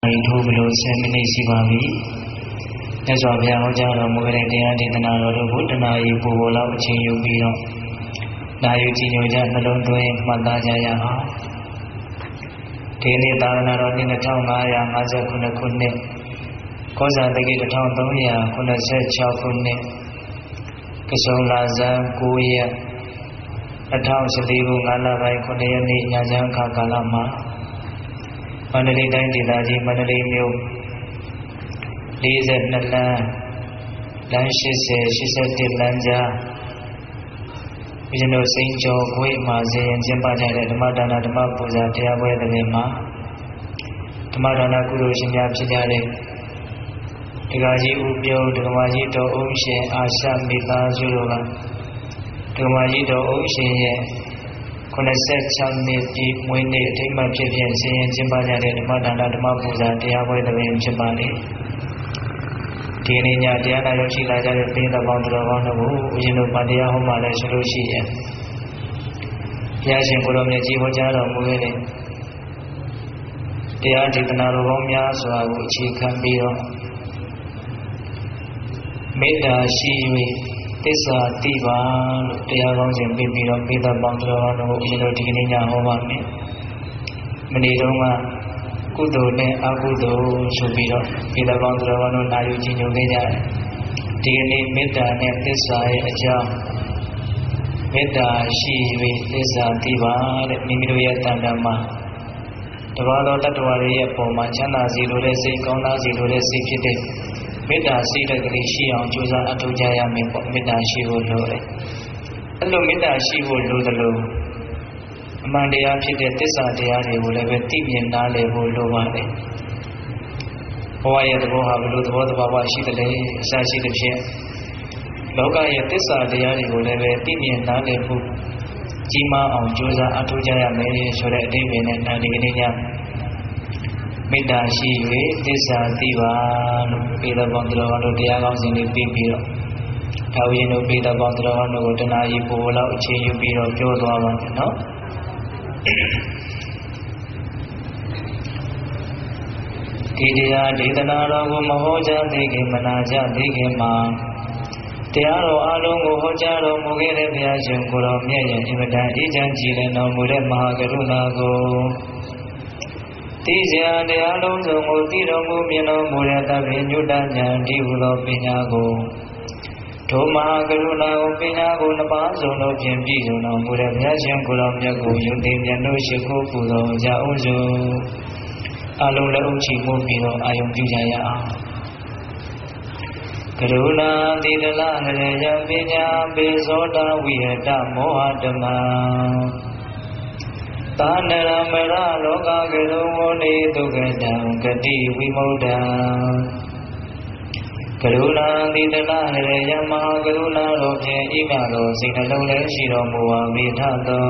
ထိုးဘလို့10မိနစ်ရှိပါပြီမြတ်စွာဘုရားဟောကြားတော်မူတဲ့တရားဒေသနာတော်တို့ကိုတနာရီပို့လောက်အချိန်ယူပြီးတော့နာယူကြည်ညိုကြနှလုံးသွင်းမှတ်သားကြရအောင်ဒီနေ့သာသနာတော်နှစ်2559ခုနှစ်ကောဇာတက္ကီ1386ခုနှစ်ကဆုံလာဇန်9ရက်2014ခု5လပိုင်း9ရက်နေ့ညချမ်းခါကာလမှာမန္တလေးတိုင်းဒေသကြီးမန္တလေးမြို့42လမ်းလမ်း80-81လမ်းကြားဘုရားတို့စိန်ကျော်ခွေးမှာဇေယျကျင်းပကြတဲ့ဓမ္မဒါနဓမ္မပူဇာတရားပွဲတစ်နေ့မှာဓမ္မဒါနကုသိုလ်ရှင်များဖြစ်ကြတဲ့ဒကာကြီးဦးပြုံးဒကမာကြီးတော်အုံးရှင်အာရှမိသားစုတို့ကဒကမာကြီးတော်အုံးရှင်ရဲ့86နှစ်ပြည့်မွေးနေ့အထိမ်းအမှတ်ဖြစ်ဖြစ်ဇေယျကျင်းပကြတဲ့ဓမ္မဒါနဓမ္မပူဇာတရားပွဲတစ်နေ့ဖြစ်ပါလေဒီနေ့ညတရားနာရောက်ရှိလာကြတဲ့ပြည်သူပေါင်းတော်ကောင်းတို့ကိုဦးဇင်းတို့ဗတရားဟောမှလည်းဆိုလို့ရှိရင်ဘုရားရှင်ကိုရောမြတ်ကြီးဟောကြားတော်မူခဲ့တဲ့တရားဒေသနာတော်ကောင်းများစွာကိုအခြေခံပြီးတော့မေတ္တာရှိ၍သစ္စာတိပါလို့တရားကောင်းစဉ်ပြပြီးတော့ပြည်သူပေါင်းတော်ကောင်းတို့ကိုဦးဇင်းတို့ဒီနေ့ညဟောပါမယ်မနေ့တုန်းကကုသိုလ်နဲ့အကုသိုလ်ဆိုပြီးတော့ပြည်သူပေါင်းတော်ကောင်းတို့နာယူကြည်ညိုခဲ့ကြတယ်ဒီကနေ့မေတ္တာနဲ့သစ္စာရဲ့အကြောင်းမေတ္တာရှိ၍သစ္စာတိပါတဲ့မိမိတို့ရဲ့တဏ္ဍာမှာတပါးသောတတ္တဝါတွေရဲ့ပုံမှာချမ်းသာစေလိုတဲ့စိတ်ကောင်းသားစေလိုတဲ့စိတ်ဖြစ်တဲ့မေတ္တာစိတ်ကလေးရှိအောင်ကြိုးစားအထောက်ကြရမယ်ပေါ့မေတ္တာရှိဖို့လိုတယ်အဲ့လိုမေတ္တာရှိဖို့လိုသလိုအမှန်တရားဖြစ်တဲ့သစ္စာတရားတွေကိုလည်းပဲသိမြင်နားလည်ဖို့လိုပါတယ်ဘဝရဲ့သဘောဟာဘယ်လိုသဘောတဘာဝရှိသလဲအစရှိသဖြင့်လောကရဲ့သစ္စာတရားတွေကိုလည်းပဲသိမြင်နားလည်ဖို့ကြီးမားအောင်ကြိုးစားအထောက်ကြရမယ်ဆိုတဲ့အဓိပ္ပာယ်နဲ့ဒီကနေ့ညမေတ္တာရှိ၍သစ္စာသိပါလို့ပြည်တော်ပေါင်းတော်တို့တရားကောင်းစဉ်လေးပြီးတော့ဒါဝိရင်တို့ပြည်တော်ပေါင်းတော်တို့ကိုတဏှာကြီးပို့လောက်အခြေယူပြီးတော့ပြောသွားပါမယ်နော်ဒီတရားဒေသနာတော်ကိုမဟောကြားသေးခင်မနာကြသေးခင်မှာတရားတော်အလုံးကိုဟောကြားတော်မူခဲ့တဲ့ဘုရားရှင်ကိုယ်တော်မြတ်ရဲ့အင်မတန်အေးချမ်းကြည်လင်တော်မူတဲ့မဟာကရုဏာကိုသိစရာတရားလုံးစုံကိုသိတော်မူမြင်တော်မူတဲ့သဗ္ဗညုတဉာဏ်ဒီဟုသောပညာကိုထိုမဟာကရုဏာကိုပညာကိုနှစ်ပါးစုံတို့ဖြင့်ပြည့်စုံတော်မူတဲ့ဘုရားရှင်ကိုယ်တော်မြတ်ကိုယုံသိမြတ်တို့ရှိခိုးပူဇော်ကြအောင်စုအလုံးလည်းအုပ်ချီမှုပြီးတော့အာယုံပြုကြရအောင်ကရုဏာတိတလဟရေယပညာပေဇောတဝိဟတမောဟတမံသာနရမရလောကကရုံဝနေဒုက္ကတံဂတိဝိမုဒ္ဒံကရုဏာတိတလဟရေယမဟာကရုဏာတော်ဖြင့်ဤမြသောစိတ်နှလုံးလည်းရှိတော်မူပါမိထသော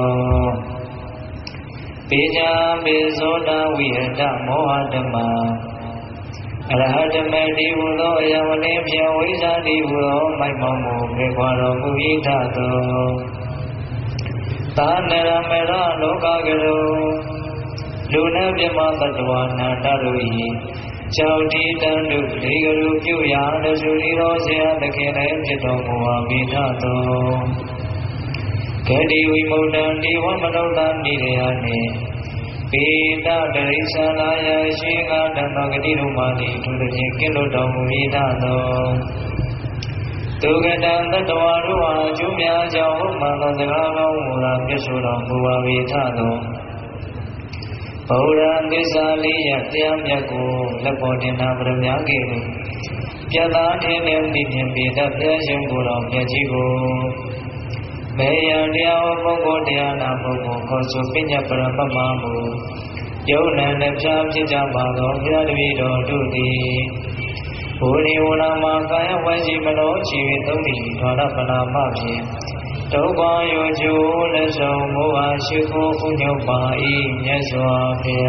ပညာပေဇောတဝိဟတမောဟတမံအရဟတမေတိဟူသောအယဝလင်းဖြင့်ဝိဇ္ဇာတိဟူသောမိုက်မောင်မှုပြေခွာတော်မူ၏ထသောသာနရမေရလောကကရုလူနှင့်ပြမတ္တဝါနာတတို့၏ကြောင့်ဒီတန်တို့လေကရုပြုရာတဆူရီသောဆရာသခင်လည်းဖြစ်တော်မူပါ၏ထသောဂတိဝိမုဒ္ဒံဒီဝမနုဿာနိရယနှင့်ပေတတရိစ္ဆာလာယရှိငါဓမ္မဂတိတို့မှသည်သူတို့ဖြင့်ကင်းလွတ်တော်မူ၏ထသောဒုက္ကတံတတဝါတို့ဟာအကျိုးများကြောင့်မှန်သောစကားကောင်းမူတာပြည့်စုံတော်မူပါ၏ထသောဗုဒ္ဓသစ္စာလေးရတရားမြတ်ကိုလက်ပေါ်တင်နာပရမညာကဲ့သို့ပြတ်သားထင်းတဲ့သိဖြင့်ပေတဘုရားရှင်ကိုယ်တော်မြတ်ကြီးကိုမေယံတရားဟောပုဂ္ဂိုလ်တရားနာပုဂ္ဂိုလ်ခေါ်ဆိုပညာပရမတ်မှာမူယုံနဲ့နှပြဖြစ်ကြပါသောဘုရားတပည့်တော်တို့သည်ဘုရိဝနာမှာကာယဝစီမနောချီ၍သုံးသည့်ဒေါရပနာမဖြင့်ဒုက္ခယောကျိုးလက်ဆောင်မောဟရှိခိုးဥညုပ်ပါ၏မြတ်စွာဘု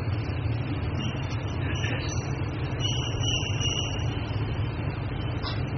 ရား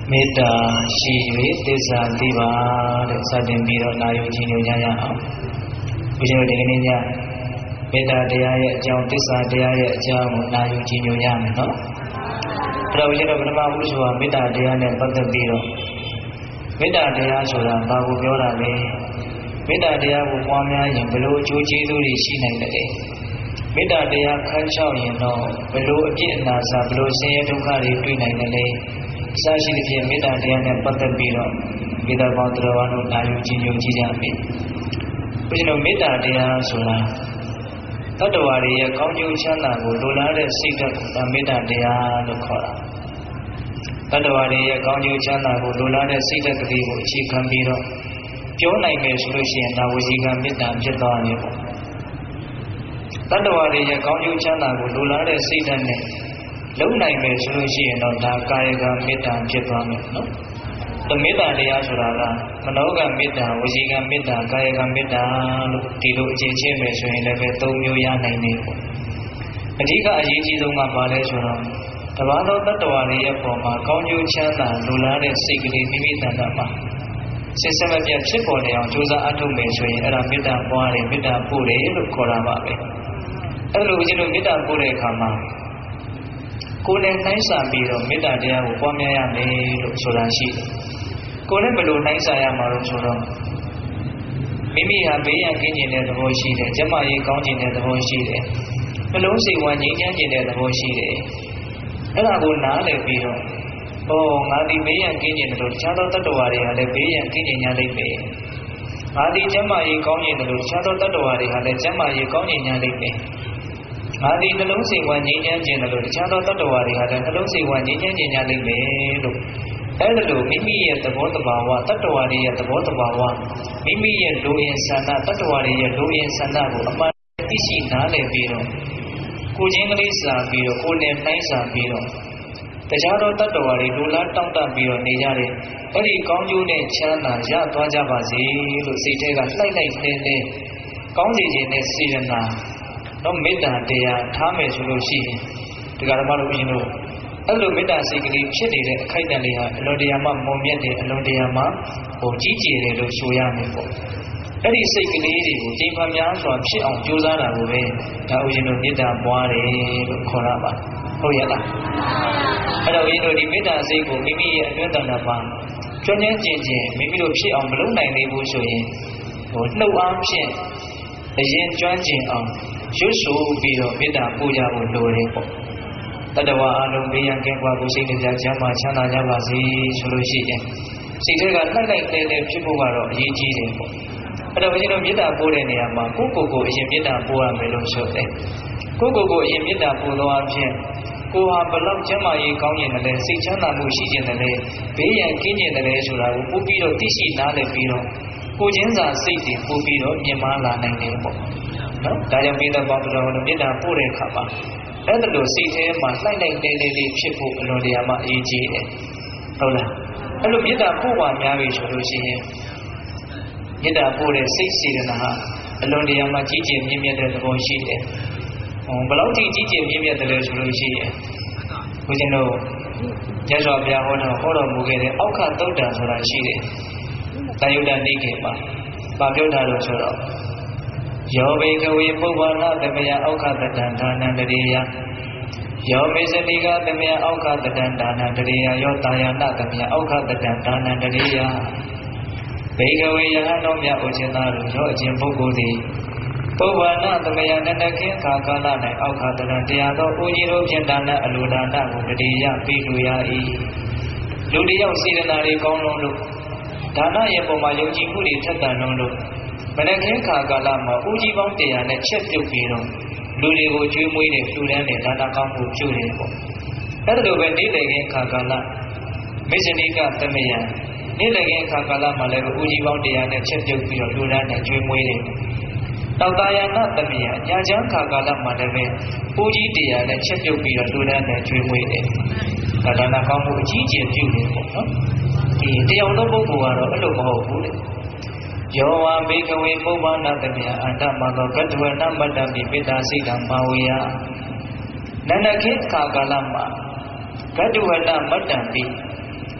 မေတ္တာရှိ၍သစ္စာသိပါတဲ့စတင်ပြီးတော့နာယူကြီးညွှန်ကြရအောင်ဘုရားဒီကနေ့ညမေတ္တာတရားရဲ့အကြောင်းသစ္စာတရားရဲ့အကြောင်းကိုနာယူကြီးညွှန်ရမယ်နော်အဲ့တော့ဘုရားပထမဥစ္စာမေတ္တာတရားနဲ့ပတ်သက်ပြီးတော့မေတ္တာတရားဆိုတာဘာကိုပြောတာလဲမေတ္တာတရားကိုပွားများရင်ဘယ်လိုအကျိုးကျေးဇူးတွေရှိနိုင်တယ်မေတ္တာတရားခန်းချောက်ရင်တော့ဘယ်လိုအပြည့်အနာစာဘယ်လိုဆင်းရဲဒုက္ခတွေတွေ့နိုင်တယ်လဲအစရှိတဲ့ဖြင့်မေတ္တာတရားနဲ့ပတ်သက်ပြီးတော့မေတ္တာပေါင်းတော်ဘာလို့နာယူခြင်းညွှန်ကြည့်ကြပြီဘုရားမေတ္တာတရားဆိုတာတတ္တဝါတွေရဲ့ကောင်းကျိုးချမ်းသာကိုလိုလားတဲ့စိတ်ဓာတ်ကိုမေတ္တာတရားလို့ခေါ်တာတတ္တဝါတွေရဲ့ကောင်းကျိုးချမ်းသာကိုလိုလားတဲ့စိတ်ဓာတ်ကလေးကိုအခြေခံပြီးတော့ပြောနိုင်မယ်ဆိုလို့ရှိရင်ဒါဝစီကမေတ္တာဖြစ်သွားတယ်ပေါ့တတ္တဝါတွေရဲ့ကောင်းကျိုးချမ်းသာကိုလိုလားတဲ့စိတ်ဓာတ်နဲ့လုံနိုင်မယ်ဆိုလို့ရှိရင်တော့ဒါကာယကမေတ္တာဖြစ်သွားမယ်နော်။မေတ္တာတရားဆိုတာကမနောကမေတ္တာဝစီကမေတ္တာကာယကမေတ္တာလို့ဒီလိုအခြေချင်းပဲဆိုရင်လည်းပဲ၃မျိုးရနိုင်တယ်ပေါ့။အဓိကအရေးကြီးဆုံးကဘာလဲဆိုတော့တဘာသောတတ္တဝါတွေရဲ့ပုံမှာကောင်းကျိုးချမ်းသာလိုလားတဲ့စိတ်ကလေးမိမိတဏ္ဍာမှာစစ်စစ်မပြတ်ဖြစ်ပေါ်နေအောင်ကြိုးစားအထောက်မယ်ဆိုရင်အဲ့ဒါမေတ္တာပွားတယ်မေတ္တာပို့တယ်လို့ခေါ်တာပါပဲ။အဲ့လိုဦးဇင်းတို့မေတ္တာပို့တဲ့အခါမှာကိုယ်နဲ့နှိုင်းစာပြီးတော့မေတ္တာတရားကိုပွားများရမယ်လို့ဆိုတာရှိတယ်။ကိုယ်နဲ့ဘယ်လိုနှိုင်းစာရမှာလို့ဆိုတော့မိမိဟာဘေးရန်ကင်းကျင်တဲ့သဘောရှိတယ်။ကျမကြီးကောင်းကျင်တဲ့သဘောရှိတယ်။နှလုံးစိတ်ဝမ်းငြိမ်းချမ်းကျင်တဲ့သဘောရှိတယ်။အဲ့ဒါကိုနားလည်ပြီးတော့ငါဒီဘေးရန်ကင်းကျင်တယ်လို့တခြားသောတတ္တဝါတွေကလည်းဘေးရန်ကင်းကျင်ကြလိမ့်မယ်။ငါဒီကျမကြီးကောင်းကျင်တယ်လို့တခြားသောတတ္တဝါတွေကလည်းကျမကြီးကောင်းကျင်ကြလိမ့်မယ်။ငါဒီနှလုံးစိတ်ဝမ်းငြိမ်းချမ်းခြင်းလို့တခြားသောတတ္တဝါတွေကလည်းနှလုံးစိတ်ဝမ်းငြိမ်းချမ်းခြင်းကြလိမ့်မယ်လို့အဲ့ဒါလိုမိမိရဲ့သဘောတဘာဝတတ္တဝါတွေရဲ့သဘောတဘာဝမိမိရဲ့လူအင်ဆန္ဒတတ္တဝါတွေရဲ့လူအင်ဆန္ဒကိုအမှန်သိရှိနားလည်ပြီးတော့ကိုချင်းကလေးစာပြီးတော့ကိုယ်နဲ့နှိုင်းစာပြီးတော့တခြားသောတတ္တဝါတွေလူလားတောင့်တပြီးတော့နေကြတယ်အဲ့ဒီကောင်းကျိုးနဲ့ချမ်းသာရသွားကြပါစေလို့စိတ်ထဲကလှိုက်လှိုက်လှဲလှဲကောင်းစေခြင်းနဲ့စေရနာတော့မေတ္တာတရားထားမယ်ဆိုလို့ရှိရင်ဒီကရမတို့ဦးဇင်းတို့အဲ့လိုမေတ္တာစိတ်ကလေးဖြစ်နေတဲ့အခိုက်အတန့်လေးဟာအလွန်တရာမှမုံမြတ်တယ်အလွန်တရာမှကြီးကျယ်တယ်လို့ဆိုရမယ်ပေါ့အဲ့ဒီစိတ်ကလေးတွေကိုကြိမ်ဖန်များစွာဖြစ်အောင်ကြိုးစားတာကိုပဲဒါဦးဇင်းတို့မေတ္တာပွားတယ်လို့ခေါ်တာပါဟုတ်ရဲ့လားအဲ့တော့ဦးဇင်းတို့ဒီမေတ္တာစိတ်ကိုမိမိရဲ့အတွင်းတဏ္ဍာမှာကျွမ်းကျင်ကျင်မိမိတို့ဖြစ်အောင်မလုပ်နိုင်သေးဘူးဆိုရင်နှုတ်အားဖြင့်အရင်ကျွမ်းကျင်အောင်ရွတ်ဆိုပြီးတော့မေတ္တာပို့ကြဖို့လိုတယ်ပေါ့တတ္တဝါအလုံးဘေးရန်ကင်းကွာကိုစိတ်တရားချမ်းသာချမ်းသာကြပါစေဆိုလို့ရှိရင်စိတ်ထဲကလှိုက်လှိုက်တဲတဲဖြစ်ဖို့ကတော့အရေးကြီးတယ်ပေါ့အဲ့တော့ဘုရားတို့မေတ္တာပို့တဲ့နေရာမှာကိုယ့်ကိုယ်ကိုအရင်မေတ္တာပို့ရမယ်လို့ဆိုတယ်ကိုယ့်ကိုယ်ကိုအရင်မေတ္တာပို့သောအဖြစ်ကိုဟာဘလောက်ကျမ်းမာရေးကောင်းကျင်တယ်လဲစိတ်ချမ်းသာမှုရှိကျင်တယ်လဲဘေးရန်ကင်းကျင်တယ်လဲဆိုတာကိုပို့ပြီးတော့သိရှိနားလည်ပြီးတော့ကိုချင်းစာစိတ်တွေပို့ပြီးတော့မြင်မာလာနိုင်တယ်ပေါ့နော်ဒါကြောင့်မေတ္တာပေါင်းတော်မေတ္တာပို့တဲ့အခါမှာအဲ့ဒါလိုစိတ်ထဲမှာလှိုက်လှိုက်တဲတဲလေးဖြစ်ဖို့အလွန်တရာမှအရေးကြီးတယ်ဟုတ်လားအဲ့လိုမေတ္တာပို့ပါများပြီဆိုလို့ရှိရင်မေတ္တာပို့တဲ့စိတ်စေတနာဟာအလွန်တရာမှကြီးကျယ်မြင့်မြတ်တဲ့သဘောရှိတယ်ဘယ်လောက်ကြီးကျယ်မြင့်မြတ်တယ်လဲဆိုလို့ရှိရင်ဘုရားတို့မြတ်စွာဘုရားဟောတော်မူခဲ့တဲ့အောက်ခသုတ်တံဆိုတာရှိတယ်တန်ယုဒ္ဓနိကေမှာပြောတာလို့ဆိုတော့ယောဘေကဝေပုဗ္ဗနာသမယအောက်ခတတံဒါနံတရေယယောမေစတိကသမယအောက်ခတတံဒါနံတရေယယောတာယနာသမယအောက်ခတတံဒါနံတရေယဘေကဝေယဟန်တော်မြတ်ဥစ္စသာတို့ရောအခြင်းပုဂ္ဂိုလ်သည်ပုဗ္ဗနာသမယနတခင်ခါကာလ၌အောက်ခတတံတရားသောဦးကြီးတို့ဖြင့်ဒါနအလိုဒါနကိုတရေယပေးလိုရ၏လူတယောက်စေတနာတွေကောင်းလုံးလို့ဒါနရဲ့ပုံမှာယုံကြည်မှုတွေထက်သန်လုံးလို့မနက်ခင်းခါကာလမှာဦးကြီးပေါင်း100နဲ့ချက်ပြုတ်ပြီးတော့လူတွေကိုကျွေးမွေးတဲ့ဖြူတန်းတဲ့ဒါနကောင်းမှုပြုတယ်ပေါ့အဲ့ဒါလိုပဲနေ့လည်ခင်းခါကာလမေဇနိကသမယနေ့လည်ခင်းခါကာလမှာလည်းဦးကြီးပေါင်း100နဲ့ချက်ပြုတ်ပြီးတော့လူတန်းနဲ့ကျွေးမွေးတယ်တောက်တာယနာသမယညာချမ်းခါကာလမှာလည်းဦးကြီး100နဲ့ချက်ပြုတ်ပြီးတော့လူတန်းနဲ့ကျွေးမွေးတယ်ဒါနကောင်းမှုအကြီးကျယ်ပြုတယ်ပေါ့နော်ဒီတရားတော်ပုဂ္ဂိုလ်ကတော့အဲ့လိုမဟုတ်ဘူးလေယောဝဘေကဝေပုဗ္ဗနာတမြအန္တမသောကတ္တဝနမတ္တပိပိတာစိတံဘာဝေယနန္ဒခေခါကာလမှာကတ္တဝနမတ္တပိ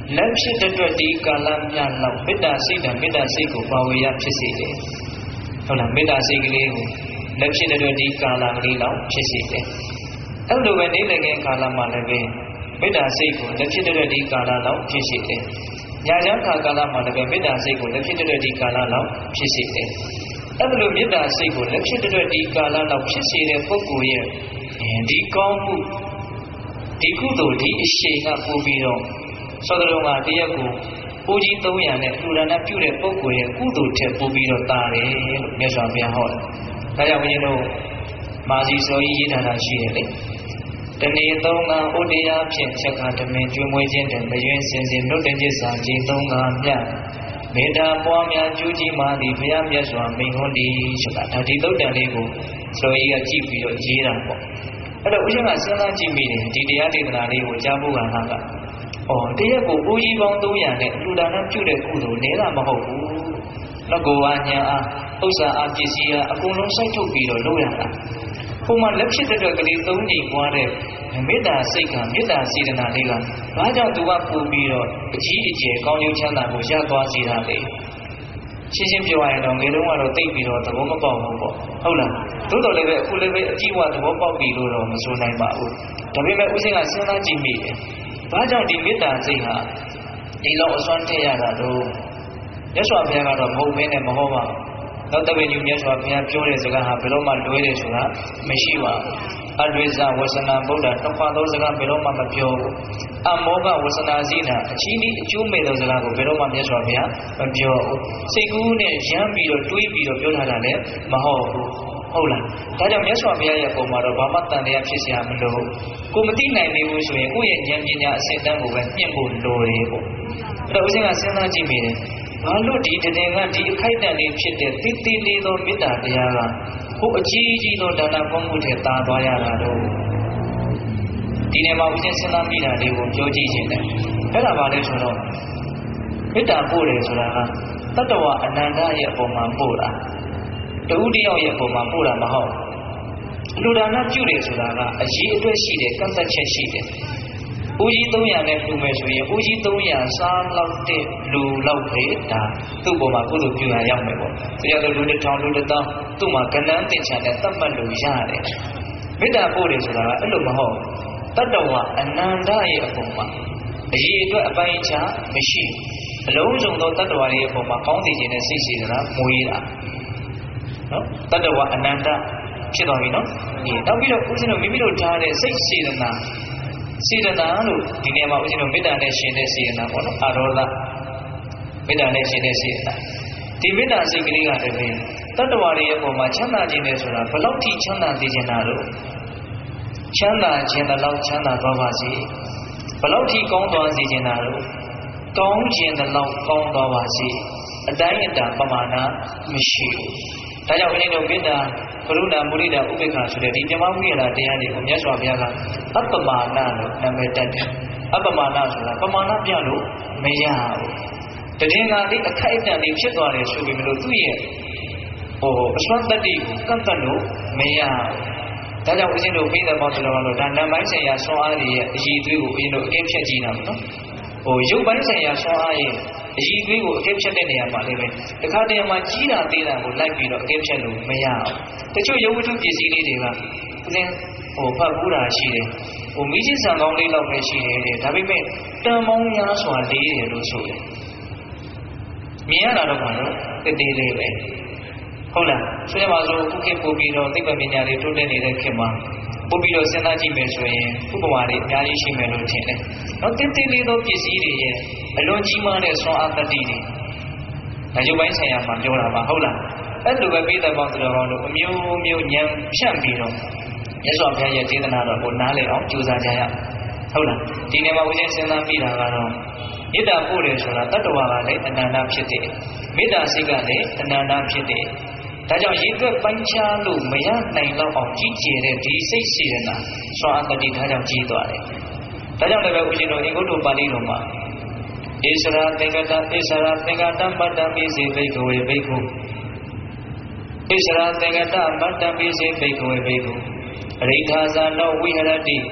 လက်ဖြစ်တဲ့အတွက်ဒီကာလမြတ်လောက်မေတ္တာစိတ်ကိုပါဝေရဖြစ်စေတယ်ဟုတ်လားမေတ္တာစိတ်ကလေးကိုလက်ဖြစ်တဲ့အတွက်ဒီကာလကလေးလောက်ဖြစ်စေတယ်အဲ့လိုပဲနေ့လည်ခင်းကာလမှာလည်းပဲမေတ္တာစိတ်ကိုလက်ဖြစ်တဲ့ဒီကာလလောက်ဖြစ်စေတယ်ညချမ်းကာလမှာလည်းပဲမေတ္တာစိတ်ကိုလက်ဖြစ်တဲ့ဒီကာလလောက်ဖြစ်စေတယ်အဲ့လိုမေတ္တာစိတ်ကိုလက်ဖြစ်တဲ့ဒီကာလလောက်ဖြစ်စေတဲ့ပုဂ္ဂိုလ်ရဲ့ဒီကောင်းမှုဒီကုသိုလ်ဒီအရှိန်ကပို့ပြီးတော့သောတရုံကတရက်ကိုအိုးကြီး300နဲ့လူရဏပြုတဲ့ပုဂ္ဂိုလ်ရဲ့ကုသိုလ်ထက်ပို့ပြီးတော့တာတယ်လို့မြတ်စွာဘုရားဟောတယ်။ဒါကြောင့်ဘုရားတို့မာစီစောကြီးရေးထားတာရှိတယ်လေ။တနေ့3ကဩတရားဖြင့်ချက်ကတမင်ကျွေးမွေးခြင်းတည်းမယွင်းစင်စင်နှုတ်တင်ခြင်းစာကြီး3ကမြတ်မေတ္တာပွားများကျူးကြီးမှသည်ဘုရားမြတ်စွာမိန့်ဟောသည်ဆိုတာဒါဒီသုတ်တန်လေးကိုစောကြီးကကြည့်ပြီးတော့ရေးတာပေါ့။အဲ့တော့ဦးဇင်းကစဉ်းစားကြည့်မိတယ်ဒီတရားဒေသနာလေးကိုကြားဖို့ကတရက်ကိုအိုးကြီးပေါင်း300နဲ့လူဒါနပြုတဲ့ကုသိုလ်နည်းတာမဟုတ်ဘူး။တော့ကိုယ်ဝါညာအားဥစ္စာအားပစ္စည်းအားအကုန်လုံးစိုက်ထုတ်ပြီးတော့လုပ်ရတာ။ပုံမှန်လက်ဖြစ်တဲ့အတွက်ကလေး3ကြိမ်ပွားတဲ့မေတ္တာစိတ်ကမေတ္တာစေတနာလေးကဘာကြောင့်သူကပို့ပြီးတော့အကြီးအကျယ်ကောင်းကျိုးချမ်းသာကိုရသွားစေတာလဲ။ရှင်းရှင်းပြောရရင်တော့ငယ်တုန်းကတော့တိတ်ပြီးတော့သဘောမပေါက်ဘူးပေါ့။ဟုတ်လား။သို့တော်လည်းပဲအခုလည်းပဲအကြီးဝသဘောပေါက်ပြီလို့တော့မဆိုနိုင်ပါဘူး။ဒါပေမဲ့ဦးစင်းကစဉ်းစားကြည့်မိတယ်။ဘာကြောင့်ဒီမေတ္တာစိတ်ဟာဒီလောက်အစွမ်းထည့်ရတာတော့မြတ်စွာဘုရားကတော့မဟုတ်ဘဲနဲ့မဟုတ်ပါဘူး။သောတပည့်ကြီးမြတ်စွာဘုရားပြောတဲ့စကားဟာဘယ်တော့မှလွဲတယ်ဆိုတာမရှိပါဘူး။အဒွိဇဝဆနာဗုဒ္ဓတစ်ခွသောစကားဘယ်တော့မှမပြောဘူး။အမောဂဝဆနာစိနာအချီးဒီအကျိုးမဲ့သောစကားကိုဘယ်တော့မှမြတ်စွာဘုရားမပြောဘူး။စိတ်ကူးနဲ့ရမ်းပြီးတော့တွေးပြီးတော့ပြောထားတာလည်းမဟုတ်ဘူး။ဟုတ်လားဒါကြောင့်မြတ်စွာဘုရားရဲ့ပုံမှာတော့ဘာမှတန်တရားဖြစ်เสียမလို့ကိုမသိနိုင်သေးဘူးဆိုရင်ကိုယ့်ရဲ့ဉာဏ်ပညာအစစ်တမ်းကိုပဲမြင့်ဖို့လိုတယ်ပေါ့အဲ့တော့ဦးဇင်းကစဉ်းစားကြည့်မိတယ်ဘာလို့ဒီတည်ငါဒီအခိုက်အတန့်လေးဖြစ်တဲ့တိတိလေးသောမေတ္တာတရားကကိုအကြီးကြီးသောဒါနကောင်းမှုတွေတာသွားရတာတော့ဒီနေ့မှာဦးဇင်းစဉ်းစားမိတာလေးကိုပြောကြည့်ခြင်းတယ်အဲ့ဒါဘာလဲဆိုတော့မေတ္တာပို့တယ်ဆိုတာကတတ္တဝအနန္တရဲ့အပေါ်မှာပို့တာတူတယောက်ရဲ့ပုံမှာပို့တာမဟုတ်လူဒါနပြုတယ်ဆိုတာကအရေးအတွက်ရှိတယ်ကန့်သက်ချက်ရှိတယ်။ဦးကြီး300နဲ့ပြုမယ်ဆိုရင်ဦးကြီး300စားလောက်တဲ့လူလောက်ပဲဒါသူ့ပုံမှာကုသိုလ်ပြုရရောက်မယ်ပေါ့။ဒါကြောင့်လူတစ်ထောင်လူတစ်သောင်းသူ့မှာကဏ္ဍတင်ချာနဲ့သတ်မှတ်လို့ရတယ်။မေတ္တာပို့တယ်ဆိုတာကအဲ့လိုမဟုတ်တတ္တဝအနန္တရဲ့အပေါ်မှာအရေးအတွက်အပိုင်းခြားမရှိအလုံးစုံသောတတ္တဝါရဲ့အပေါ်မှာကောင်းစေခြင်းနဲ့စိတ်စေတနာမွေးတာနော်တတ္တဝအနန္တဖြစ်သွားပြီနော်နောက်ပြီးတော့ဦးဇင်းတို့မိမိတို့ထားတဲ့စိတ်စေတနာလို့ဒီနေရာမှာဦးဇင်းတို့မေတ္တာနဲ့ရှင်တဲ့စေတနာပေါ့နော်အာရောဓမေတ္တာနဲ့ရှင်တဲ့စေတနာဒီမေတ္တာစိတ်ကလေးကလည်းတတ္တဝါတွေရဲ့ပုံမှာချမ်းသာခြင်းနဲ့ဆိုတာဘလောက်ထိချမ်းသာစေခြင်းတာလို့ချမ်းသာခြင်းတလောက်ချမ်းသာသွားပါစေဘလောက်ထိကောင်းသွားစေခြင်းတာလို့ကောင်းခြင်းတလောက်ကောင်းသွားပါစေအတိုင်းအတာပမာဏမရှိဘူးဒါကြောင့်ဦးဇင်းတို့မေတ္တာကရုဏာမုဒိတာဥပေက္ခဆိုတဲ့ဒီမြမဝိရဒတရားတွေကိုမြတ်စွာဘုရားကအပ္ပမာဏလို့နာမည်တက်တယ်အပ္ပမာဏဆိုတာပမာဏပြလို့မရဘူးတည်ငါလေးအခိုက်အတန့်လေးဖြစ်သွားတယ်ဆိုပြီးမလို့သူ့ရဲ့အစွမ်းတတ္တိကိုကန့်သတ်လို့မရဘူးဒါကြောင့်ဦးဇင်းတို့ပြိဿမောတော်လို့ဒါနံပိုင်းဆိုင်ရာဆွမ်းအားတွေရဲ့အည်သွေးကိုဦးဇင်းတို့အကဲဖြတ်ကြည့်တာပေါ့နော်ရုပ်ပိုင်းဆိုင်ရာဆွမ်းအားရဲ့အည်သွေးကိုအကဲဖြတ်တဲ့နေရာမှာလည်းပဲတခါတည်းမှာကြီးတာသေးတာကိုလိုက်ပြီးတော့အကဲဖြတ်လို့မရအောင်တချို့ရုပ်ဝတ္ထုပစ္စည်းလေးတွေကဦးဇင်းဖတ်ဘူးတာရှိတယ်မိချင်းဆံကောင်းလေးလောက်ပဲရှိတယ်ဒါပေမဲ့တန်ပေါင်းများစွာလေးတယ်လို့ဆိုတယ်မြင်ရတာတော့ဘာလို့တည်တည်လေးပဲဟုတ်လားဆိုရမှာဆိုခုခေတ်ပို့ပြီးတော့သိပ္ပံပညာတွေတိုးတက်နေတဲ့ခေတ်မှာပို့ပြီးတော့စဉ်းစားကြည့်မယ်ဆိုရင်ဥပမာတွေအများကြီးရှိမယ်လို့ထင်တယ်နော်တင်းတင်းလေးသောပစ္စည်းတွေရဲ့အလွန်ကြီးမားတဲ့ဆွမ်းအားတတ္တိတွေဒါရုပ်ပိုင်းဆိုင်ရာမှာပြောတာပါဟုတ်လားအဲ့လိုပဲပြိဿပေါင်းတော်ကောင်းတို့အမျိုးမျိုးဉာဏ်ဖြန့်ပြီးတော့မြတ်စွာဘုရားရဲ့ဒေသနာတော်ကိုနားလည်အောင်ကြိုးစားကြရဟုတ်လားဒီနေ့မှာဦးဇင်းစဉ်းစားပြီးတာကတော့မေတ္တာပို့တယ်ဆိုတာတတ္တဝါကလည်းအနန္တဖြစ်တယ်မေတ္တာစိတ်ကလည်းအနန္တဖြစ်တယ်ဒါကြောင့်ရေသွက်ပိုင်းခြားလို့မရနိုင်တော့အောင်ကြီးကျယ်တဲ့ဒီစိတ်စေတနာဆွမ်းအားတတ္တိဒါကြောင့်ကြီးသွားတယ်ဒါကြောင့်လည်းပဲဦးဇင်းတို့အင်္ဂုတ္တပါဠိတော်မှာဣစရာသင်္ကတဣစရာသင်္ကတပတ္တပိစေဘိက္ခဝေဘိက္ခုဣစရာသင်္ကတပတ္တပိစေဘိက္ခဝေဘိက္ခုအရိဋ္ဌာဇာနောဝိဟရတိပ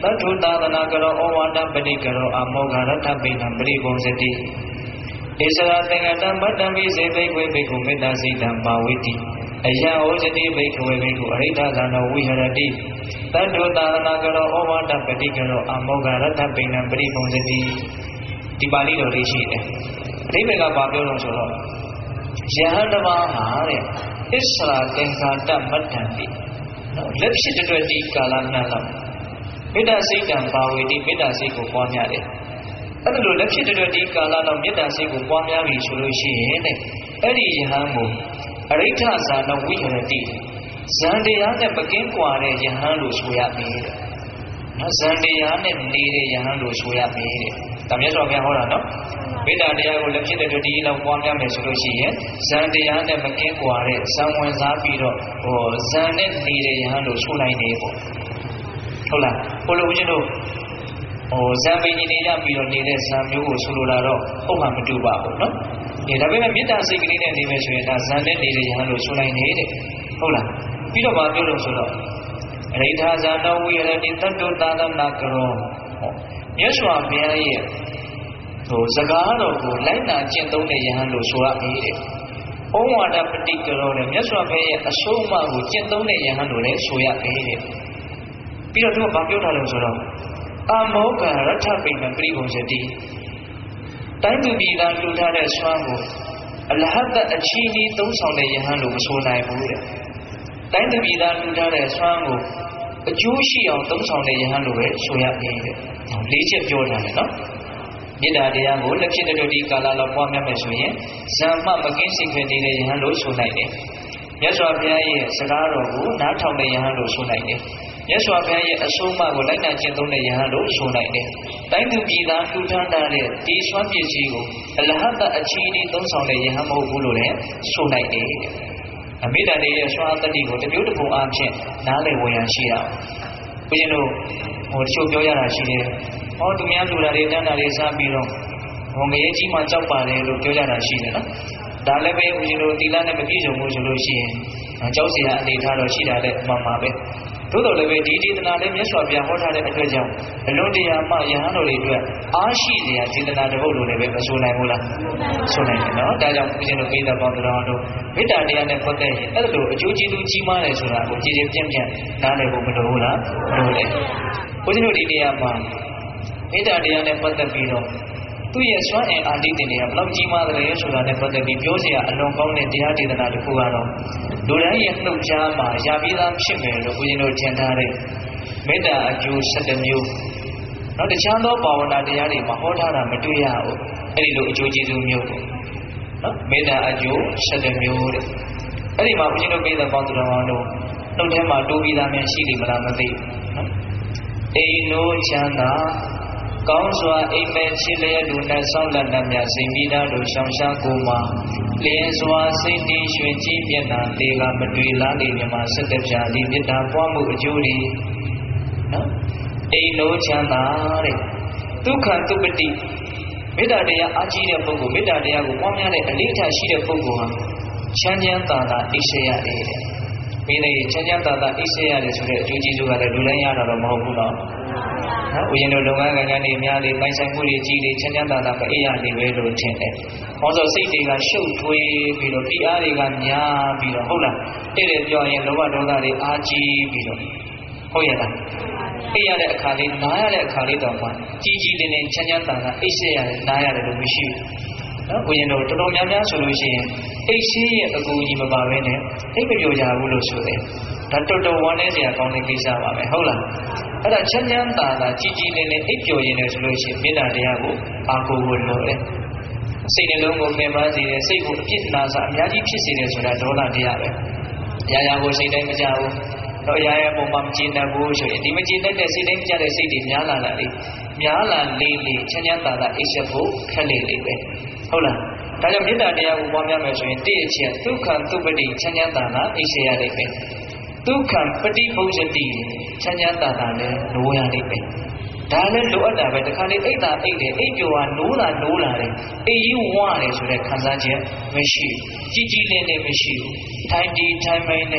တထုသာသနာကရောဩဝါဒပတိကရောအမောဂရထပိဏံပရိပုံစတိဣစရာသင်္ကတံဗတ္တမိစေဘိကွေဘိက္ခုမေတ္တာစိတံပါဝိတိအယံဩဇတိဘိက္ခဝေဘိက္ခုအရိဋ္ဌသနဝိဟရတိတထုသာသနာကရောဩဝါဒပတိကရောအမောဂရထပိဏံပရိပုံစတိဒီပါဠိတော်လေးရှိတယ်အဓိပ္ပာယ်ကဘာပြောလို့ဆိုတော့ယဟန်တပါးဟာတဲ့ဣစရာသင်္ကာတမတ္တံတိလက်ဖြစ်တဲ့ဒီကာလနှစ်လောက်မေတ္တာစိတ်တံပါဝေတိမေတ္တာစိတ်ကိုပွားများတယ်အဲ့ဒါလိုလက်ဖြစ်တဲ့ဒီကာလလောက်မေတ္တာစိတ်ကိုပွားများပြီဆိုလို့ရှိရင်တဲ့အဲ့ဒီယဟန်ကိုအရိဋ္ဌဇာနဝိဟရတိဇန်တရားနဲ့မကင်းကွာတဲ့ယဟန်လို့ဆိုရမယ်တဲ့နော်ဇန်တရားနဲ့နေတဲ့ယဟန်လို့ဆိုရမယ်တဲ့ဒါမြတ်စွာဘုရားဟောတာနော်မေတ္တာတရားကိုလက်ဖြစ်တဲ့ဒီလောက်ပွားများမယ်ဆိုလို့ရှိရင်ဇန်တရားနဲ့မကင်းကွာတဲ့ဇန်ဝင်စားပြီးတော့ဇန်နဲ့နေတဲ့ယဟန်လို့ဆိုနိုင်တယ်ပေါ့ဟုတ်လားဘုလိုဦးဇင်းတို့ဇန်ပင်ကြီးနေရပြီးတော့နေတဲ့ဇန်မျိုးကိုဆိုလိုတာတော့ဟုတ်မှမတူပါဘူးနော်ဒါပေမဲ့မေတ္တာစိတ်ကလေးနဲ့နေမယ်ဆိုရင်ဒါဇန်နဲ့နေတဲ့ယဟန်လို့ဆိုနိုင်တယ်တဲ့ဟုတ်လားပြီးတော့ဗာပြောလို့ဆိုတော့အရိဋ္ဌဇာနဝိရတိတတုသာသနာကရောမြတ်စွာဘုရားရဲ့စကားတော်ကိုလိုက်နာကျင့်သုံးတဲ့ယဟန်လို့ဆိုရမယ်တဲ့ဩဝါဒပတိကရောနဲ့မြတ်စွာဘုရားရဲ့အဆုံးအမကိုကျင့်သုံးတဲ့ယဟန်လို့လည်းဆိုရမယ်တဲ့ပြီးတော့သူကဗာပြောထားလို့ဆိုတော့အမောကရထပိဏံပရိဘုံစတိတိုင်းသူပြည်သားလှူထားတဲ့ဆွမ်းကိုအလဟတအချီးကြီးသုံးဆောင်တဲ့ယဟန်လို့မဆိုနိုင်ဘူးတဲ့တိုင်းသူပြည်သားလှူထားတဲ့ဆွမ်းကိုအကျိုးရှိအောင်သုံးဆောင်တဲ့ယဟန်လို့ပဲဆိုရမယ်တဲ့လေးချက်ပြောထားတယ်နော်မေတ္တာတရားကိုလက်ဖြစ်တဲ့ဒီကာလလောက်ပွားများမယ်ဆိုရင်ဇံမှမကင်းစိတ်ခဲ့တဲ့ယဟန်လို့ဆိုနိုင်တယ်မြတ်စွာဘုရားရဲ့စကားတော်ကိုနားထောင်တဲ့ယဟန်လို့ဆိုနိုင်တယ်မြတ်စွာဘုရားရဲ့အဆုံးအမကိုလိုက်နာကျင့်သုံးတဲ့ယဟန်လို့ဆိုနိုင်တယ်တိုင်းသူပြည်သားလှူဒါန်းတဲ့ဒီစွမ်းပစ္စည်းကိုအလဟတအချီးကြီးသုံးဆောင်တဲ့ယဟန်မဟုတ်ဘူးလို့လည်းဆိုနိုင်တယ်အမေတ္တာရဲ့စွမ်းအတ္တိကိုတမျိုးတစ်ပုံအားဖြင့်နားလည်ဝေယံရှိတာဘုရင်တို့တချို့ပြောရတာရှိတယ်သူများလူတာတွေတန်းတာတွေစားပြီးတော့ငရေကြီးမှကြောက်ပါတယ်လို့ပြောကြတာရှိတယ်နော်ဒါလည်းပဲဦးဇင်းတို့သီလနဲ့မပြည့်စုံဘူးဆိုလို့ရှိရင်ကြောက်စရာအနေထားတော့ရှိတာလည်းမှန်ပါပဲသို့တော်လည်းပဲဒီဒေသနာလေးမြတ်စွာဘုရားဟောထားတဲ့အတွက်ကြောင့်အလွန်တရာမှယဟန်တော်တွေအတွက်အားရှိစရာဒေသနာတစ်ပုဒ်လိုလည်းပဲမဆိုနိုင်ဘူးလားဆိုနိုင်တယ်နော်ဒါကြောင့်ဦးဇင်းတို့ပိဿပေါင်းတော်တို့မေတ္တာတရားနဲ့ပတ်သက်ရင်အဲ့လိုအကျိုးကျေးဇူးကြီးမားတယ်ဆိုတာကိုကြည်ကြည်ပြန့်ပြန့်နားလည်ဖို့မလိုဘူးလားမလိုလေဦးဇင်းတို့ဒီနေရာမှာမေတ္တာတရားနဲ့ပတ်သက်ပြီးတော့သူ့ရဲ့စွမ်းအင်အာတိတင်တွေကဘလောက်ကြီးမားတယ်ဆိုတာနဲ့ပတ်သက်ပြီးပြောစရာအလွန်ကောင်းတဲ့တရားဒေသနာတစ်ခုကတော့လူတိုင်းရဲ့နှုတ်ကြားမှာရပြီးသားဖြစ်မယ်လို့ဦးဇင်းတို့ထင်ထားတဲ့မေတ္တာအကျိုး7မျိုးနောက်တခြားသောဘာဝနာတရားတွေမှာဟောထားတာမတွေ့ရဘူးအဲ့ဒီလိုအကျိုးကျေးဇူးမျိုးပေါ့နော်မေတ္တာအကျိုး7မျိုးတဲ့အဲ့ဒီမှာဦးဇင်းတို့ပြည်သက်ပေါင်းသူတော်ကောင်းတို့နှုတ်ထဲမှာတိုးပြီးသားများရှိလိမ့်မလားမသိဘူးနော်အိမ်နိုးချမ်းသာကောင်းစွာအိမ်မဲချစ်လျက်တို့နဲ့ဆောင်းလက်နှမြစိတ်မိသားတို့ရှောင်ရှားကိုမှာလင်းစွာစိတ်တည်ရွှင်ကြီးမျက်နှာသေးကမတွေ့လားနေမြမှာဆက်တဲ့ပြာလေးမေတ္တာပွားမှုအကျိုးတွေနော်အိမ်နိုးချမ်းသာတဲ့ဒုက္ခတုပတိမေတ္တာတရားအားကြီးတဲ့ပုဂ္ဂိုလ်မေတ္တာတရားကိုပွားများတဲ့အလေးထားရှိတဲ့ပုဂ္ဂိုလ်ဟာချမ်းချမ်းသာသာအိပ်စေရတယ်တဲ့မိနေချမ်းချမ်းသာသာအိပ်စေရတယ်ဆိုတဲ့အကျိုးကျေးဇူးကလည်းလူတိုင်းရတာတော့မဟုတ်ဘူးနော်ဦးရင်တို့လုပ်ငန်းကဏ္ဍတွေများလေပိုင်ဆိုင်မှုတွေကြီးလေချမ်းချမ်းသာသာမအေးရနေပဲလို့ထင်တယ်။ဟောဆိုစိတ်တွေကရှုပ်ထွေးပြီးတော့ပြအားတွေကများပြီးတော့ဟုတ်လား။တဲ့ပြောရင်လောဘဒေါသတွေအားကြီးပြီးတော့ဟုတ်ရဲ့လား။အေးရတဲ့အခါလေးနားရတဲ့အခါလေးတော့မှကြီးကြီးလေးလေးချမ်းချမ်းသာသာအိပ်စေရတယ်နားရတယ်လို့မရှိဘူး။နော်ဦးရင်တို့တော်တော်များများဆိုလို့ရှိရင်အိပ်ဆေးရဲ့အကူအညီမပါဘဲနဲ့အိပ်မပြောကြဘူးလို့ဆိုတယ်။ဒါတော်တော်ဝမ်းနည်းစရာကောင်းတဲ့ကိစ္စပါပဲဟုတ်လား။အဲ့ဒါချမ်းချမ်းသာသာကြီးကြီးလေးလေးအိပ်ပျော်ရင်လည်းဆိုလို့ရှိရင်မေတ္တာတရားကိုအားကိုးဖို့လိုတယ်စိတ်နှလုံးကိုပင်ပန်းစေတယ်စိတ်ကိုအပြစ်နာစာအများကြီးဖြစ်စေတယ်ဆိုတာဒေါသတရားပဲရာရာကိုစိတ်တိုင်းမကြဘူးတော့ရာရာပုံမှမကျေနပ်ဘူးဆိုရင်ဒီမကျေနပ်တဲ့စိတ်တိုင်းမကြတဲ့စိတ်တွေများလာတာလေများလာလေးလေးချမ်းချမ်းသာသာအိပ်ဆက်ဖို့ခက်လေလေပဲဟုတ်လားဒါကြောင့်မေတ္တာတရားကိုပွားများမယ်ဆိုရင်တည့်အချက်ဒုက္ခသုပတိချမ်းချမ်းသာသာအိပ်ဆက်ရလိမ့်မယ်ဒုက္ခပฏิဘုဇ္ဇတိချမ်းချမ်းသာသာလည်းနိုးရလိမ့်မယ်ဒါလည်းလိုအပ်တာပဲတခါလေအိတ်တာအိတ်တယ်အိတ်ပျော်ကနိုးလာတယ်အိတ်ကြီးဝါတယ်ဆိုတဲ့ခံစားချက်မရှိကြီးကြီးလေးလေးမရှိဘူးထိုင်ဒီထိုင်မိုင်းနဲ့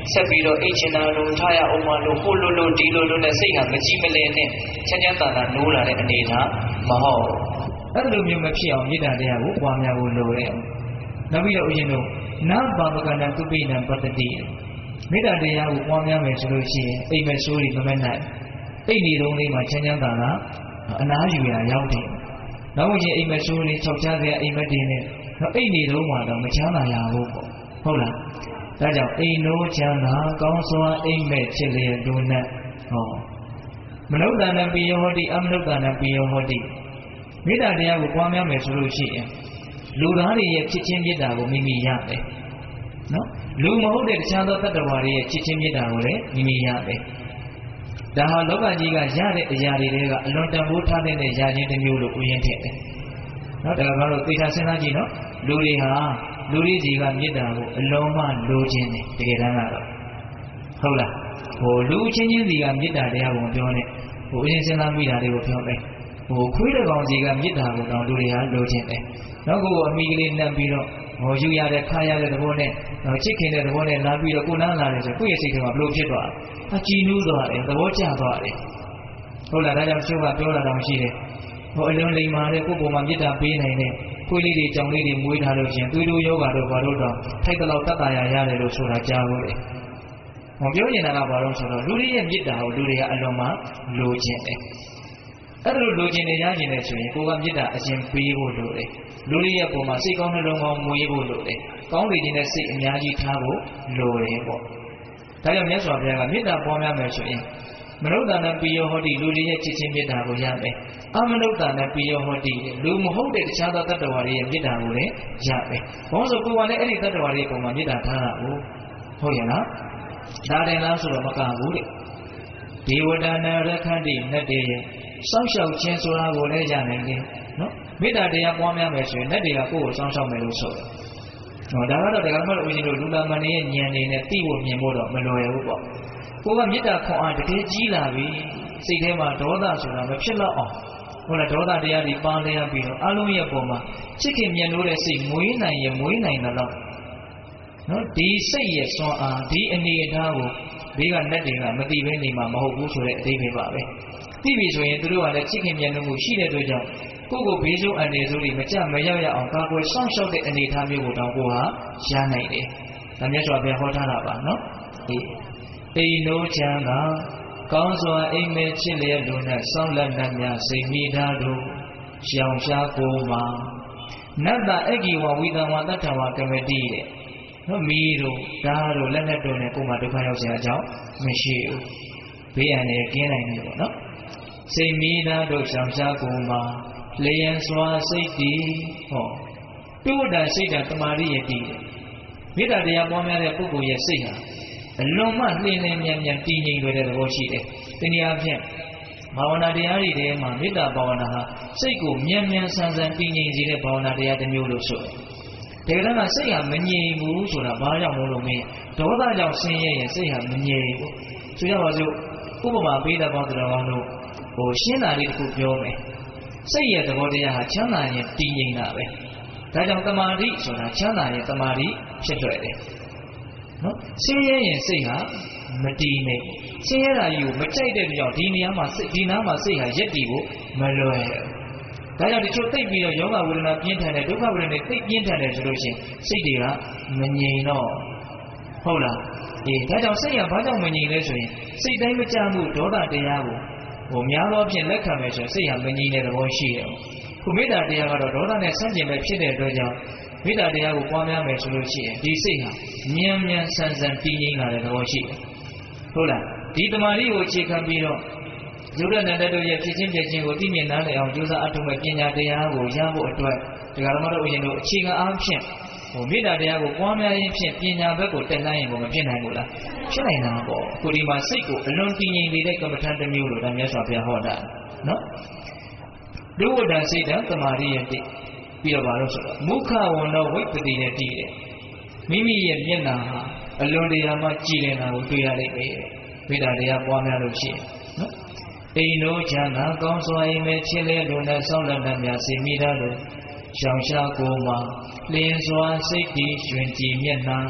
ဆက်ပြီးတော့အိတ်ချင်တာလို့ထားရအောင်မလို့ဟိုလိုဒီလိုနဲ့စိတ်ဟာမကြည့်မလည်နဲ့ချမ်းချမ်းသာသာနိုးလာတဲ့အနေထားမဟုတ်အဲ့လိုမျိုးမဖြစ်အောင်မေတ္တာတရားကိုပွားများဖို့လိုတယ်နောက်ပြီးတော့ဦးဇင်းတို့နာဘာဝကဏသုပိနံပတ္တိမေတ္တာတရားကိုပွားများမယ်ဆိုလို့ရှိရင်အိမ်မက်ဆိုးတွေမမဲ့နိုင်အိမ်နေတုံးလေးမှာချမ်းချမ်းသာသာအနားယူရရောက်တယ်နောက်ဝင်အိမ်မက်ဆိုးလေး၆ချားစရာအိမ်မက်တွေနဲ့အိမ်နေတုံးမှာတော့မချမ်းသာရဘူးပေါ့ဟုတ်လားဒါကြောင့်အိမ်နိုးချမ်းသာကောင်းစွာအိမ်မက်ဖြစ်လျက်ဒုနဲ့ဟောမနုဿာနံပိယဟောတိအမနုဿာနံပိယဟောတိမေတ္တာတရားကိုပွားများမယ်ဆိုလို့ရှိရင်လူသားတွေရဲ့ချစ်ချင်းမေတ္တာကိုမိမိရတယ်နော်လူမဟုတ်တဲ့တခြားသောတတ္တဝါတွေရဲ့ချစ်ချင်းမေတ္တာကိုလည်းမိမိရတယ်ဒါဟာလောကကြီးကရတဲ့အရာတွေကအလွန်တန်ဖိုးထားတဲ့ရခြင်းတစ်မျိုးလို့ဥယျာဉ်ထည့်တယ်နော်ဒါကတော့သေချာစဉ်းစားကြည့်နော်လူတွေဟာလူတွေကြီးကမေတ္တာကိုအလုံးမလိုခြင်းတယ်တကယ်တမ်းကတော့ဟုတ်လားလူချင်းချင်းစီကမေတ္တာတရားကိုပြောနေဥယျာဉ်စဉ်းစားမိတာတွေကိုပြောမယ်ခွေးတဲ့ကောင်စီကမေတ္တာကိုတော့လူတွေဟာလိုခြင်းတယ်နောက်ကိုအမိကလေးနှံ့ပြီးတော့ယူရတဲ့ခါရတဲ့သဘောနဲ့ချစ်ခင်တဲ့သဘောနဲ့လာပြီးတော့ကိုယ်နားလာတယ်ဆိုကိုယ့်ရဲ့စိတ်ထဲမှာဘလို့ဖြစ်သွားအကြည်နူးသွားတယ်သဘောကျသွားတယ်ဟုတ်လားဒါကြောင့်သူကပြောလာတာမရှိတယ်အလုံးလိမ္မာတဲ့ကိုယ့်ပုံမှာမေတ္တာပေးနိုင်တဲ့ခွေးလေးတွေကြောင်လေးတွေမွေးထားလို့ရှင်သွေးတိုးယောဂါတို့ဘာလို့တော့ထိုက်တဲ့လောက်တတ်တာရရတယ်လို့ဆိုတာကြားလို့တယ်ပြောနေတာကဘာလို့ဆိုတော့လူတွေရဲ့မေတ္တာကိုလူတွေကအလွန်မှလိုချင်တယ်အဲ့လိုလိုချင်နေရခြင်းနဲ့ဆိုရင်ကိုယ်ကမေတ္တာအရှင်ပေးဖို့လိုတယ်လူတွေရဲ့ပုံမှာစိတ်ကောင်းနှလုံးကောင်းမွေးဖို့လိုတယ်ကောင်းလေခြင်းနဲ့စိတ်အများကြီးထားဖို့လိုတယ်ပေါ့ဒါကြောင့်မြတ်စွာဘုရားကမေတ္တာပွားများမယ်ဆိုရင်မနုဿာနံပိယဟောတိလူတွေရဲ့ချစ်ချင်းမေတ္တာကိုရမယ်အမနုဿာနံပိယဟောတိလူမဟုတ်တဲ့တခြားသောတတ္တဝါတွေရဲ့မေတ္တာကိုလည်းရမယ်ဘာလို့ဆိုကိုယ်ကလည်းအဲ့ဒီတတ္တဝါတွေပုံမှာမေတ္တာထားတာကိုဟုတ်ရဲ့လားဒါတယ်လားဆိုတော့မကဘူးတဲ့ဒေဝတာနရခန္တိနတ်တွေရဲ့စောင့်ရှောက်ခြင်းဆိုတာကိုလည်းရနိုင်တယ်နော်မေတ္တာတရားပွားများမယ်ဆိုရင်နတ်တွေကကိုယ့်ကိုစောင့်ရှောက်မယ်လို့ဆိုတယ်ဒါကတော့တရားမှတ်လို့ဦးဇင်းတို့လူလာမဏေရဲ့ဉာဏ်နေနဲ့သိဖို့မြင်ဖို့တော့မလွယ်ဘူးပေါ့ကိုယ်ကမေတ္တာခွန်အားတကယ်ကြီးလာပြီစိတ်ထဲမှာဒေါသဆိုတာမဖြစ်တော့အောင်ဟုတ်လားဒေါသတရားတွေပါလျက်ပြီးတော့အလုံးရဲ့ပုံမှာချစ်ခင်မြတ်လို့တဲ့စိတ်မွေးနိုင်ရင်မွေးနိုင်တယ်လို့နော်ဒီစိတ်ရဲ့စွမ်းအားဒီအနေအထားကိုဘေးကနတ်တွေကမသိဘဲနေမှာမဟုတ်ဘူးဆိုတဲ့အသေးပဲပါပဲသိပြီဆိုရင်သူတို့ကလည်းချစ်ခင်မြတ်လို့မှုရှိတဲ့အတွက်ကြောင့်ကိုယ့်ကိုဘေးဆိုးအန္တရာယ်ဆိုးတွေမကြမရောက်ရအောင်ကာကွယ်စောင့်ရှောက်တဲ့အနေအထားမျိုးကိုတောင်ကိုဟာရနိုင်တယ်ဒါမြတ်စွာဘုရားဟောထားတာပါနော်အိမ်နိုးချမ်းသာကောင်းစွာအိမ်မဲချစ်လျက်လူနဲ့စောင့်လက်နှံ့များစိတ်မိသားတို့ရှောင်ရှားကိုမှာနတ္တအဂိဝဝိသံဝတ္ထဝကမတိတဲ့နော်မီးတို့ဓာတ်တို့လက်နဲ့တို့နဲ့ကိုယ်မှာဒုက္ခရောက်စရာအကြောင်းမရှိဘူးဘေးအန္တရာယ်ကင်းနိုင်တယ်ပေါ့နော်စိတ်မိသားတို့ရှောင်ရှားကိုမှာလျင်စွာစိတ်တည်ဟောတုဒ္ဒစိတ်တတမာရိယတည်မေတ္တာတရားပွားများတဲ့ပုဂ္ဂိုလ်ရဲ့စိတ်ဟာအလွန်မှလျင်လျင်မြန်မြန်တည်ငြိမ်တဲ့သဘောရှိတယ်။ဒီနေရာဖြင့်ဘာဝနာတရားတွေထဲမှာမေတ္တာဘာဝနာဟာစိတ်ကိုမြန်မြန်ဆန်ဆန်တည်ငြိမ်စေတဲ့ဘာဝနာတရားတစ်မျိုးလို့ဆိုတယ်။ဒါကလည်းစိတ်ဟာမငြိမ်ဘူးဆိုတာဘာကြောင့်လို့မင်းဒေါသကြောင့်ဆင်းရဲရင်စိတ်ဟာမငြိမ်ဘူး။ဆိုကြပါစို့ဥပမာပေးတဲ့ပေါင်းတော်ကောင်းတို့ရှင်းတာလေးတစ်ခုပြောမယ်။စိတ်ရဲ့သဘောတရားဟာချမ်းသာရင်တည်ငြိမ်တာပဲ။ဒါကြောင့်တမာတိဆိုတာချမ်းသာရင်တမာတိဖြစ်ထွက်တယ်နော်ဆင်းရဲရင်စိတ်ဟာမတည်နေဆင်းရဲတာကြီးကိုမကြိုက်တဲ့ကြောင့်ဒီနေရာမှာစိတ်ဒီနားမှာစိတ်ဟာရက်တည်ဖို့မလွယ်ဒါကြောင့်ဒီချို့သိပ်ပြီးတော့ယောဂဝေဒနာပြင်းထန်တဲ့ဒုက္ခဝေဒနာသိပ်ပြင်းထန်တယ်ဆိုလို့ရှိရင်စိတ်တွေကမငြိမ်တော့ဟုတ်လားဒါကြောင့်စိတ်ကဘာကြောင့်မငြိမ်လဲဆိုရင်စိတ်တိုင်းမကြမှုဒေါသတရားကိုများသောဖြင့်လက်ခံမယ်ဆိုရင်စိတ်ဟာမငြိမ်တဲ့သဘောရှိတယ်ခုမေတ္တာတရားကတော့ဒေါသနဲ့ဆန့်ကျင်ပဲဖြစ်တဲ့အတွက်ကြောင့်မေတ္တာတရားကိုပွားများမယ်ဆိုလို့ရှိရင်ဒီစိတ်ဟာမြန်မြန်ဆန်ဆန်တည်ငြိမ်လာတဲ့သဘောရှိတယ်ဟုတ်လားဒီတမာရီကိုအခြေခံပြီးတော့ယုဒ္ဓနန္ဒတို့ရဲ့ဖြစ်ချင်းပြချင်းကိုသိမြင်နားလည်အောင်ကြိုးစားအထောက်မဲ့ပညာတရားကိုရဖို့အတွက်ဒကာဓမ္မတို့ဥယျာဉ်တို့အခြေခံအားဖြင့်မေတ္တာတရားကိုပွားများရင်းဖြင့်ပညာဘက်ကိုတက်နိုင်ရင်ကိုမဖြစ်နိုင်ဘူးလားဖြစ်နိုင်တာပေါ့ကိုဒီမှာစိတ်ကိုအလွန်တည်ငြိမ်နေတဲ့ကမ္မထံတစ်မျိုးလို့ဒါမြတ်စွာဘုရားဟောတာနော်ဒုဝဒ္ဒစိတ်တံတမာရီယတိပြီးတော့ဘာလို့ဆိုတော့မုခဝန္နောဝိပ္ပတိနဲ့တည်တယ်မိမိရဲ့မျက်နှာဟာအလွန်တရာမှကြည်လင်တာကိုတွေ့ရလိမ့်မယ်မေတ္တာတရားပွားများလို့ရှိရင်နော်အိမ်တို့ချမ်းသာကောင်းစွာအိမ်မဲ့ချစ်လဲလို့နဲ့ဆောက်လက်နဲ့များစေမိတာလို့ရှောင်ရှားကိုမှာလင်းစွာစိတ်တည်ရွှင်ကြည်မျက်နှာန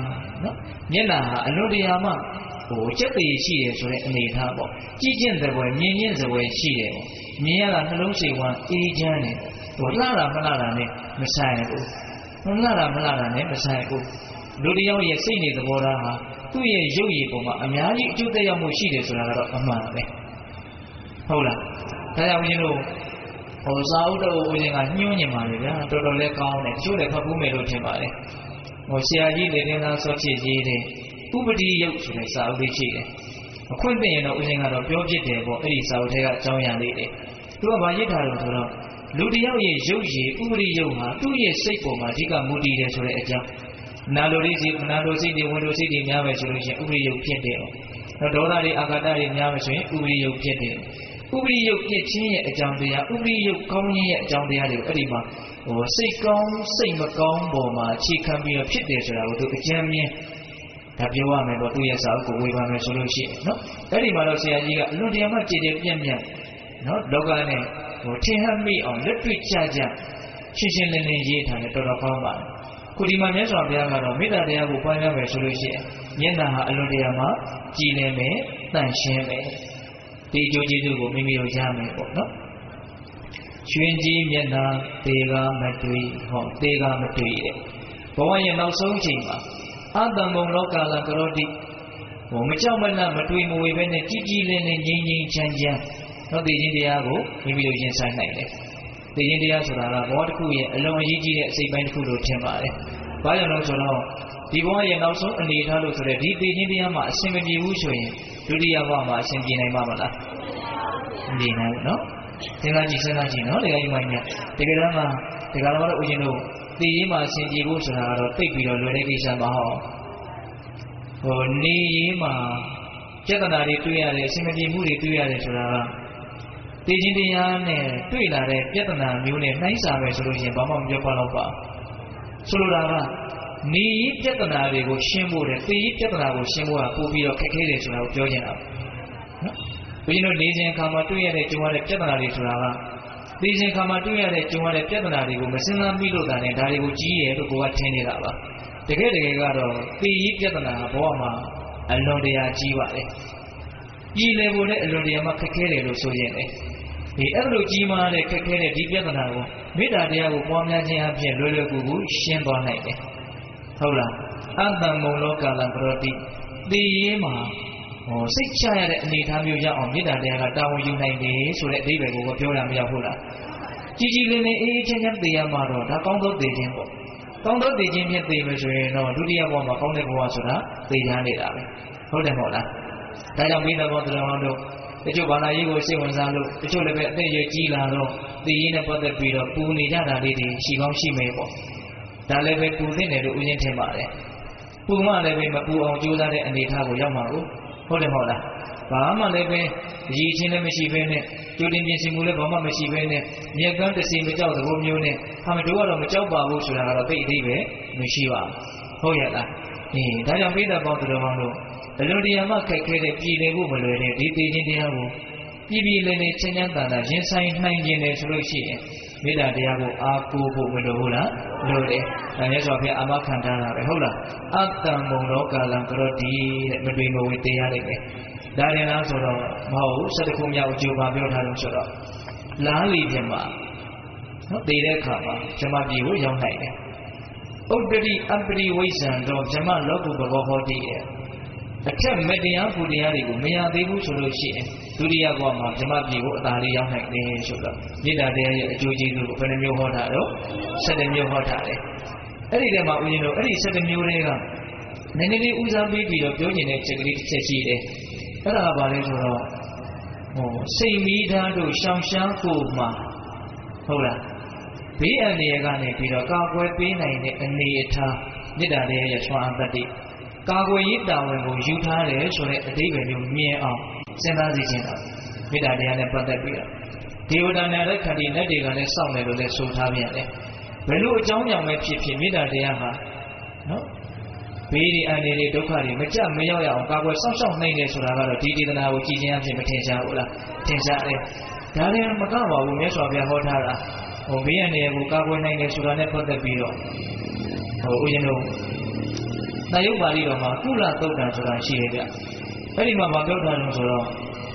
နော်မျက်နှာဟာအလွန်တရာမှစက်သေးရှိတယ်ဆိုတဲ့အနေထားပေါ့ကြည့်ချင်းသဘောမြင်ချင်းသဘောရှိတယ်ပေါ့မြင်ရတာနှလုံးစိတ်ဝမ်းအေးချမ်းတယ်လှတာမလှတာနဲ့မဆိုင်ဘူးလှတာမလှတာနဲ့မဆိုင်ဘူးလူတယောက်ရဲ့စိတ်နေသဘောထားဟာသူ့ရဲ့ရုပ်ရည်ပုံမှာအများကြီးအကျိုးသက်ရောက်မှုရှိတယ်ဆိုတာကတော့အမှန်ပဲဟုတ်လားဒါကြောင့်ဦးဇင်းတို့စာအုပ်တော်ဦးဇင်းကညှိုးညင်ပါလေဗျာတော်တော်လေးကောင်းတယ်တချို့လည်းဖတ်ဖို့မယ်လို့ထင်ပါလေဆရာကြီးလေတင်သားဆော့ချစ်ရေးတဲ့ဥပတိယုတ်ဆိုတဲ့စာအုပ်လေးရှိတယ်အခွင့်သိရင်တော့ဦးဇင်းကတော့ပြောဖြစ်တယ်ပေါ့အဲ့ဒီစာအုပ်ထဲကအကြောင်းအရာလေးတွေသူကဗာရစ်ထားလို့ဆိုတော့လူတယောက်ရဲ့ရုပ်ရည်ဥပတိယုတ်ဟာသူ့ရဲ့စိတ်ပေါ်မှာအဓိကမူတည်တယ်ဆိုတဲ့အကြောင်းနာလိုလေးစီနာလိုစိတ်တွေဝင်လိုစိတ်တွေများပဲဆိုလို့ရှိရင်ဥပတိယုတ်ဖြစ်တယ်ဒေါသတွေအာဃာတတွေများပဲဆိုရင်ဥပတိယုတ်ဖြစ်တယ်ဥပရိယုတ်ပြည့်ချင်းရဲ့အကြောင်းတရားဥပရိယုတ်ကောင်းခြင်းရဲ့အကြောင်းတရားတွေကိုအဲ့ဒီမှာစိတ်ကောင်းစိတ်မကောင်းပေါ်မှာအခြေခံပြီးတော့ဖြစ်တယ်ဆိုတာကိုသူအကျဉ်းမြင်ဒါပြောရမယ်ပေါ့သူရဲ့စာအုပ်ကိုဝေဖန်မယ်ဆိုလို့ရှိရင်နော်အဲ့ဒီမှာတော့ဆရာကြီးကအလွန်တရာမှကြည်ကြည်ပြန့်ပြန့်နော်လောကနဲ့ထင်ဟပ်မိအောင်လက်တွေ့ကြကြရှင်းရှင်းလင်းလင်းရေးထားတယ်တော်တော်ကောင်းပါတယ်ခုဒီမှာမြတ်စွာဘုရားကတော့မေတ္တာတရားကိုပွားများမယ်ဆိုလို့ရှိရင်မျက်နှာဟာအလွန်တရာမှကြည်လင်မယ်တန့်ရှင်းမယ်ဒီအကျိုးကျေးဇူးကိုမိမိတို့ရမယ်ပေါ့နော်ရွှင်ကြီးမျက်နှာသေကမတွေ့သေကမတွေ့တဲ့ဘဝရဲ့နောက်ဆုံးချိန်မှာအတ္တမုံလောကလကရောတိမကြောက်မလန့်မတွေ့မဝေပဲနဲ့ကြည်ကြည်လင်းလင်းငြိမ်းငြိမ်းချမ်းချမ်းသိခြင်းတရားကိုမိမိတို့ရင်ဆိုင်နိုင်တယ်သိခြင်းတရားဆိုတာကဘဝတစ်ခုရဲ့အလွန်အရေးကြီးတဲ့အစိတ်ပိုင်းတစ်ခုလို့ထင်ပါတယ်ဘာကြောင့်လဲဆိုတော့ဒီဘဝရဲ့နောက်ဆုံးအနေထားလို့ဆိုတဲ့ဒီသိခြင်းတရားမှာအရှင်မပြေဘူးဆိုရင်ဒုတိယဘဝမှာအရှင်ပြေနိုင်မှာမလားမပြေနိုင်ဘူးနော်စဉ်းစားကြည့်နော်ဒီကကြီးမှညာတကယ်တော့ဒီကတော့ဦးဇင်းတို့သိရေးမှာအရှင်ပြေဖို့ဆိုတာကတော့သိပြီးတော့လွယ်တဲ့ကိစ္စမဟုတ်နေရေးမှာပြဿနာတွေတွေ့ရတယ်အရှင်မပြေမှုတွေတွေ့ရတယ်ဆိုတာကသိခြင်းတရားနဲ့တွေ့လာတဲ့ပြဿနာမျိုးနဲ့နှိုင်းစာပဲဆိုလို့ရှိရင်ဘာမှမပြောပါတော့ပါဆိုလိုတာကနေရေးပြဿနာတွေကိုရှင်းဖို့တဲ့သိရေးပြဿနာကိုရှင်းဖို့ကပို့ပြီးတော့ခက်ခဲတယ်ဆိုတာကိုပြောချင်တာနော်ဘုရားတို့နေစဉ်အခါမှာတွေ့ရတဲ့ကြုံရတဲ့ပြဿနာတွေဆိုတာကသိစဉ်အခါမှာတွေ့ရတဲ့ကြုံရတဲ့ပြဿနာတွေကိုမစဉ်းစားမိလို့တာနဲ့ဒါတွေကိုကြီးတယ်လို့ကိုကထင်နေတာပါတကယ်ကတော့သိရေးပြဿနာကဘဝမှာအလွန်တရာကြီးပါတယ်ကြီးလေဖို့နဲ့အလွန်တရာမှခက်ခဲတယ်လို့ဆိုရင်လေဒီအဲ့လိုကြီးမားတဲ့ခက်ခဲတဲ့ဒီပြဿနာကိုမေတ္တာတရားကိုပွားများခြင်းအပြင်လွယ်လွယ်ကူကူရှင်းသွားနိုင်တယ်ဟုတ်လားအတ္တမုံလောကလံပရောတိသိရေးမှာစိတ်ချရတဲ့အနေအထားမျိုးရအောင်မေတ္တာတရားကတာဝန်ယူနိုင်တယ်ဆိုတဲ့အဓိပ္ပာယ်ကိုပြောတာမရောက်ဘူးလားကြီးကြီးလင်းလင်းအေးအေးချမ်းချမ်းသိရမှာတော့ဒါကောင်းသောသိခြင်းပေါ့ကောင်းသောသိခြင်းဖြင့်သိမယ်ဆိုရင်တော့ဒုတိယဘဝမှာကောင်းတဲ့ဘဝဆိုတာသိရနေတာပဲဟုတ်တယ်မဟုတ်လားဒါကြောင့်မိသားစုတော်တို့တချို့ဘာသာရေးကိုစိတ်ဝင်စားလို့တချို့လည်းပဲအသက်ရွယ်ကြီးလာတော့သိရင်းနဲ့ပတ်သက်ပြီးတော့ပူနေကြတာလေးတွေရှိကောင်းရှိမယ်ပေါ့ဒါလည်းပဲပူသင့်တယ်လို့ဦးရင်းထင်ပါတယ်ပူမှလည်းပဲမပူအောင်ကြိုးစားတဲ့အနေအထားကိုရောက်မှာဟုတ်တယ်မဟုတ်လားဘာမှလည်းပဲရည်ချင်းလည်းမရှိဘဲနဲ့ကြိုတင်ပြင်ဆင်မှုလည်းဘာမှမရှိဘဲနဲ့မြက်ကန်းတစီမကြောက်သဘောမျိုးနဲ့ဟာမတို့ကတော့မကြောက်ပါဘူးဆိုတာကတော့သိအသေးပဲမရှိပါဘူးဟုတ်ရဲ့လားဒါကြောင့်ပိဋကပေါင်းသူတော်ကောင်းတို့ဘယ်လိုတရားမှခက်ခဲတဲ့ပြည်လည်ဖို့မလွယ်တဲ့ဒီသိခြင်းတရားကိုပြည်လည်လည်ချင်းချမ်းသာသာရင်ဆိုင်နိုင်ခြင်းတယ်ဆိုလို့ရှိရင်မေတ္တာတရားကိုအားကိုးဖို့မလိုဘူးလားလိုတယ်ဒါနဲ့ဆိုဖျားအာမခံထားတာပဲဟုတ်လားအတ္တမုံလောကလံကရောတိတဲ့မတွေ့မဝေတရားလိုက်ပဲဒါရင်လားဆိုတော့မဟုတ်ဘူး၁၁ခုမြောက်အကျိုးပါပြောထားလို့ဆိုတော့လားလီပြမှာနော်သိတဲ့အခါမှာဇမပြေကိုရောက်နိုင်တယ်ဥဒ္ဒရိအပ္ပရိဝိဇ္ဇံတော့ဇမလောကုဘဂောဟောတိရဲ့အထက်မတရားကုတရားတွေကိုမရသေးဘူးဆိုလို့ရှိရင်ဒုတိယဘဝမှာဇမပြေကိုအသာလေးရောက်နိုင်တယ်ဆိုတော့မေတ္တာတရားရဲ့အကျိုးကျေးဇူးကိုဘယ်နှမျိုးဟောတာတော့7မျိုးဟောတာလေအဲ့ဒီထဲမှာဦးဇင်းတို့အဲ့ဒီ7မျိုးတွေကနည်းနည်းလေးဦးစားပေးပြီးတော့ပြောကျင်တဲ့ချက်ကလေးတစ်ချက်ရှိတယ်အဲ့ဒါကဘာလဲဆိုတော့စိတ်မိသားတို့ရှောင်ရှားဖို့မှာဟုတ်လားဘေးအန္တရာယ်ကနေပြီးတော့ကာကွယ်ပေးနိုင်တဲ့အနေအထားမေတ္တာတရားရဲ့ဆွမ်းအားတတိကာကွယ်ရေးတာဝန်ကိုယူထားတယ်ဆိုတဲ့အဓိပ္ပာယ်မျိုးမြင်အောင်စဉ်းစားစီခြင်းတာမေတ္တာတရားနဲ့ပတ်သက်ပြီးတော့ဒေဝတာနာရဲ့ခန္တီနဲ့တွေကလည်းစောင့်တယ်လို့လည်းဆိုထားပြန်တယ်ဘယ်လိုအကြောင်းကြောင့်ပဲဖြစ်ဖြစ်မေတ္တာတရားဟာနော်ဘေးဒီအန္တရာယ်ဒုက္ခတွေမကြမရောက်ရအောင်ကာကွယ်စောင့်ရှောက်နိုင်တယ်ဆိုတာကတော့ဒီဒေသနာကိုကြည်ခြင်းအဖြစ်မထင်ရှားဘူးလားထင်ရှားတယ်ဒါလည်းမကပါဘူးမြတ်စွာဘုရားဟောထားတာဘေးအန္တရာယ်ကိုကာကွယ်နိုင်တယ်ဆိုတာနဲ့ပတ်သက်ပြီးတော့ဦးဇင်းတို့သတယုတ်ပါဠိတော်မှာကုလသုတ်တံဆိုတာရှိတယ်ဗျအဲ့ဒီမှာမပြောထားလို့ဆိုတော့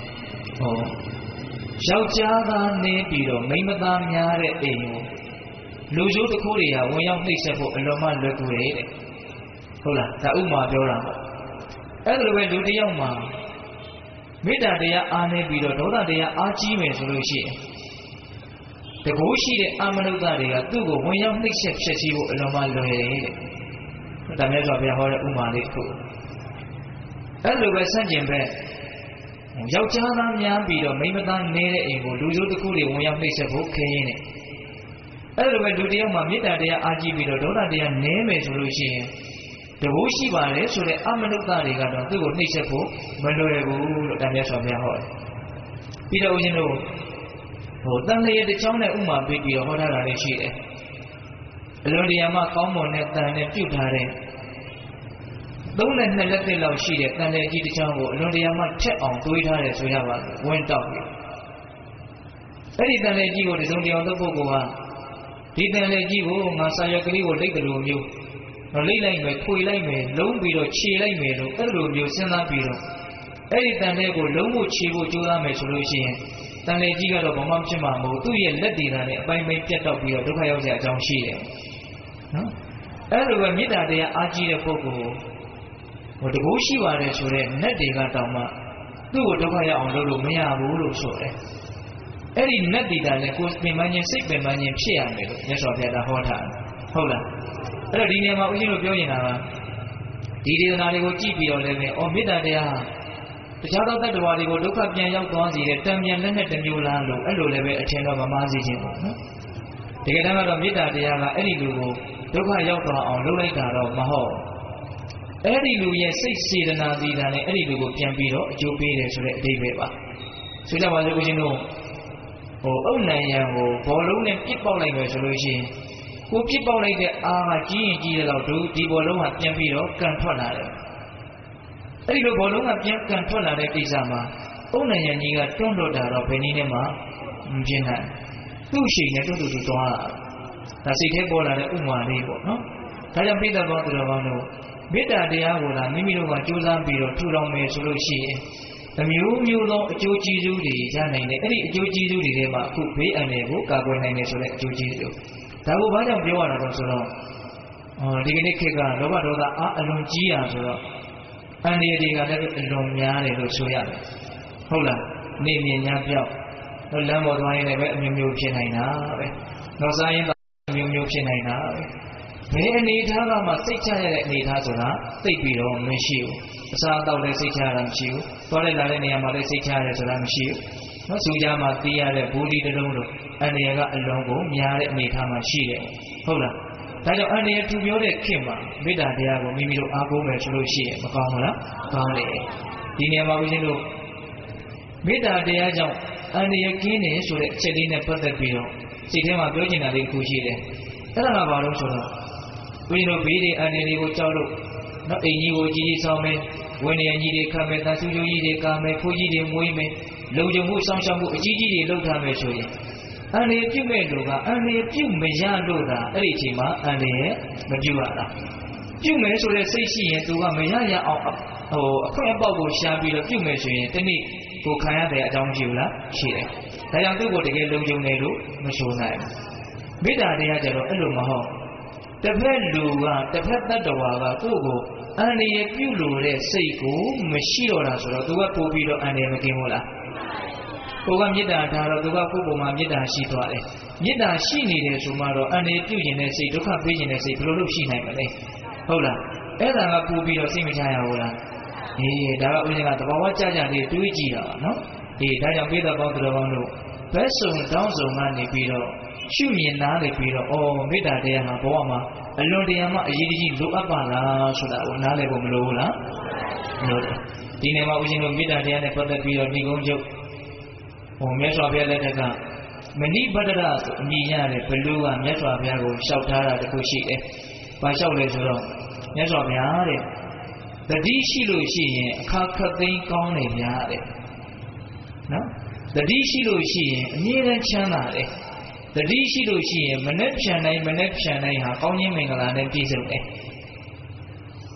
ယောက်ျားသားနေပြီးတော့မိန်းမသားများတဲ့အိမ်ကိုလူကျိုးတစ်ခုတွေကဝင်ရောက်နှိပ်စက်ဖို့အလွန်မှလွယ်ကူတယ်တဲ့ဟုတ်လားဒါဥမာပြောတာပေါ့အဲ့ဒါလိုပဲလူတစ်ယောက်မှာမေတ္တာတရားအားနေပြီးတော့ဒေါသတရားအားကြီးမယ်ဆိုလို့ရှိရင်တကူရှိတဲ့အာမနုဿတွေကသူ့ကိုဝင်ရောက်နှိပ်စက်ဖြစ်စီဖို့အလွန်မှလွယ်တယ်တဲ့ဒါမျိုးဆိုဘုရားဟောတဲ့ဥမာလေးတစ်ခုအဲ့လိုပဲဆန့်ကျင်ဘက်ယောက်ျားသားများပြီးတော့မိန်းမသားနေတဲ့အိမ်ကိုလူကျိုးတစ်ခုတွေဝင်ရောက်နှိပ်စက်ဖို့ခင်းရင်းနဲ့အဲ့လိုပဲလူတစ်ယောက်မှာမေတ္တာတရားအားကြီးပြီးတော့ဒေါသတရားနည်းမယ်ဆိုလို့ရှိရင်တကူရှိပါတယ်ဆိုတဲ့အာမနုဿတွေကတော့သူ့ကိုနှိပ်စက်ဖို့မလွယ်ဘူးလို့ဒါမျိုးဆိုဘုရားဟောတယ်ပြီးတော့ဦးဇင်းတို့တန်လျက်တစ်ချောင်းနဲ့ဥမာပေးပြီးတော့ဟောထားတာလည်းရှိတယ်အလွန်တရာမှကောင်းမွန်တဲ့တန်နဲ့ပြုတ်ထားတဲ့သုံးနဲ့နှစ်လက်သက်လောက်ရှိတဲ့တန်လျက်ကြီးတစ်ချောင်းကိုအလွန်တရာမှထက်အောင်တွေးထားတယ်ဆိုရပါဝင်းတောက်ပြီးအဲ့ဒီတန်လျက်ကြီးကိုတစုံတယောက်သောပုဂ္ဂိုလ်ဟာဒီတန်လျက်ကြီးကိုငါစာရွက်ကလေးကိုလိတ်တယ်လို့မျိုးလိတ်လိုက်မယ်ခွေလိုက်မယ်လုံးပြီးတော့ခြေလိုက်မယ်လို့အဲ့လိုမျိုးစဉ်းစားပြီးတော့အဲ့ဒီတန်လျက်ကိုလုံးဖို့ခြေဖို့ကြိုးစားမယ်ဆိုလို့ရှိရင်တန်လျက်ကြီးကတော့ဘာမှဖြစ်မှာမဟုတ်သူ့ရဲ့လက်တည်တာနဲ့အပိုင်းပိုင်းပြတ်တော့ပြီးတော့ဒုက္ခရောက်ကြအကြောင်းရှိတယ်နော်အဲ့လိုပဲမေတ္တာတရားအားကြီးတဲ့ပုဂ္ဂိုလ်တကူရှိပါတယ်ဆိုတဲ့နတ်တွေကတောင်မှသူ့ကိုဒုက္ခရောက်အောင်လုပ်လို့မရဘူးလို့ဆိုတယ်အဲ့ဒီနတ်တွေကလည်းကိုယ်ပင်ပန်းခြင်းစိတ်ပင်ပန်းခြင်းဖြစ်ရမယ်လို့မြတ်စွာဘုရားကဟောထားတယ်ဟုတ်လားအဲ့တော့ဒီနေရာမှာဦးဇင်းတို့ပြောနေတာကဒီဒေသနာတွေကိုကြည့်ပြီးတော့လည်းမေတ္တာတရားတခြားသောတတ္တဝါတွေကိုဒုက္ခပြန်ရောက်သွားစေတဲ့တံပြန်လက်နဲ့တစ်မျိုးလားလို့အဲ့လိုလည်းပဲအထင်တော့မမှားစေခြင်းပေါ့နော်တကယ်တမ်းကတော့မေတ္တာတရားကအဲ့ဒီလူကိုဒုက္ခရောက်သွားအောင်လုပ်လိုက်တာတော့မဟုတ်အဲ့ဒီလူရဲ့စိတ်စေတနာစီတာနဲ့အဲ့ဒီလူကိုပြန်ပြီးတော့အကျိုးပေးတယ်ဆိုတဲ့အဓိပ္ပာယ်ပါဆိုကြပါစို့ဦးဇင်းတို့အုတ်နံရံကိုဘောလုံးနဲ့ပြစ်ပေါက်လိုက်မယ်ဆိုလို့ရှိရင်ကိုပြစ်ပေါက်လိုက်တဲ့အားကကြီးရင်ကြီးတဲ့လောက်ဒီဘောလုံးကပြန်ပြီးတော့ကန်ထွက်လာတယ်အဲ့ဒီလိုဘောလုံးကပြန်ကန်ထွက်လာတဲ့ကိစ္စမှာအုတ်နံရံကြီးကတွန်းလွတ်တာတော့ဘယ်နည်းနဲ့မှမပြင်းနိုင်သူ့ရှိန်နဲ့တူသွားတာဒါစိတ်ထဲပေါ်လာတဲ့ဥမာလေးပေါ့နော်ဒါကြောင့်ပိဋကဘောသူတော်ကောင်းတို့မေတ္တာတရားကိုလာမိမိတို့ကကြိုးစားပြီးတော့ထူထောင်မယ်ဆိုလို့ရှိရင်အမျိုးမျိုးသောအကျိုးကျေးဇူးတွေရနိုင်တယ်အဲ့ဒီအကျိုးကျေးဇူးတွေထဲမှာအခုဘေးအန္တရာယ်ကိုကာကွယ်နိုင်တယ်ဆိုတဲ့အကျိုးကျေးဇူးဒါကိုဘာကြောင့်ပြောရတာလဲဆိုတော့ဒီကနေ့ခေတ်ကလောဘဒေါသအားအလွန်ကြီးရဆိုတော့အန္တရာယ်တွေကလည်းအလွန်များတယ်လို့ဆိုရတယ်ဟုတ်လားနေမြင်ညာပြောက်လမ်းပေါ်သွားရင်လည်းပဲအမျိုးမျိုးဖြစ်နိုင်တာပဲနောက်စားရင်အမျိုးမျိုးဖြစ်နိုင်တာပဲဘယ်အနေထားကမှစိတ်ချရတဲ့အနေထားဆိုတာသိပြီးတော့မရှိဘူးအစားအသောက်လည်းစိတ်ချရတာမရှိဘူးသွားလိုက်လာတဲ့နေရာမှာလည်းစိတ်ချရတယ်ဆိုတာမရှိဘူးနော်စူကြမှာသိရတဲ့ဘူးလီတလုံးလို့အန္တရာယ်ကအလွန်ကိုများတဲ့အနေထားမှာရှိတယ်ဟုတ်လားဒါကြောင့်အန္တရာယ်ထူပြောတဲ့ခေတ်မှာမေတ္တာတရားကိုမိမိတို့အားကိုးမယ်ဆိုလို့ရှိရင်မကောင်းဘူးလားကောင်းတယ်ဒီနေရာမှာဦးဇင်းတို့မေတ္တာတရားကြောင့်အန္တရာယ်ကင်းတယ်ဆိုတဲ့အချက်လေးနဲ့ပတ်သက်ပြီးတော့စိတ်ထဲမှာပြောချင်တာလေးတစ်ခုရှိတယ်အဲ့ဒါကဘာလို့ဆိုတော့ဦးဇင်းတို့ဘေးတွေအန္တရာယ်တွေကိုကြောက်လို့နော်အိမ်ကြီးကိုကြီးကြီးဆောင်မယ်ဝင်းရကြီးတွေခတ်မယ်တန်ဆူကျိုးကြီးတွေကာမယ်ဖိုးကြီးတွေမွေးမယ်လုံခြုံမှုစောင့်ရှောက်မှုအကြီးကြီးတွေလုပ်ထားမယ်ဆိုရင်အန္တရာယ်ပြုမဲ့လူကအန္တရာယ်ပြုမရလို့သာအဲ့ဒီအချိန်မှာအန္တရာယ်မပြုရတာပြုမယ်ဆိုတဲ့စိတ်ရှိရင်သူကမရရအောင်အခွင့်အပေါက်ကိုရှာပြီးတော့ပြုမယ်ဆိုရင်တနည်းကိုခံရတဲ့အကြောင်းရှိဘူးလားရှိတယ်ဒါကြောင့်သူ့ကိုတကယ်လုံခြုံတယ်လို့မဆိုနိုင်ဘူးမေတ္တာတရားကြတော့အဲ့လိုမဟုတ်တစ်ဖက်လူကတစ်ဖက်တ attva ကသူ့ကိုအန္တရာယ်ပြုလို့တဲ့စိတ်ကိုမရှိတော့တာဆိုတော့သူကပို့ပြီးတော့အန္တရာယ်မကင်းဘူးလားကိုကမေတ္တာထားတော့သူကကိုယ့်ပုံမှာမေတ္တာရှိသွားတယ်မေတ္တာရှိနေတယ်ဆိုမှတော့အန္တရာယ်ပြုခြင်းတဲ့စိတ်ဒုက္ခပေးခြင်းတဲ့စိတ်ဘယ်လိုလုပ်ရှိနိုင်မလဲဟုတ်လားအဲ့ဒါကပို့ပြီးတော့စိတ်မချရဘူးလားဒါကဦးဇင်းကသဘာဝကြကြလေးတွေးကြည့်တာပါနော်ဒါကြောင့်ပိဋကပေါင်းသူတော်ကောင်းတို့ဘက်စုံတောင်းစုံကနေပြီးတော့ရှုမြင်နားလေပြီးတော့မေတ္တာတရားဟာဘဝမှာအလွန်တရာမှအရေးကြီးလိုအပ်ပါလားဆိုတာကိုနားလည်ဖို့မလိုဘူးလားလို့ဒီနေ့မှာဦးဇင်းတို့မေတ္တာတရားနဲ့ပတ်သက်ပြီးတော့ဏိကုံးချုပ်မြတ်စွာဘုရားလက်ထက်ကမဏိပတ္တရဆိုအမည်ရတဲ့ဘလူးကမြတ်စွာဘုရားကိုလျှောက်ထားတာတခုရှိတယ်။ဘာလျှောက်လဲဆိုတော့မြတ်စွာဘုရားတဲ့တတိရှိလို့ရှိရင်အခါခတ်သိမ်းကောင်းတယ်များတဲ့နော်တတိရှိလို့ရှိရင်အမြဲတမ်းချမ်းသာတယ်တတိရှိလို့ရှိရင်မနှက်ဖြန်တိုင်းဟာကောင်းခြင်းမင်္ဂလာနဲ့ပြည့်စုံတယ်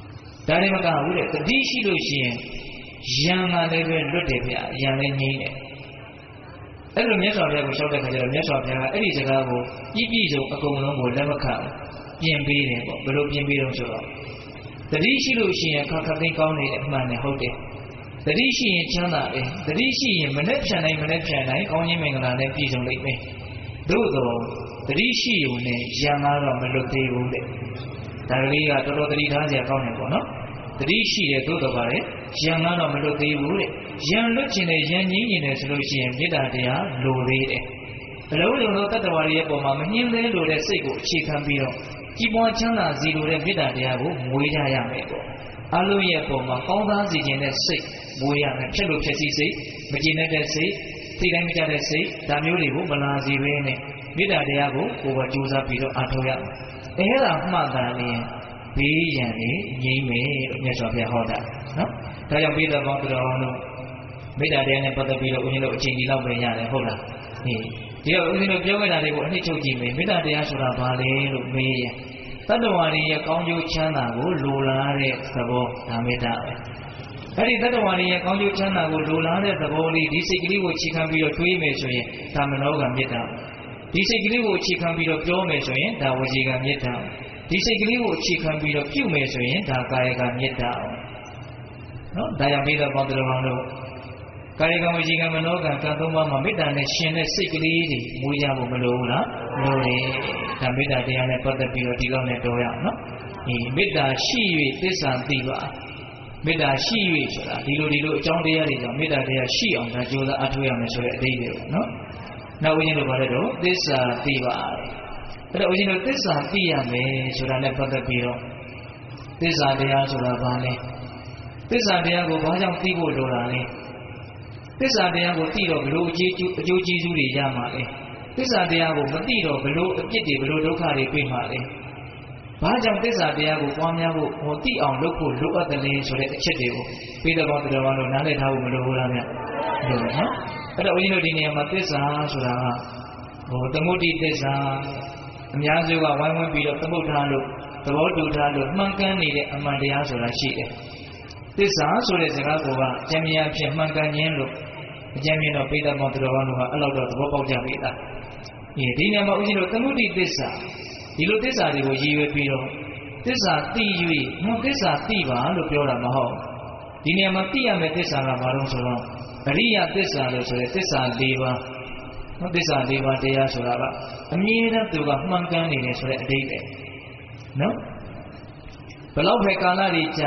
ဒါလည်းမကဘူးတဲ့တတိရှိလို့ရှိရင်ယံကလည်းပဲလွတ်တယ်ဗျာယံလည်းငြိမ့်တယ်အဲ့လိုမြတ်စွာဘုရားကိုလျှောက်တဲ့ခါကျတော့မြတ်စွာဘုရားကအဲ့ဒီစကားကိုပြည့်စုံအကုန်လုံးကိုလက်မခံပြင်ပေးတယ်ပေါ့ဘယ်လိုပြင်ပေးတော့ဆိုတော့တတိရှိလို့ရှိရင်ခက်သိမ်းကောင်းနေတဲ့အမှန်နဲ့ဟုတ်တယ်တတိရှိရင်ချမ်းသာတယ်တတိရှိရင်မနဲ့ဖြန်တိုင်းကောင်းခြင်းမင်္ဂလာနဲ့ပြည့်စုံလိမ့်မယ်သို့တော့တတိရှိုံနဲ့ယံကတော့မလွတ်သေးဘူးတဲ့ဒါကလေးကတော်တော်တတိထားစရာကောင်းတယ်ပေါ့နော်တတိရှိတယ်သို့တော့ပါလေယံကတော့မလွတ်သေးဘူးတဲ့ယံလွတ်ခြင်းနဲ့ယံငြင်းခြင်းနဲ့ဆိုလို့ရှိရင်မေတ္တာတရားလိုသေးတယ်အလုံးစုံသောတတ္တဝါတွေရဲ့ပုံမှာမနှင်းသေးလို့တဲ့စိတ်ကိုအခြေခံပြီးတော့ကြီးပွားချမ်းသာစေလိုတဲ့မေတ္တာတရားကိုမွေးကြရမယ်ပေါ့အလုံးရဲ့ပုံမှာကောင်းစားစေခြင်းနဲ့စိတ်မွေးရမယ်ဖြစ်လို့ဖြစ်စီစိတ်မကျေနပ်တဲ့စိတ်သိတိုင်းမကြတဲ့စိတ်ဒါမျိုးတွေကိုမလာစေဘဲနဲ့မေတ္တာတရားကိုကိုယ်ကကြိုးစားပြီးတော့အားထုတ်ရမယ်အဲ့ဒါမှတ်တာလည်းဘေးရန်နေငြိမ့်မယ်လို့မြတ်စွာဘုရားဟောတာနော်ဒါကြောင့်ပိဋကပေါင်းသူတော်တို့မေတ္တာတရားနဲ့ပတ်သက်ပြီးတော့ဦးဇင်းတို့အချိန်ကြီးလောက်ပဲရတယ်ဟုတ်လားဒီတော့ဦးဇင်းတို့ပြောခဲ့တာလေးကိုအနှစ်ချုပ်ကြည့်မယ်မေတ္တာတရားဆိုတာဘာလဲလို့မေးရင်တတ္တဝါတွေရဲ့ကောင်းကျိုးချမ်းသာကိုလိုလားတဲ့သဘောဒါမေတ္တာပဲအဲ့ဒီတတ္တဝါတွေရဲ့ကောင်းကျိုးချမ်းသာကိုလိုလားတဲ့သဘောလေးဒီစိတ်ကလေးကိုအခြေခံပြီးတော့တွေးမယ်ဆိုရင်ဒါမနောကမေတ္တာဒီစိတ်ကလေးကိုအခြေခံပြီးတော့ပြောမယ်ဆိုရင်ဒါဝစီကမေတ္တာဒီစိတ်ကလေးကိုအခြေခံပြီးတော့ပြုမယ်ဆိုရင်ဒါကာယကမေတ္တာနော်ဒါကြောင့်ပိဋကပေါင်းသူတော်ကောင်းတို့ကာယကံဝစီကံမနောကံကံသုံးပါးမှာမေတ္တာနဲ့ရှင်တဲ့စိတ်ကလေးတွေမွေးကြဖို့မလိုဘူးလားလိုတယ်ဒါမေတ္တာတရားနဲ့ပတ်သက်ပြီးတော့ဒီလောက်နဲ့တော်ရအောင်နော်ဒီမေတ္တာရှိ၍သစ္စာသိပါမေတ္တာရှိ၍ဆိုတာဒီလိုအကြောင်းတရားတွေကြောင့်မေတ္တာတရားရှိအောင်ဒါကြိုးစားအထောက်ရမယ်ဆိုတဲ့အဓိပ္ပာယ်ပေါ့နော်နောက်ဦးဇင်းတို့ဗါလဲတော့သစ္စာသိပါအဲ့တော့ဦးဇင်းတို့သစ္စာသိရမယ်ဆိုတာနဲ့ပတ်သက်ပြီးတော့သစ္စာတရားဆိုတာဘာလဲသစ္စာတရားကိုဘာကြောင့်သိဖို့လိုတာလဲသစ္စာတရားကိုသိတော့ဘလို့အကျိုးကျေးဇူးတွေရမှာလဲသစ္စာတရားကိုမသိတော့ဘလို့အပြစ်တွေဘလို့ဒုက္ခတွေတွေ့မှာလဲဘာကြောင့်သစ္စာတရားကိုပွားများဖို့ဟောသိအောင်လုပ်ဖို့လိုအပ်တယ်လဲဆိုတဲ့အချက်တွေကိုပိဋကပေါင်းတော်တော်တို့နားလည်ထားဖို့မလိုဘူးလားဗျလိုတယ်နော်အဲ့တော့ဦးဇင်းတို့ဒီနေရာမှာသစ္စာဆိုတာကသမုဒိသစ္စာအများစုကဝိုင်းဝန်းပြီးတော့သမုဋ္ဌာလို့သဘောတူထားလို့မှန်ကန်နေတဲ့အမှန်တရားဆိုတာရှိတယ်သစ္စာဆိုတဲ့စကားကအကျဉ်းများဖြင့်မှန်ကန်ခြင်းလို့အကျဉ်းမြင်တော့ပိဋကပေါင်းတော်တော်တို့ကအဲ့လောက်တော့သဘောပေါက်ကြပြီလားဒီနေရာမှာဦးဇင်းတို့သမုဒိသစ္စာဒီလိုသစ္စာတွေကိုရည်ရွယ်ပြီးတော့သစ္စာသိ၍သစ္စာသိပါလို့ပြောတာမဟုတ်ဒီနေရာမှာသိရမယ့်သစ္စာကဘာလို့ဆိုတော့အရိယသစ္စာလို့ဆိုတဲ့သစ္စာ၄ပါးသစ္စာ၄ပါးတရားဆိုတာကအမြဲတမ်းသူကမှန်ကန်နေတယ်ဆိုတဲ့အဓိပ္ပာယ်နော်ဘယ်လောက်ပဲကာလတွေကြာ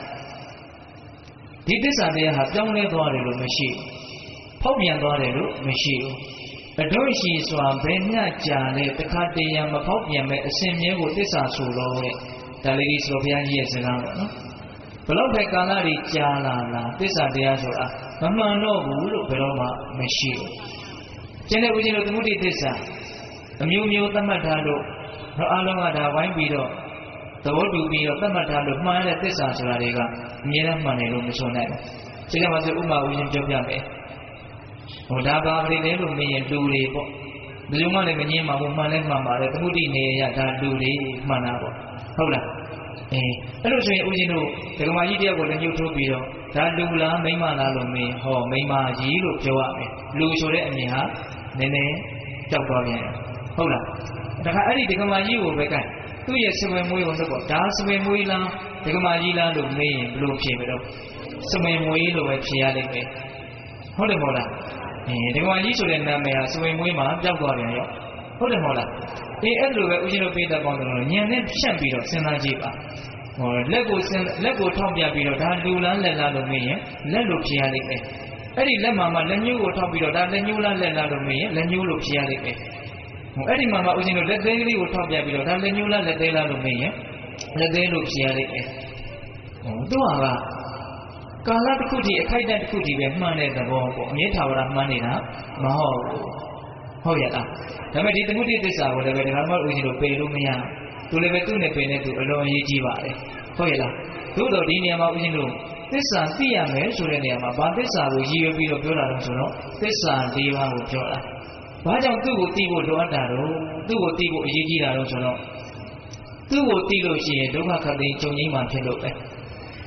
ဒီသစ္စာတရားဟာပြောင်းလဲသွားတယ်လို့မရှိဖောက်ပြန်သွားတယ်လို့မရှိဘူးအတွင်းရှိစွာဘယ်မျှကြာလဲတခါတည်းရမဖောက်ပြန်မဲ့အစဉ်မြဲကိုသစ္စာဆိုတော့တဲ့ဒါလေးကြီးဆိုဘုရားကြီးရဲ့စကားပေါ့နော်ဘယ်လောက်ပဲကာလတွေကြာလာသစ္စာတရားဆိုတာမမှန်တော့ဘူးလို့ဘယ်တော့မှမရှိဘူးကျန်တဲ့ဦးဇင်းတို့သမုဒိသစ္စာအမျိုးမျိုးသတ်မှတ်ထားလို့အားလုံးကဒါဝိုင်းပြီးတော့သဘောတူပြီးတော့သတ်မှတ်ထားလို့မှားတဲ့သစ္စာဆိုတာတွေကအမြဲတမ်းမှန်တယ်လို့မဆိုနိုင်ဘူး။ဒီကမှာဆိုဥပမာဦးဇင်းပြောပြမယ်။ဒါပါပရိသေလို့မင်းရင်လူတွေပေါ့။ဘယ်သူမှလည်းမငြင်းပါဘူးမှန်လဲမှန်ပါတယ်သမုဒိနေရဒါလူတွေမှန်တာပေါ့။ဟုတ်လား။အဲ့လိုဆိုရင်ဦးဇင်းတို့ဒကမာကြီးတယောက်ကိုလည်းညှို့ထိုးပြီးတော့ဒါလူလားမိန်းမလားလို့မင်းဟောမိန်းမကြီးလို့ပြောရမယ်။လူဆိုတဲ့အမြင်ဟာနည်းနည်းကြောက်သွားပြန်ဟုတ်လား။ဒါကအဲ့ဒီဒကမာကြီးကိုပဲကဲသူ့ရဲ့စပယ်မွေးကိုဆိုတော့ဒါစပယ်မွေးလားဒကမာကြီးလားလို့မေးရင်ဘယ်လိုဖြေမလို့စပယ်မွေးလို့ပဲဖြေရလိမ့်မယ်ဟုတ်တယ်မဟုတ်လားဒကမာကြီးဆိုတဲ့နာမည်ဟာစပယ်မွေးမှာပျောက်သွားပြန်ရောဟုတ်တယ်မဟုတ်လားအဲ့လိုပဲဦးဇင်းတို့ပိဋကပေါင်းတယ်လို့ညံနဲ့ဖြန့်ပြီးတော့စဉ်းစားကြည့်ပါလက်ကိုထောက်ပြပြီးတော့ဒါလူလားလက်လားလို့မေးရင်လက်လို့ဖြေရလိမ့်မယ်အဲ့ဒီလက်မှာလက်ညှိုးကိုထောက်ပြီးတော့ဒါလက်ညှိုးလားလက်လားလို့မေးရင်လက်ညှိုးလို့ဖြေရလိမ့်မယ်အဲ့ဒီမှာဦးဇင်းတို့လက်သေးကလေးကိုထောက်ပြပြီးတော့ဒါလက်ညှိုးလားလက်သေးလားလို့မေးရင်လက်သေးလို့ဖြေရလိမ့်မယ်သူကကာလတစ်ခုတည်းအခိုက်အတန့်တစ်ခုတည်းပဲမှန်တဲ့သဘောပေါ့အမြဲထာဝရမှန်နေတာမဟုတ်ဘူးဟုတ်ရလားဒါပေမဲ့ဒီသမုဒိသစ္စာကိုလည်းပဲဒီမှာဦးဇင်းတို့ပယ်လို့မရသူလည်းပဲသူ့နဲ့ပယ်နေသူအလွန်အရေးကြီးပါတယ်ဟုတ်ရလားသို့တော်ဒီနေရာမှာဦးဇင်းတို့သစ္စာသိရမယ်ဆိုတဲ့နေရာမှာဘာသစ္စာကိုရည်ရွယ်ပြီးတော့ပြောတာလဲဆိုတော့သစ္စာ၄ပါးကိုပြောတာဘာကြောင့်သူ့ကိုသိဖို့လိုအပ်တာတော့သူ့ကိုသိဖို့အရေးကြီးတာတော့ဆိုတော့သူ့ကိုသိလို့ရှိရင်ဒုက္ခခတ်သိမ်းချုပ်ငြိမ်းမှဖြစ်လို့ပဲ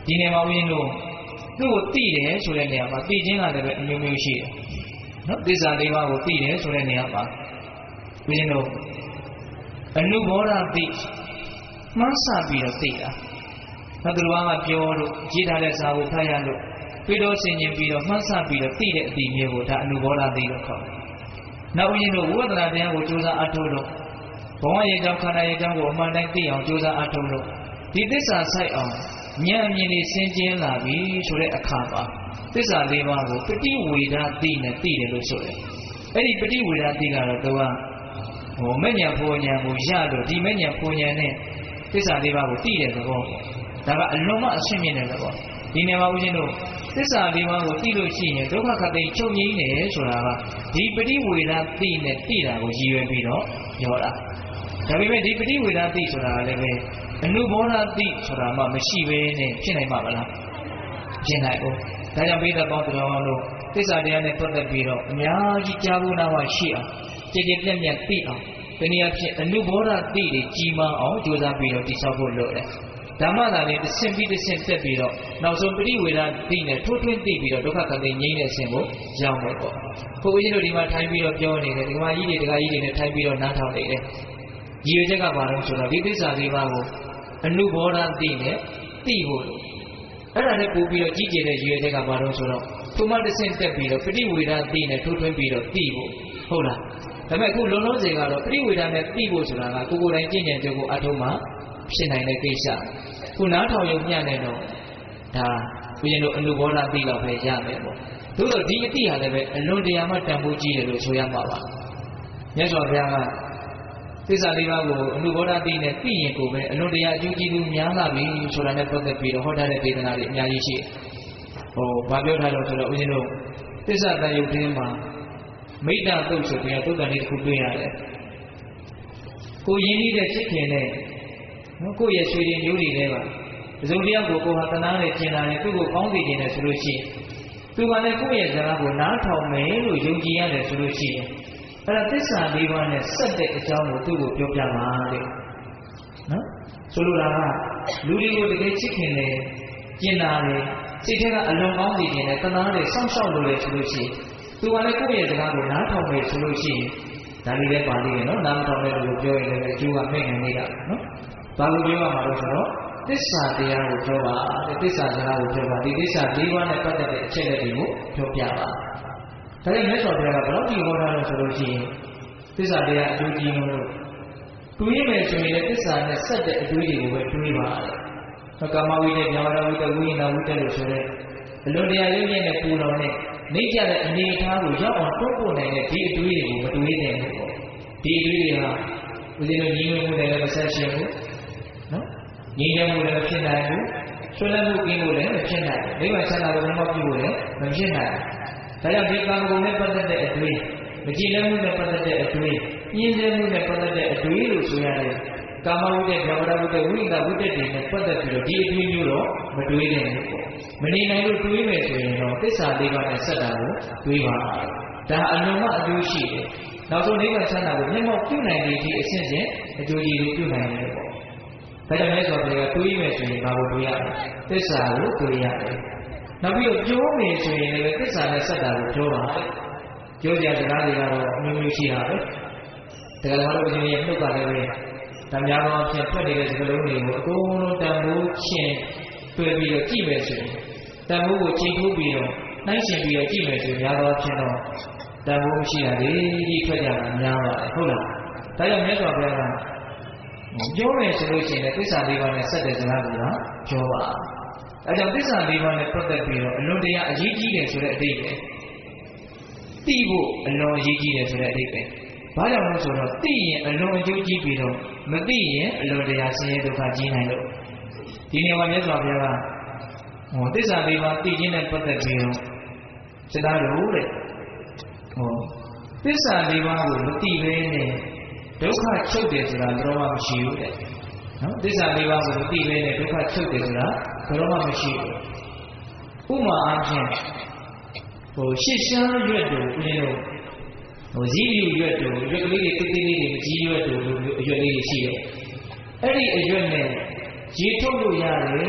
ဒီနေမှာဦးဇင်းတို့သူ့ကိုသိတယ်ဆိုတဲ့နေရာမှာသိခြင်းကလည်းပဲအမျိုးမျိုးရှိတယ်နော်သစ္စာလေးပါးကိုသိတယ်ဆိုတဲ့နေရာမှာဦးဇင်းတို့အနုဘောဓသိမှန်းဆပြီးတော့သိတာနောက်တစ်ပါးကပြောလို့ရေးထားတဲ့စာကိုဖတ်ရလို့ပြီးတော့ဆင်ခြင်ပြီးတော့မှန်းဆပြီးတော့သိတဲ့အတိမျိုးကိုဒါအနုဘောဓသိလို့ခေါ်တယ်နောက်ဦးဇင်းတို့ဝိပဿနာတရားကိုကြိုးစားအထောက်လို့ဘဝရဲ့ကြောင့်ခန္ဓာရဲ့ကြောင့်ကိုအမှန်တိုင်းသိအောင်ကြိုးစားအထောက်လို့ဒီသစ္စာဆိုင်အောင်ဉာဏ်အမြင်တွေဆင်ခြင်လာပြီဆိုတဲ့အခါမှာသစ္စာလေးပါးကိုပฏิဝေဒသိနဲ့သိတယ်လို့ဆိုတယ်အဲ့ဒီပฏิဝေဒသိကတော့သူကမဲ့ညာဖို့ညာကိုရလို့ဒီမဲ့ညာဖို့ညာနဲ့သစ္စာလေးပါးကိုသိတဲ့သဘောဒါကအလွန်မှအရှင်းမြင်တဲ့သဘောဒီနေရာမှာဦးဇင်းတို့သစ္စာလေးပါးကိုသိလို့ရှိရင်ဒုက္ခခတိချုပ်ငြိမ်းတယ်ဆိုတာကဒီပฏิဝေဒသိနဲ့သိတာကိုရည်ရွယ်ပြီးတော့ပြောတာဒါပေမဲ့ဒီပฏิဝေဒသိဆိုတာကလည်းပဲအနုဘောဓသိဆိုတာမှမရှိဘဲနဲ့ဖြစ်နိုင်မှာမလားဖြစ်နိုင်ဘူးဒါကြောင့်ဘိဓပေါင်းတော်တို့သစ္စာတရားနဲ့ပတ်သက်ပြီးတော့အများကြီးကြားဖို့နာမရှိအောင်ကြည်ကြည်ပြတ်ပြတ်သိအောင်ဒီနေရာဖြစ်အနုဘောဓသိတွေကြီးမားအောင်ကြိုးစားပြီးတော့တိဆောက်ဖို့လုပ်တယ်ဓမ္မသာလေးတစ်ဆင့်ပြီးတစ်ဆင့်တက်ပြီးတော့နောက်ဆုံးပရိဝေဒသိနဲ့ထိုးထွင်းသိပြီးတော့ဒုက္ခကတိငြိမ်းတဲ့အဆင့်ကိုရောက်မယ်ပေါ့ဘုရားကြီးတို့ဒီမှာထိုင်ပြီးတော့ပြောနေတယ်ဒီမှာကြီးတွေဒကာကြီးတွေနဲ့ထိုင်ပြီးတော့နားထောင်နေတယ်ရည်ရွယ်ချက်ကဘာလို့ဆိုတော့ဒီသစ္စာလေးပါးကိုအနုဘောဓသိနဲ့သိဖို့လို့အဲ့ဒါနဲ့ပို့ပြီးတော့ကြီးကျယ်တဲ့ရည်ရွယ်ချက်ကဘာလို့ဆိုတော့ထိုမှတစ်ဆင့်တက်ပြီးတော့ပရိဝေဒသိနဲ့ထိုးထွင်းပြီးတော့သိဖို့ဟုတ်လားဒါပေမဲ့အခုလုံးလုံးစေကတော့ပရိဝေဒနဲ့သိဖို့ဆိုတာကကိုယ်တိုင်ကျင့်ကြံကြကိုအထုံးမှာဖြစ်နိုင်တဲ့ကိစ္စခုနားထောင်ရုံမျှနေတော့ဒါဘုရင်တို့အနုဘောဓသိတော့ပဲရမယ်ပေါ့သို့တော့ဒီအတိဟာလည်းပဲအလွန်တရာမှတန်ဖိုးကြီးတယ်လို့ဆိုရမှာပါမြတ်စွာဘုရားကသစ္စာလေးပါးကိုအနုဘောဓသိနဲ့သိရင်ကိုပဲအလွန်တရာအကျိုးကျေးဇူးများလာပြီဆိုတာနဲ့ပတ်သက်ပြီးတော့ဟောထားတဲ့ဒေသနာတွေအများကြီးရှိတယ်ဘာပြောထားလို့ဆိုတော့ဦးဇင်းတို့သစ္စာတန်ရုပ်ထဲမှာမိတ္တသုတ်ဆိုပြီးတော့သုတ်တန်လေးတစ်ခုတွေ့ရတယ်ကိုရင်းနှီးတဲ့ဖြစ်ခင်နဲ့ကိုယ့်ရဲ့ဆွေတွေမျိုးတွေထဲမှာတစုံတစ်ယောက်ကိုကိုဟာတနာနဲ့ကျင်လာတယ်သူ့ကိုကောင်းစေခြင်းနဲ့ဆိုလို့ရှိရင်သူကလည်းကိုယ့်ရဲ့ဇာတ်ကိုနားထောင်မယ်လို့ယုံကြည်ရတယ်ဆိုလို့ရှိရင်အဲ့ဒါသစ္စာလေးပါးနဲ့ဆက်တဲ့အကြောင်းကိုသူ့ကိုပြောပြပါတဲ့နော်ဆိုလိုတာကလူတွေကိုတကယ်ချစ်ခင်တယ်ကျင်လာတယ်စိတ်ထဲကအလွန်ကောင်းစေခြင်းနဲ့တနာနဲ့စောင့်ရှောက်လို့လေဆိုလို့ရှိရင်သူကလည်းကိုယ့်ရဲ့ဇာတ်ကိုနားထောင်မယ်ဆိုလို့ရှိရင်ဒါလေးလည်းပါလိမ့်မယ်နော်နားမထောင်တဲ့လူကိုပြောရင်လည်းအကျိုးကမဲ့နိုင်နေတာနော်ဘာလို့ပြောရမှာလဲဆိုတော့သစ္စာတရားကိုပြောပါသစ္စာတရားကိုပြောပါဒီသစ္စာ၄ပါးနဲ့ပတ်သက်တဲ့အချက်အလက်တွေကိုပြောပြပါဒါကြောင့်မြတ်စွာဘုရားကဘယ်တော့ဒီဟောတာလဲဆိုလို့ရှိရင်သစ္စာတရားအကျိုးကြီးလို့တွေးမယ်ဆိုရင်လည်းသစ္စာနဲ့ဆက်တဲ့အတွေးတွေကိုပဲတွေးပါတဲ့ကာမဝိတ္တဉာဏဝိတ္တဝိညာဏဝိတ္တလို့ဆိုတဲ့အလွန်တရာရုပ်ရည်နဲ့ပူတော်နဲ့နေကြတဲ့အနေအထားကိုရောက်အောင်တွန်းပို့နိုင်တဲ့ဒီအတွေးတွေကိုမတွေးနိုင်ဘူးပေါ့ဒီအတွေးတွေဟာဦးဇင်းတို့ညီငွေမှုနဲ့လည်းမဆက်ရှင်ဘူးနော်ညီငယ်မှုလည်းဖြစ်နိုင်ဘူးဆွေးနွေးမှုကင်းမှုလည်းမဖြစ်နိုင်ဘူးမိဘဆန္ဒကိုမပြုဖို့လည်းမဖြစ်နိုင်ဘူးဒါကြောင့်ဒီကာမဂုဏ်နဲ့ပတ်သက်တဲ့အတွေ့မကြည်လည်မှုနဲ့ပတ်သက်တဲ့အတွေ့ညှင်းဆဲမှုနဲ့ပတ်သက်တဲ့အတွေ့လို့ဆိုရတယ်ကာမဝိတ္တဗျာပါဒဝိတ္တဝိညာဝိတ္တတွေနဲ့ပတ်သက်ပြီးတော့ဒီအတွေ့မျိုးတော့မတွေးနိုင်ဘူးပေါ့မနေနိုင်လို့တွေးမယ်ဆိုရင်တော့သစ္စာလေးပါးနဲ့ဆက်တာကိုတွေးပါဒါအလုံးမအကျိုးရှိတယ်နောက်ဆုံးနိဗ္ဗာန်ချမ်းသာကိုမျက်မှောက်ပြုနိုင်တဲ့ဒီအစဉ်စဉ်အကျိုးကြီးတွေပြုနိုင်တယ်ပေါ့ဒါကြောင့်မြတ်စွာဘုရားတွေးမယ်ဆိုရင်ဘာကိုတွေးရလဲသစ္စာကိုတွေးရတယ်နောက်ပြီးတော့ပြောမယ်ဆိုရင်လည်းသစ္စာနဲ့ဆက်တာကိုပြောပါပြောကြစကားတွေကတော့အမျိုးမျိုးရှိတာပဲဒါကြတော့ဦးဇင်းရဲ့နှုတ်ကလည်းပဲတများသောအဖြစ်ထွက်နေတဲ့စကားလုံးတွေကိုအကုန်လုံးတန်ဖိုးချင်းတွေ့ပြီးတော့ကြည့်မယ်ဆိုရင်တန်ဖိုးကိုချိန်ထိုးပြီးတော့နှိုင်းရှင်ပြီးတော့ကြည့်မယ်ဆိုရင်များသောအဖြစ်တော့တန်ဖိုးမရှိတာလေဒီထွက်ကြတာများပါတယ်ဟုတ်လားဒါကြောင့်မြတ်စွာဘုရားကပြောမယ်ဆိုလို့ရှိရင်သစ္စာလေးပါးနဲ့ဆက်တဲ့စကားတွေကပြောပါအဲကြောင့်သစ္စာလေးပါးနဲ့ပတ်သက်ပြီးတော့အလွန်တရာအရေးကြီးတယ်ဆိုတဲ့အဓိပ္ပာယ်သိဖို့အလွန်အရေးကြီးတယ်ဆိုတဲ့အဓိပ္ပာယ်ဘာကြောင့်လဲဆိုတော့သိရင်အလွန်အကျိုးကြီးပြီးတော့မသိရင်အလွန်တရာဆင်းရဲဒုက္ခကြီးနိုင်လို့ဒီနေရာမှာမြတ်စွာဘုရားကသစ္စာလေးပါးသိခြင်းနဲ့ပတ်သက်ပြီးတော့စကားလို့တဲ့သစ္စာလေးပါးကိုမသိဘဲနဲ့ဒုက္ခချုပ်တယ်ဆိုတာဘယ်တော့မှမရှိဘူးတဲ့နော်သစ္စာလေးပါးကိုမသိဘဲနဲ့ဒုက္ခချုပ်တယ်ဆိုတာဘယ်တော့မှမရှိဘူးဥပမာအားဖြင့်ရှစ်ရှားရွက်တို့ဦးဇင်းတို့ဇီးယူရွက်တို့ရွက်ကလေးတွေတိတိလေးတွေမကြီးရွက်တို့လို့အရွက်လေးတွေရှိတယ်အဲ့ဒီအရွက်နဲ့ရေထုတ်လို့ရတယ်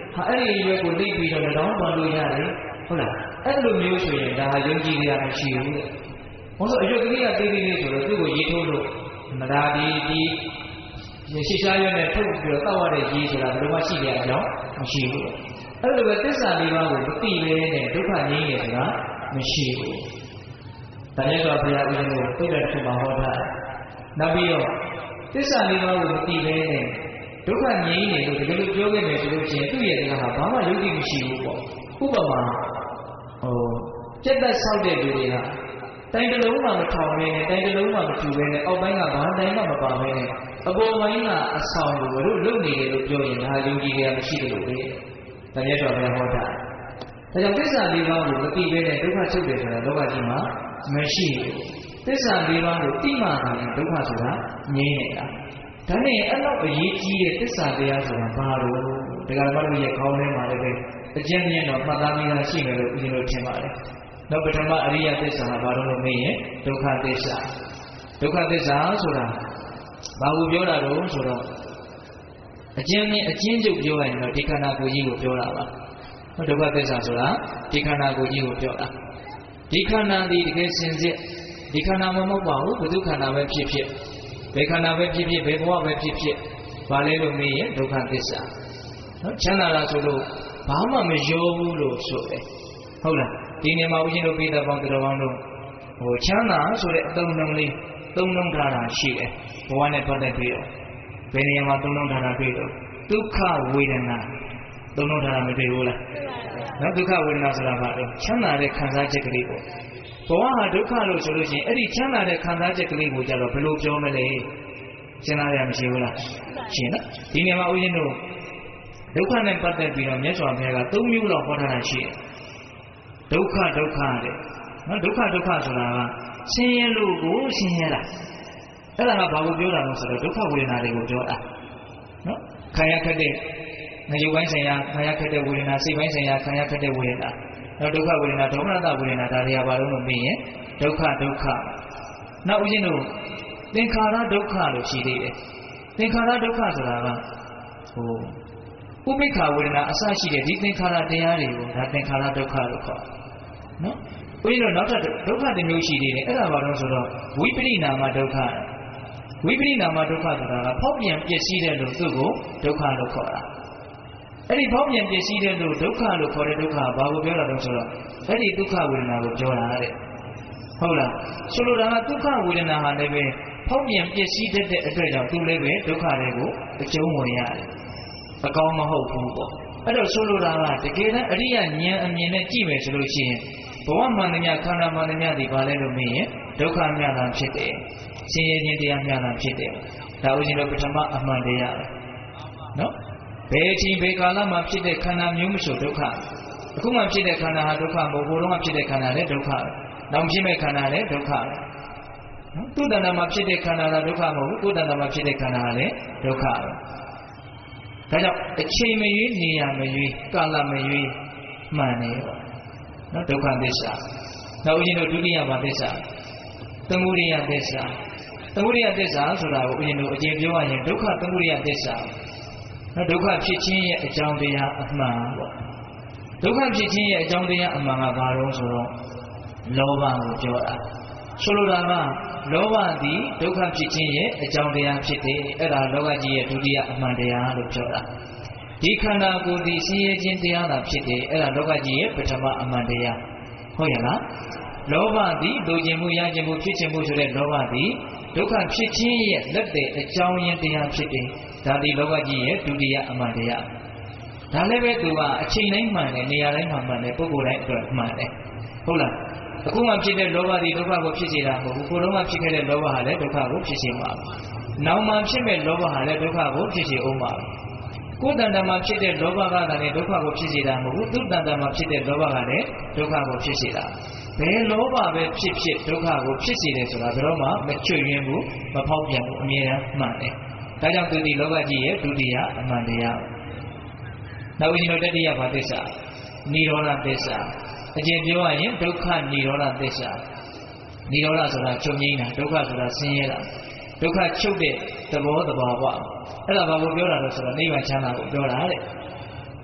ဟာအဲ့ဒီရွယ်ကိုလိမ့်ပြီးတော့တောင်းပန်လို့ရတယ်ဟုတ်လားအဲ့လိုမျိုးဆိုရင်ဒါဟာယုံကြည်ရမရှိဘူးတဲ့ဘာလို့အရွက်ကလေးကတေးသေးလေးဆိုတော့သူ့ကိုရေးထိုးလို့မဒါဒီရှေ့ရှားရွက်နဲ့ထုတ်ပြီးတော့တောက်ရတဲ့ရေးဆိုတာဘယ်လိုမှရှိကြအကြောင်းမရှိဘူးအဲ့လိုပဲသစ္စာလေးပါးကိုမသိလဲနဲ့ဒုက္ခငြိမ်းရဆိုတာမရှိဘူးဒါနဲ့ဆိုဘုရားဦးဇင်းတို့ပြည့်တဲ့တစ်ခုမှာဟောထားတယ်နောက်ပြီးတော့သစ္စာလေးပါးကိုမသိလဲနဲ့ဒုက္ခငြိမ်းနေလို့တကယ်လို့ပြောခဲ့မယ်ဆိုလို့ရှိရင်သူ့ရဲ့တရားဟာဘာမှယုတ်တိမရှိဘူးပေါ့ဥပမာပြက်သက်ဆောက်တဲ့လူတွေကတိုင်တလုံးမှမထောင်ဘဲနဲ့တိုင်တလုံးမှမထူဘဲနဲ့အောက်ပိုင်းကဘာတိုင်မှမပါဘဲနဲ့အပေါ်ပိုင်းကအဆောင်ကိုတို့လုံနေတယ်လို့ပြောရင်ဒါယုံကြည်ရမရှိတယ်လို့ပဲ။ဒါလည်းတော့ဘယ်ဟောတာ။ဒါကြောင့်သစ္စာလေးပါးကိုမသိဘဲနဲ့ဒုက္ခချုပ်တယ်ဆိုတာလောကကြီးမှာမရှိဘူး။သစ္စာလေးပါးကိုသိမှသာဒုက္ခဆိုတာငြိမ်းနေတာ။ဒါနဲ့အဲ့လောက်အရေးကြီးတဲ့သစ္စာတရားဆိုတာဘာလို့ဒကာမတို့ရဲ့ခေါင်းထဲမှာလည်းပဲအကျဉ်းမြင့်တော့မှတ်သားပြီးသားရှိမယ်လို့ဦးဇင်းတို့ထင်ပါတယ်။နောက်ပထမအရိယသစ္စာဘာလို့လို့မေးရင်ဒုက္ခသစ္စာဒုက္ခသစ္စာဆိုတာဘာကိုပြောတာတော့ဆိုတော့အကျဉ်းချုပ်ပြောရရင်တော့ဒီခန္ဓာကိုယ်ကြီးကိုပြောတာပါဒုက္ခသစ္စာဆိုတာဒီခန္ဓာကိုယ်ကြီးကိုပြောတာဒီခန္ဓာဒီတကယ်စင်စစ်ဒီခန္ဓာမဟုတ်ပါဘူးဘုသူခန္ဓာပဲဖြစ်ဖြစ်ဘယ်ခန္ဓာပဲဖြစ်ဖြစ်ဘယ်ဘဝပဲဖြစ်ဖြစ်ဘာလဲလို့မေးရင်ဒုက္ခသစ္စာနော်ချမ်းသာတာဆိုလို့ဘာမှမရောဘူးလို့ဆိုတယ်ဟုတ်လားဒီနေမှာဦးဇင်းတို့ပြည်သက်ပေါင်းတော်ပေါင်းတို့ချမ်းသာဆိုတဲ့အသုံးနှုန်းလေးသုံးနှုန်းထားတာရှိတယ်ဘဝနဲ့ပတ်သက်ပြီးတော့ဘယ်နေရာမှာသုံးနှုန်းထားတာတွေ့တော့ဒုက္ခဝေဒနာသုံးနှုန်းထားတာမတွေ့ဘူးလားနော်ဒုက္ခဝေဒနာဆိုတာဘာလဲချမ်းသာတဲ့ခံစားချက်ကလေးပေါ့ဘဝဟာဒုက္ခလို့ဆိုလို့ရှိရင်အဲ့ဒီချမ်းသာတဲ့ခံစားချက်ကလေးကိုကြတော့ဘယ်လိုပြောမလဲစဉ်းစားရမရှိဘူးလားရှင်းနော်ဒီနေရာမှာဦးဇင်းတို့ဒုက္ခနဲ့ပတ်သက်ပြီးတော့မြတ်စွာဘုရားက၃မျိုးလောက်ဟောထားတာရှိတယ်ဒုက္ခတဲ့နော်ဒုက္ခဆိုတာကဆင်းရဲလို့ကိုဆင်းရဲတာအဲ့ဒါကဘာကိုပြောတာလဲဆိုတော့ဒုက္ခဝေဒနာတွေကိုပြောတာနော်ခံရခက်တဲ့ငရုပ်ပိုင်းဆိုင်ရာခံရခက်တဲ့ဝေဒနာစိတ်ပိုင်းဆိုင်ရာခံရခက်တဲ့ဝေဒနာနောက်ဒုက္ခဝေဒနာဒေါမနတဝေဒနာဒါတွေကဘာလို့လို့မေးရင်ဒုက္ခနောက်ဦးဇင်းတို့သင်္ခါရဒုက္ခလို့ရှိသေးတယ်သင်္ခါရဒုက္ခဆိုတာကဥပိ္ပခာဝေဒနာအစရှိတဲ့ဒီသင်္ခါရတရားတွေကိုဒါသင်္ခါရဒုက္ခလို့ခေါ်နော်ဦးဇင်းတို့နောက်ထပ်ဒုက္ခတစ်မျိုးရှိသေးတယ်အဲ့ဒါဘာလို့ဆိုတော့ဝိပရိနာမဒုက္ခဝိပရိနာမဒုက္ခဆိုတာကဖောက်ပြန်ပျက်စီးတဲ့လို့သူ့ကိုဒုက္ခလို့ခေါ်တာအဲ့ဒီဖောက်ပြန်ပျက်စီးတဲ့လို့ဒုက္ခလို့ခေါ်တဲ့ဒုက္ခဘာကိုပြောတာလဲဆိုတော့အဲ့ဒီဒုက္ခဝေဒနာကိုပြောတာတဲ့ဟုတ်လားဆိုလိုတာကဒုက္ခဝေဒနာဟာလည်းပဲဖောက်ပြန်ပျက်စီးတဲ့အတွက်ကြောင့်သူလည်းပဲဒုက္ခတွေကိုအကျုံးဝင်ရတယ်အကောင်းမဟုတ်ဘူးပေါ့အဲ့တော့ဆိုလိုတာကတကယ်တမ်းအရိယဉာဏ်အမြင်နဲ့ကြည့်မယ်ဆိုလို့ရှိရင်ဘဝမှန်သမျှခန္ဓာမှန်သမျှဒီဘာလဲလို့မေးရင်ဒုက္ခမြတ်တာဖြစ်တယ်ဆင်းရဲခြင်းတရားမြတ်တာဖြစ်တယ်ဒါဦးဇင်းတို့ပထမအမှန်တရားပဲနော်ဘယ်အချိန်ဘယ်ကာလမှာဖြစ်တဲ့ခန္ဓာမျိုးမဆိုဒုက္ခအခုမှဖြစ်တဲ့ခန္ဓာဟာဒုက္ခမဟုတ်ဘူးဘိုးတော်ကဖြစ်တဲ့ခန္ဓာလည်းဒုက္ခနောက်ဖြစ်မဲ့ခန္ဓာလည်းဒုက္ခနော်သူ့တဏ္ဍာမှာဖြစ်တဲ့ခန္ဓာကဒုက္ခမဟုတ်ဘူးကိုယ်တဏ္ဍာမှာဖြစ်တဲ့ခန္ဓာကလည်းဒုက္ခပဲဒါကြောင့်အချိန်မရွေးနေရာမရွေးကာလမရွေးမှန်နေပေါ့နော်ဒုက္ခသစ္စာနောက်ဦးဇင်းတို့ဒုတိယဘာသစ္စာသမုဒိယသစ္စာသမုဒိယသစ္စာဆိုတာကိုဦးဇင်းတို့အကျေပြောရရင်ဒုက္ခသမုဒိယသစ္စာနော်ဒုက္ခဖြစ်ခြင်းရဲ့အကြောင်းတရားအမှန်ပေါ့ဒုက္ခဖြစ်ခြင်းရဲ့အကြောင်းတရားအမှန်ကဘာလို့ဆိုတော့လောဘကိုပြောတာဆိုလိုတာကလောဘသည်ဒုက္ခဖြစ်ခြင်းရဲ့အကြောင်းတရားဖြစ်တယ်အဲ့ဒါလောကကြီးရဲ့ဒုတိယအမှန်တရားလို့ပြောတာဒီခန္ဓာကိုယ်ဒီဆင်းရဲခြင်းတရားသာဖြစ်တယ်အဲ့ဒါလောကကြီးရဲ့ပထမအမှန်တရားဟုတ်ရဲ့လားလောဘသည်ဒုခြင်းမှုရခြင်းမှုဖြစ်ခြင်းမှုဆိုတဲ့လောဘသည်ဒုက္ခဖြစ်ခြင်းရဲ့လက်တဲ့အကြောင်းရင်းတရားဖြစ်တယ်ဒါဒီလောကကြီးရဲ့ဒုတိယအမှန်တရားဒါလည်းပဲသူကအချိန်တိုင်းမှန်တယ်နေရာတိုင်းမှန်တယ်ပုဂ္ဂိုလ်တိုင်းအတွက်မှန်တယ်ဟုတ်လားအခုမှဖြစ်တဲ့လောဘသည်ဒုက္ခကိုဖြစ်စေတာမဟုတ်ဘူးကိုယ်လုံးမှဖြစ်ခဲ့တဲ့လောဘဟာလည်းဒုက္ခကိုဖြစ်စေမှာနောက်မှဖြစ်မဲ့လောဘဟာလည်းဒုက္ခကိုဖြစ်စေအောင်ပါကိုယ်တဏ္ဍာမှာဖြစ်တဲ့လောဘကလည်းဒုက္ခကိုဖြစ်စေတာမဟုတ်ဘူးသူတဏ္ဍာမှာဖြစ်တဲ့လောဘကလည်းဒုက္ခကိုဖြစ်စေတာဘယ်လောဘပဲဖြစ်ဖြစ်ဒုက္ခကိုဖြစ်စေတယ်ဆိုတာဘယ်တော့မှမချွတ်ယွင်းဘူးမဖောက်ပြန်ဘူးအမြဲတမ်းမှန်တယ်ဒါကြောင့်သူဒီလောကကြီးရဲ့ဒုတိယအမှန်တရားနောက်ဦးဇင်းတို့တတိယဘာသစ္စာနိရောဓသစ္စာအကျဉ်းပြောရရင်ဒုက္ခနိရောဓသစ္စာနိရောဓဆိုတာချုပ်ငြိမ်းတာဒုက္ခဆိုတာဆင်းရဲတာဒုက္ခချုပ်တဲ့သဘောတဘာဝအဲ့ဒါဘာကိုပြောတာလဲဆိုတော့နိဗ္ဗာန်ချမ်းသာကိုပြောတာတဲ့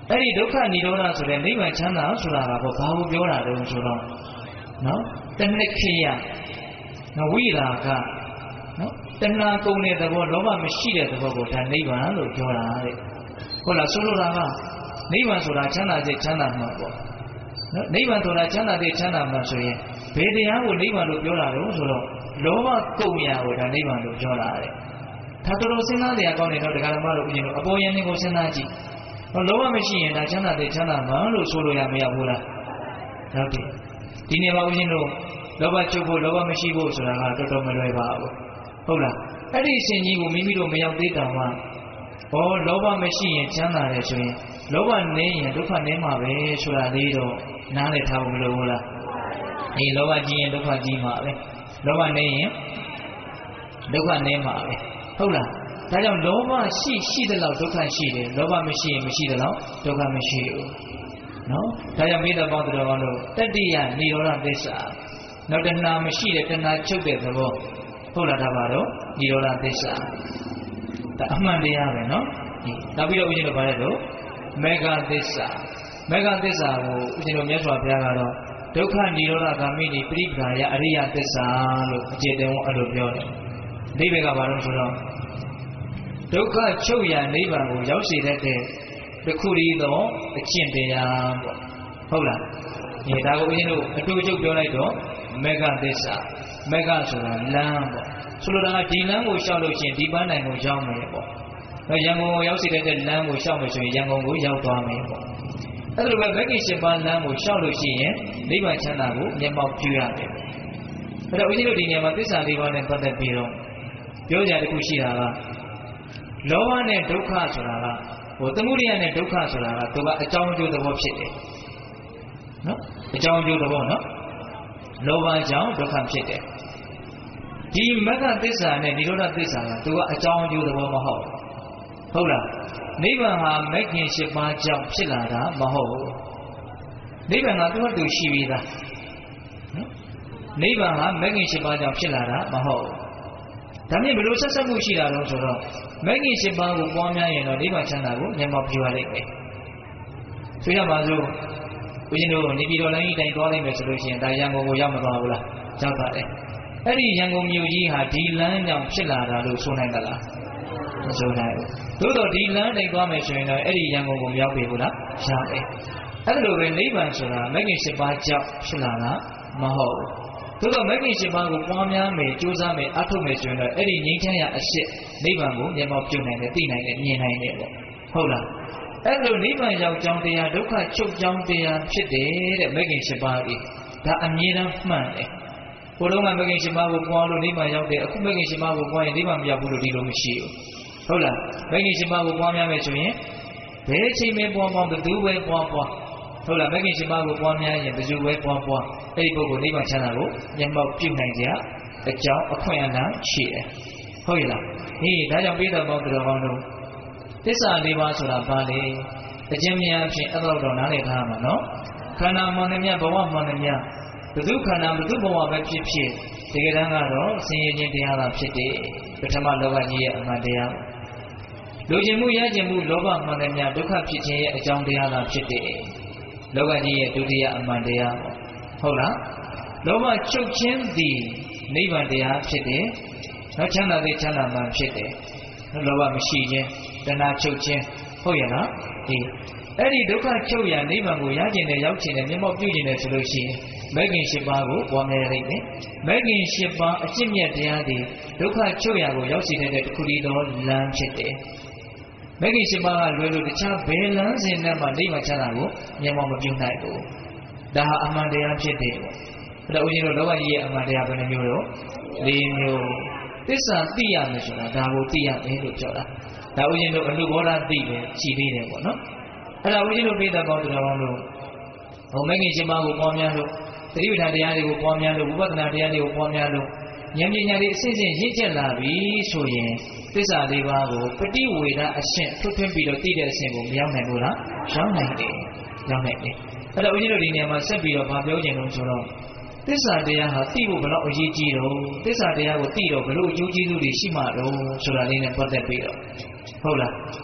အဲ့ဒီဒုက္ခនិရောဓဆိုတဲ့နိဗ္ဗာန်ချမ်းသာဆိုတာကဘာကိုပြောတာလဲဆိုတော့နော်တဏှိခိယနော်ဝိရာဂနော်တဏှာကုန်တဲ့သဘောလောဘမရှိတဲ့သဘောကိုဒါနိဗ္ဗာန်လို့ပြောတာတဲ့ဟုတ်လားဆိုလိုတာကနိဗ္ဗာန်ဆိုတာချမ်းသာစေချမ်းသာမှာပေါ့နော်နိဗ္ဗာန်ဆိုတာချမ်းသာစေချမ်းသာမှာဆိုရင်ဘယ်တရားကိုနိဗ္ဗာန်လို့ပြောတာလဲဆိုတော့လောဘကုန်ရာကိုဒါနိဗ္ဗာန်လို့ပြောတာတဲ့ဒါတော်တော်စဉ်းစားတရားကောင်းတယ်တော့ဒကာဓမ္မတို့ဦးဇင်းတို့အပေါ်ယံကိုစဉ်းစားကြည့်လောဘမရှိရင်ဒါချမ်းသာစေချမ်းသာမှာလို့ဆိုလို့ရမရဘူးလားဟုတ်တယ်ဒီနေ့မှာဦးဇင်းတို့လောဘချုပ်ဖို့လောဘမရှိဖို့ဆိုတာကတော်တော်မလွယ်ပါဘူးဟုတ်လားအဲ့ဒီအစဉ်ကြီးကိုမိမိတို့မရောက်သေးတောင်မှလောဘမရှိရင်ချမ်းသာတယ်ဆိုရင်လောဘနည်းရင်ဒုက္ခနည်းမှာပဲဆိုတာလေးတော့နားလည်ထားဖို့မလိုဘူးလားအေးလောဘကြီးရင်ဒုက္ခကြီးမှာပဲလောဘနည်းရင်ဒုက္ခနည်းမှာပဲဟုတ်လားဒါကြောင့်လောဘရှိတဲ့လောက်ဒုက္ခရှိတယ်လောဘမရှိရင်မရှိတဲ့လောက်ဒုက္ခမရှိဘူးနော်ဒါကြောင့်မိသားပေါင်းတော်ကောင်းတို့တတ္တိယនិရောဓသစ္စာနောက်တဏှာမရှိတဲ့တဏှာချုပ်တဲ့သဘောဟုတ်လားဒါပါတော့និရောဓသစ္စာဒါအမှန်တရားပဲနော်နောက်ပြီးတော့ဦးဇင်းတို့ဗါတဲ့လို့မေဃသစ္စာမေဃသစ္စာကိုဦးဇင်းတို့မြတ်စွာဘုရားကတော့ဒုက္ခនិရောဓဂามိတိပရိပဒါယအရိယသစ္စာလို့အခြေတည်ဝအဲ့လိုပြောတယ်အဓိပ္ပာယ်ကဘာလို့ဆိုတော့ဒုက္ခချုပ်ရာနိဗ္ဗာန်ကိုရောက်စေတတ်တဲ့တစ်ခုတည်းသောအကျင့်တရားပေါ့ဟုတ်လားဒါကိုဦးဇင်းတို့အတူချုပ်ပြောလိုက်တော့မေဃသစ္စာမေဃဆိုတာလမ်းပေါ့ဆိုလိုတာကဒီလမ်းကိုလျှောက်လို့ရှိရင်ဒီပန်းတိုင်ကိုရောက်မယ်ပေါ့တော့ရန်ကုန်ကိုရောက်စေတဲ့လမ်းကိုလျှောက်မယ်ဆိုရင်ရန်ကုန်ကိုရောက်သွားမယ်ပေါ့အဲ့ဒါလိုပဲမဂ္ဂင်၈ပါးလမ်းကိုလျှောက်လို့ရှိရင်နိဗ္ဗာန်ချမ်းသာကိုမျက်မှောက်ပြုရတယ်အဲ့တော့ဦးဇင်းတို့ဒီနေရာမှာသစ္စာ၄ပါးနဲ့ပတ်သက်ပြီးတော့ပြောကြတစ်ခုရှိတာကလောဘနဲ့ဒုက္ခဆိုတာကသမုဒိယနဲ့ဒုက္ခဆိုတာကသူကအကြောင်းအကျိုးသဘောဖြစ်တယ်နော်အကြောင်းအကျိုးသဘောနော်လောဘကြောင့်ဒုက္ခဖြစ်တယ်ဒီမဂ္ဂသစ္စာနဲ့និရောဓသစ္စာကသူကအကြောင်းအကျိုးသဘောမဟုတ်ဟုတ်လားနိဗ္ဗာန်ဟာမဂ္ဂင်၈ပါးကြောင့်ဖြစ်လာတာမဟုတ်ဘူးနိဗ္ဗာန်ကသူ့အတူရှိပြီးသားနော်နိဗ္ဗာန်ဟာမဂ္ဂင်၈ပါးကြောင့်ဖြစ်လာတာမဟုတ်ဘူးဒါမြင်ဘယ်လိုဆက်ဆက်မှုရှိတာလဲဆိုတော့မဂ္ဂင်၈ပါးကိုပွားများရင်တော့နိဗ္ဗာန်ချမ်းသာကိုမျက်မှောက်ပြုရလိမ့်မယ်ဆိုရပါစို့ဦးဇင်းတို့နေပြည်တော်လိုင်းကြီးတိုင်သွားလိုက်မယ်ဆိုလို့ရှိရင်ဒါရန်ကုန်ကိုရောက်မသွားဘူးလားရောက်ပါတယ်အဲ့ဒီရန်ကုန်မြို့ကြီးဟာဒီလမ်းကြောင့်ဖြစ်လာတာလို့ဆိုနိုင်သလားမဆိုနိုင်ဘူးသို့တော့ဒီလမ်းတိုင်သွားမယ်ဆိုရင်တော့အဲ့ဒီရန်ကုန်ကိုမရောက်ပြီဘူးလားရောက်တယ်အဲ့လိုပဲနိဗ္ဗာန်ဆိုတာမဂ္ဂင်၈ပါးကြောင့်ဖြစ်လာတာမဟုတ်ဘူးသို့တော့မဂ္ဂင်၈ပါးကိုပွားများမယ်ကြိုးစားမယ်အားထုတ်မယ်ဆိုရင်တော့အဲ့ဒီငြိမ်းချမ်းရာအစစ်နိဗ္ဗာန်ကိုမျက်မှောက်ပြုနိုင်တယ်သိနိုင်တယ်မြင်နိုင်တယ်ပေါ့ဟုတ်လားအဲ့လိုနိဗ္ဗာန်ရောက်ကြောင်းတရားဒုက္ခချုပ်ကြောင်းတရားဖြစ်တယ်တဲ့မဂ္ဂင်၈ပါးကြီးဒါအမြဲတမ်းမှန်တယ်ဘုရားကမဂ္ဂင်၈ပါးကိုပွားလို့နိဗ္ဗာန်ရောက်တယ်အခုမဂ္ဂင်၈ပါးကိုပွားရင်နိဗ္ဗာန်မရောက်ဘူးလို့ဒီလိုမရှိဘူးဟုတ်လားမဂ္ဂင်၈ပါးကိုပွားများမယ်ဆိုရင်ဘယ်ချိန်မှပွားပွားဘယ်သူပဲပွားပွားဟုတ်လားမဂ္ဂင်၈ပါးကိုပွားများရင်ဘယ်သူပဲပွားပွားအဲ့ဒီပုဂ္ဂိုလ်နိဗ္ဗာန်ချမ်းသာကိုမျက်မှောက်ပြုနိုင်ကြအကြောင်းအခွင့်အလမ်းရှိတယ်ဟုတ်ရဲ့လားဟေးဒါကြောင့်ပိဋကပေါင်းတော်ကောင်းတို့သစ္စာ၄ပါးဆိုတာဘာလဲအကျဉ်းများအဖြစ်အဲ့တော့တော့နားလည်ထားမှာနော်ခန္ဓာမှန်သမျှဘဝမှန်သမျှဘုသူခန္ဓာဘုသူဘဝပဲဖြစ်ဖြစ်တကယ်တမ်းကတော့ဆင်းရဲခြင်းတရားသာဖြစ်တယ်ပထမလောကကြီးရဲ့အမှန်တရားလူကျင်မှုရကျင်မှုလောဘမှန်သမျှဒုက္ခဖြစ်ခြင်းရဲ့အကြောင်းတရားသာဖြစ်တယ်လောကကြီးရဲ့ဒုတိယအမှန်တရားဟုတ်လားလောဘချုပ်ခြင်းသည်နိဗ္ဗာန်တရားဖြစ်တယ်နောက်ချမ်းသာတဲ့ချမ်းသာမှဖြစ်တယ်လောဘမရှိခြင်းတဏှာချုပ်ခြင်းဟုတ်ရဲ့လားဒီအဲ့ဒီဒုက္ခချုပ်ရာနိဗ္ဗာန်ကိုရကျင်တယ်ရောက်ကျင်တယ်မျက်မှောက်ပြုကျင်တယ်ဆိုလို့ရှိရင်မဂ္ဂင်၈ပါးကိုပွားများရလိမ့်မယ်မဂ္ဂင်၈ပါးအကျင့်မြတ်တရားတွေဒုက္ခချုပ်ရာကိုရောက်စေတဲ့တစ်ခုတည်းသောလမ်းဖြစ်တယ်မဂ္ဂင်၈ပါးကလွယ်လို့တခြားဘယ်လမ်းစဉ်နဲ့မှနိဗ္ဗာန်ချမ်းသာကိုမျက်မှောက်မပြုနိုင်ဘူးဒါဟာအမှန်တရားဖြစ်တယ်ပေါ့အဲ့ဒါဦးဇင်းတို့လောကကြီးရဲ့အမှန်တရားဘယ်နှမျိုးတော့၄မျိုးသစ္စာသိရမယ်ဆိုတာဒါကိုသိရမယ်လို့ပြောတာဒါဦးဇင်းတို့အနုဘောဓသိတယ်ရှိသေးတယ်ပေါ့နော်အဲ့ဒါဦးဇင်းတို့ပိဋကပေါင်းတော်ကောင်းတို့မဂ္ဂင်၈ပါးကိုပွားများလို့သတိပဋ္ဌာန်တရားတွေကိုပွားများလို့ဝိပဿနာတရားတွေကိုပွားများလို့ဉာဏ်ပညာတွေအစစ်စစ်ရင့်ကျက်လာပြီဆိုရင်သစ္စာ၄ပါးကိုပฏิဝေဒအရှင်းထွတ်ထွင်းပြီးတော့သိတဲ့အဆင့်ကိုမရောက်နိုင်ဘူးလားရောက်နိုင်တယ်ရောက်နိုင်တယ်အဲ့တော့ဦးဇင်းတို့ဒီနေရာမှာဆက်ပြီးတော့ဗာပြောချင်လို့ဆိုတော့သစ္စာတရားဟာသိဖို့ဘယ်တော့အရေးကြီးတော့သစ္စာတရားကိုသိတော့ဘယ်လိုအကျိုးကျေးဇူးတွေရှိမှတော့ဆိုတာလေးနဲ့ပတ်သက်ပြီးတော့ဟုတ်လား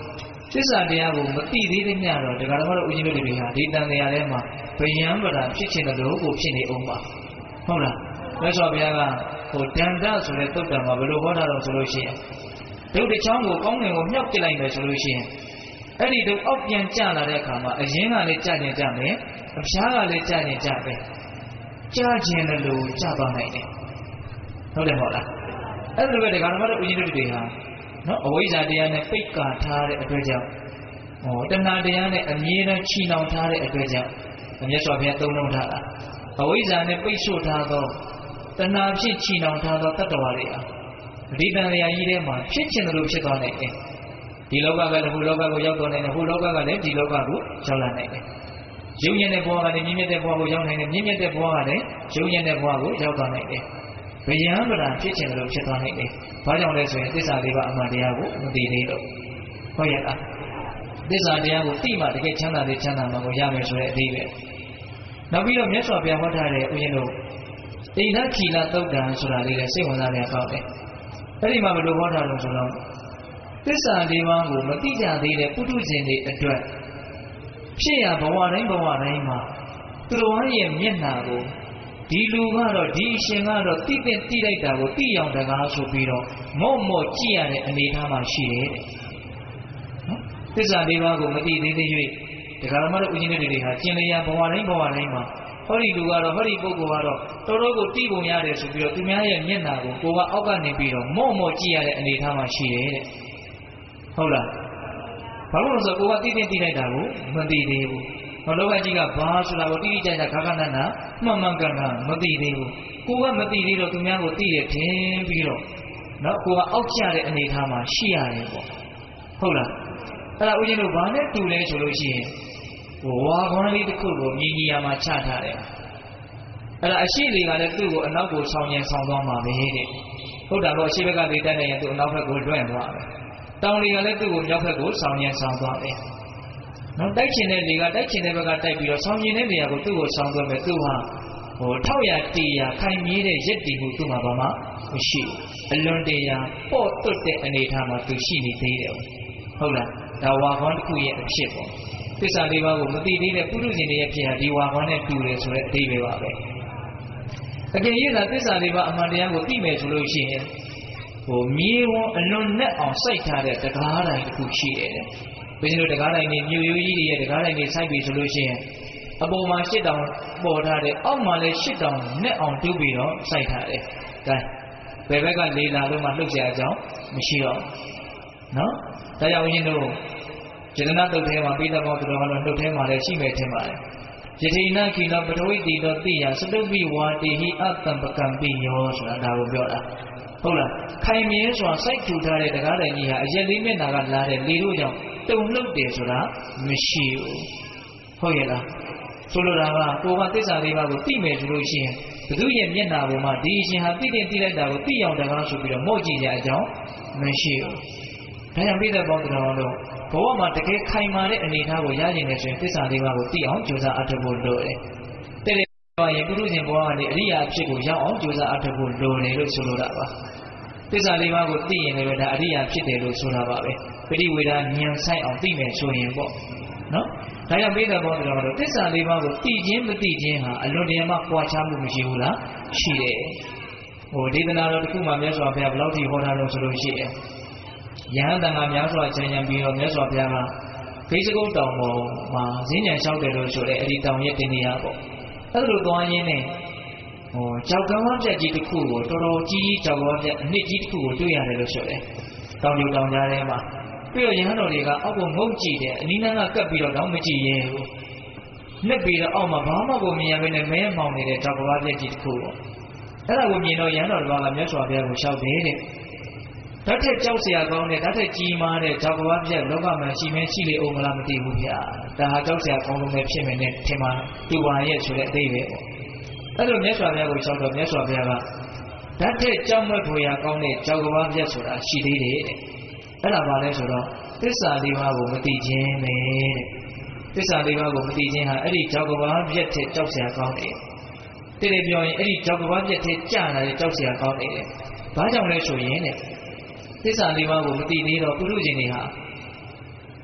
သစ္စာတရားကိုမသိသေးတဲ့ညတော့ဒကာတော်တို့ဦးကြီးတို့တွေဟာဒီတန်တရားထဲမှာဗယံပဒဖြစ်ချင်တဲ့လို့ကိုဖြစ်နေအောင်ပါဟုတ်လားမြတ်စွာဘုရားကဟိုဒန္တဆိုတဲ့သုတ်တံမှာဘယ်လိုဟောတာတော့ဆိုလို့ရှိရင်ဒုတ်တစ်ချောင်းကိုကောင်းငင်ကိုမြှောက်ပစ်လိုက်မယ်ဆိုလို့ရှိရင်အဲ့ဒီဒုတ်အောက်ပြန်ကျလာတဲ့အခါမှာအရင်ကလည်းကျရင်ကျမယ်အဖျားကလည်းကျရင်ကျပဲကြားခြင်းတယ်လို့ကြားပါနိုင်တယ်ဟုတ်တယ်မဟုတ်လားအဲ့လိုပဲဒကာတော်တို့ဦးကြီးတို့တွေဟာနော်အဝိဇ္ဇာတရားနဲ့ပိတ်ကာထားတဲ့အတွက်ကြောင့်တဏှာတရားနဲ့အမြဲတမ်းချီနှောင်ထားတဲ့အတွက်ကြောင့်မြတ်စွာဘုရားသုံးလုံးထားတာအဝိဇ္ဇာနဲ့ပိတ်ဆို့ထားသောတဏှာဖြင့်ချီနှောင်ထားသောတတ္တဝါတွေဟာဒီတန်လျာကြီးထဲမှာဖြစ်ချင်တယ်လို့ဖြစ်သွားနိုင်တယ်ဒီလောကကလည်းဟိုလောကကိုရောက်သွားနိုင်တယ်ဟိုလောကကလည်းဒီလောကကိုရောက်လာနိုင်တယ်ရုပ်ညံ့တဲ့ဘဝကလည်းမြင့်မြတ်တဲ့ဘဝကိုရောက်နိုင်တယ်မြင့်မြတ်တဲ့ဘဝကလည်းရုပ်ညံ့တဲ့ဘဝကိုရောက်သွားနိုင်တယ်ဗယံပဒဖြစ်ချင်တယ်လို့ဖြစ်သွားနိုင်တယ်ဘာကြောင့်လဲဆိုရင်သစ္စာလေးပါးအမှန်တရားကိုမသိသေးတော့ဟုတ်ရဲ့လားသစ္စာတရားကိုသိမှတကယ်ချမ်းသာတဲ့ချမ်းသာမှာကိုရမယ်ဆိုတဲ့အဓိပ္ပာယ်နောက်ပြီးတော့မြတ်စွာဘုရားဟောထားတဲ့ဥယျာဉ်တို့တိဏ္ဍခီလသုတ်တံဆိုတာလေးလည်းစိတ်ဝင်စားရကောင်းတယ်အဲ့ဒီမှာဘယ်လိုဟောထားလို့ဆိုတော့သစ္စာလေးပါးကိုမသိကြသေးတဲ့ပုထုဇဉ်တွေအတွက်ဖြစ်ရဘဝတိုင်းမှာသူတော်ရဲ့မျက်နှာကိုဒီလူကတော့ဒီအရှင်ကတော့တိလိုက်တာကိုတိအောင်တကားဆိုပြီးတော့မော့ကြည့်ရတဲ့အနေအထားမှာရှိတယ်တဲ့နော်သစ္စာလေးပါးကိုမသိသေးသေး၍ဒကာမတို့ဦးကြီးတွေဟာကျင်လျာဘဝတိုင်းမှာဟောဒီလူကတော့ဟောဒီပုဂ္ဂိုလ်ကတော့တော်တော်ကိုတိပုံရတယ်ဆိုပြီးတော့သူများရဲ့မျက်နှာကိုကိုကအောက်ကနေပြီးတော့မော့ကြည့်ရတဲ့အနေအထားမှာရှိတယ်တဲ့ဟုတ်လားဘာလို့လဲဆိုတော့ကိုကတိလိုက်တာကိုမသိသေးဘူးဟောလောကကြီးကဘာဆိုတာကိုတိတိကျကျခါခဏနာမှန်ကန်မသိသေးဘူးကိုကမသိသေးတော့သူများကိုသိရထင်ပြီးတော့နော်ကိုကအောက်ကျတဲ့အနေအထားမှာရှိရတယ်ပေါ့ဟုတ်လားအဲ့ဒါဦးဇင်းတို့ဘာနဲ့တူလဲဆိုလို့ရှိရင်ဝါခွန်းလေးတစ်ခုကိုမြည်ကြီးရမှာချထားတယ်အဲ့ဒါအရှိတွေကလည်းသူ့ကိုအနောက်ကိုဆောင်းသွားမှာပဲတဲ့ဟုတ်တာပေါ့အရှိဘက်ကလေးတက်နေရင်သူ့အနောက်ဘက်ကိုလွှင့်သွားတယ်တောင်တွေကလည်းသူ့ကိုမြောက်ဘက်ကိုဆောင်းသွားတယ်နော်တိုက်ချင်တဲ့လေကတိုက်ချင်တဲ့ဘက်ကတိုက်ပြီးတော့ဆောင်းကျင်တဲ့နေရာကိုသူ့ကိုဆောင်းသွင်းမယ်သူဟာထောက်ရတေးရခိုင်မြဲတဲ့ရက်တည်မှုသူ့မှာဘာမှမရှိဘူးအလွန်တရာပေါ့တွတ်တဲ့အနေအထားမှာသူရှိနေသေးတယ်ဟုတ်လားဒါဝါခွန်းတစ်ခုရဲ့အဖြစ်ပေါ့သစ္စာလေးပါးကိုမသိသေးတဲ့ပုထုဇဉ်တွေရဲ့ဖြစ်ဟာဒီဝါခွန်းနဲ့တူတယ်ဆိုတဲ့အဓိပ္ပာယ်ပါပဲအကယ်၍သာသစ္စာလေးပါးအမှန်တရားကိုသိမယ်ဆိုလို့ရှိရင်မြေဝန်းအလွန်နဲ့အောင်စိုက်ထားတဲ့တရားတိုင်းတစ်ခုရှိတယ်ဘယ်လိုတရားတိုင်းနေမြို့ရိုးကြီးတွေရဲ့တရားတိုင်းနေစိုက်ပြီဆိုလို့ရှိရင်အပေါ်မှာ၈တောင်ပေါ်ထားတယ်အောက်မှာလည်း၈တောင်နဲ့အောင်တူးပြီးတော့စိုက်ထားတယ်။ဒါဘယ်ဘက်ကလေလာလို့မှလှုပ်ရှားကြအောင်မရှိတော့နော်။ဒါကြောင့်ဦးဇင်းတို့စေတနာတုတ်ထဲမှာပိဋကဘောတော်ကတော့တုတ်ထဲမှာလည်းရှိမယ်ထင်ပါတယ်။ယတိနာခိနောပထဝိတိတောတိယစတုပိဝါတိဟိအတ္တံပကံပိညောဆိုတာဒါကိုပြောတာ။ဟုတ်လားခိုင်မြဲစွာစိုက်ထူထားတဲ့တရားတိုင်းကြီးဟာအရက်လေးမျက်နှာကလာတဲ့လေတို့ကြောင့်တုံလှုပ်တယ်ဆိုတာမရှိဘူးဟုတ်ရဲ့လားဆိုလိုတာကကိုကသစ္စာလေးပါးကိုသိမယ်ဆိုလို့ရှိရင်ဘုသူရဲ့မျက်နှာပေါ်မှာဒီအရှင်ဟာသိလိုက်တာကိုသိအောင်တကားဆိုပြီးတော့မော့ကြည့်ကြအကြောင်းမရှိဘူးဒါကြောင့်ပြည့်တဲ့ပေါင်းတော်တို့ဘဝမှာတကယ်ခိုင်မာတဲ့အနေအထားကိုရနိုင်တယ်ဆိုရင်သစ္စာလေးပါးကိုသိအောင်ကြိုးစားအထောက်ဖို့လိုတယ်တဲ့ရင်ပုထုဇဉ်ဘဝကနေအရိယာအဖြစ်ကိုရောက်အောင်ကြိုးစားအထောက်ဖို့လိုတယ်လို့ဆိုလိုတာပါသစ္စာလေးပါးကိုသိရင်လည်းဒါအရိယာဖြစ်တယ်လို့ဆိုတာပါပဲပရိဝေဒဉာဏ်ဆိုင်အောင်သိမယ်ဆိုရင်ပေါ့နော်ဒါကြောင့်ပိဋကဘောတော်တို့သစ္စာလေးပါးကိုသိခြင်းမသိခြင်းဟာအလွန်တရာမှကွာခြားမှုမရှိဘူးလားရှိတယ်ဒေသနာတော်တစ်ခုမှမြတ်စွာဘုရားဘယ်လောက်ထိဟောထားလို့ဆိုလို့ရှိတယ်ယဟန်တန်ခါများစွာခြံရံပြီးတော့မြတ်စွာဘုရားကဘိစကုတ်တောင်ပေါ်မှာဈဉ္ဉံလျှောက်တယ်လို့ဆိုတဲ့အဲဒီတောင်ရဲ့တင်နေရပေါ့အဲ့လိုသွားရင်းနဲ့ကြောက်ကမ်းဝါးပြက်ကြီးတစ်ခုကိုတော်တော်ကြီးကြောက်ကမ်းဝါးပြက်အနှစ်ကြီးတစ်ခုကိုတွေ့ရတယ်လို့ဆိုတယ်တောင်ကျတောင်ကြားထဲမှာပြီးတော့ယဟန်တော်တွေကအောက်ကိုငုံကြည့်တယ်အနီးနားကကပ်ပြီးတော့မကြည့်ရဲဘူးနှစ်ပြီးတော့အောက်မှာဘာမှကိုမမြင်ဘဲနဲ့မဲမှောင်နေတဲ့ကြောက်ကမ်းဝါးပြက်ကြီးတစ်ခုပေါ့အဲ့ဒါကိုမြင်တော့ယဟန်တော်ကမြတ်စွာဘုရားကိုလျှောက်တယ်တဲ့ဓာတ်ထက်ကြောက်เสียကောင်းတဲ့ဓာတ်ထက်ကြီးမားတဲ့ကြောက်ကမ်းဝါးပြက်လောကမှာရှိလေအောင်မလားမသိဘူးဗျာဒါဟာကြောက်เสียကောင်းလို့ပဲဖြစ်မယ်နဲ့ထင်မှာတူပါရဲ့ဆိုတဲ့အသေးပဲပေါ့အဲ့လိုမြတ်စွာဘုရားကိုလျှောက်တော့မြတ်စွာဘုရားကဓာတ်ထက်ကြောက်မဲ့ဖွယ်ရာကောင်းတဲ့ကြောက်ကမ်းဝါးပြက်ဆိုတာရှိသေးတယ်တဲ့အဲ့ဒါဘာလဲဆိုတော့သစ္စာလေးပါးကိုမသိခြင်းပဲတဲ့သစ္စာလေးပါးကိုမသိခြင်းဟာအဲ့ဒီကြောက်ကမ်းဝါးပြက်ထက်ကြောက်เสียကောင်းတယ်တဲ့ပြောရင်အဲ့ဒီကြောက်ကမ်းဝါးပြက်ထက်ကြာလာတဲ့ကြောက်เสียကောင်းတယ်ဘာကြောင့်လဲဆိုရင်တဲ့သစ္စာလေးပါးကိုမသိသေးတော့ပုထုဇဉ်တွေဟာ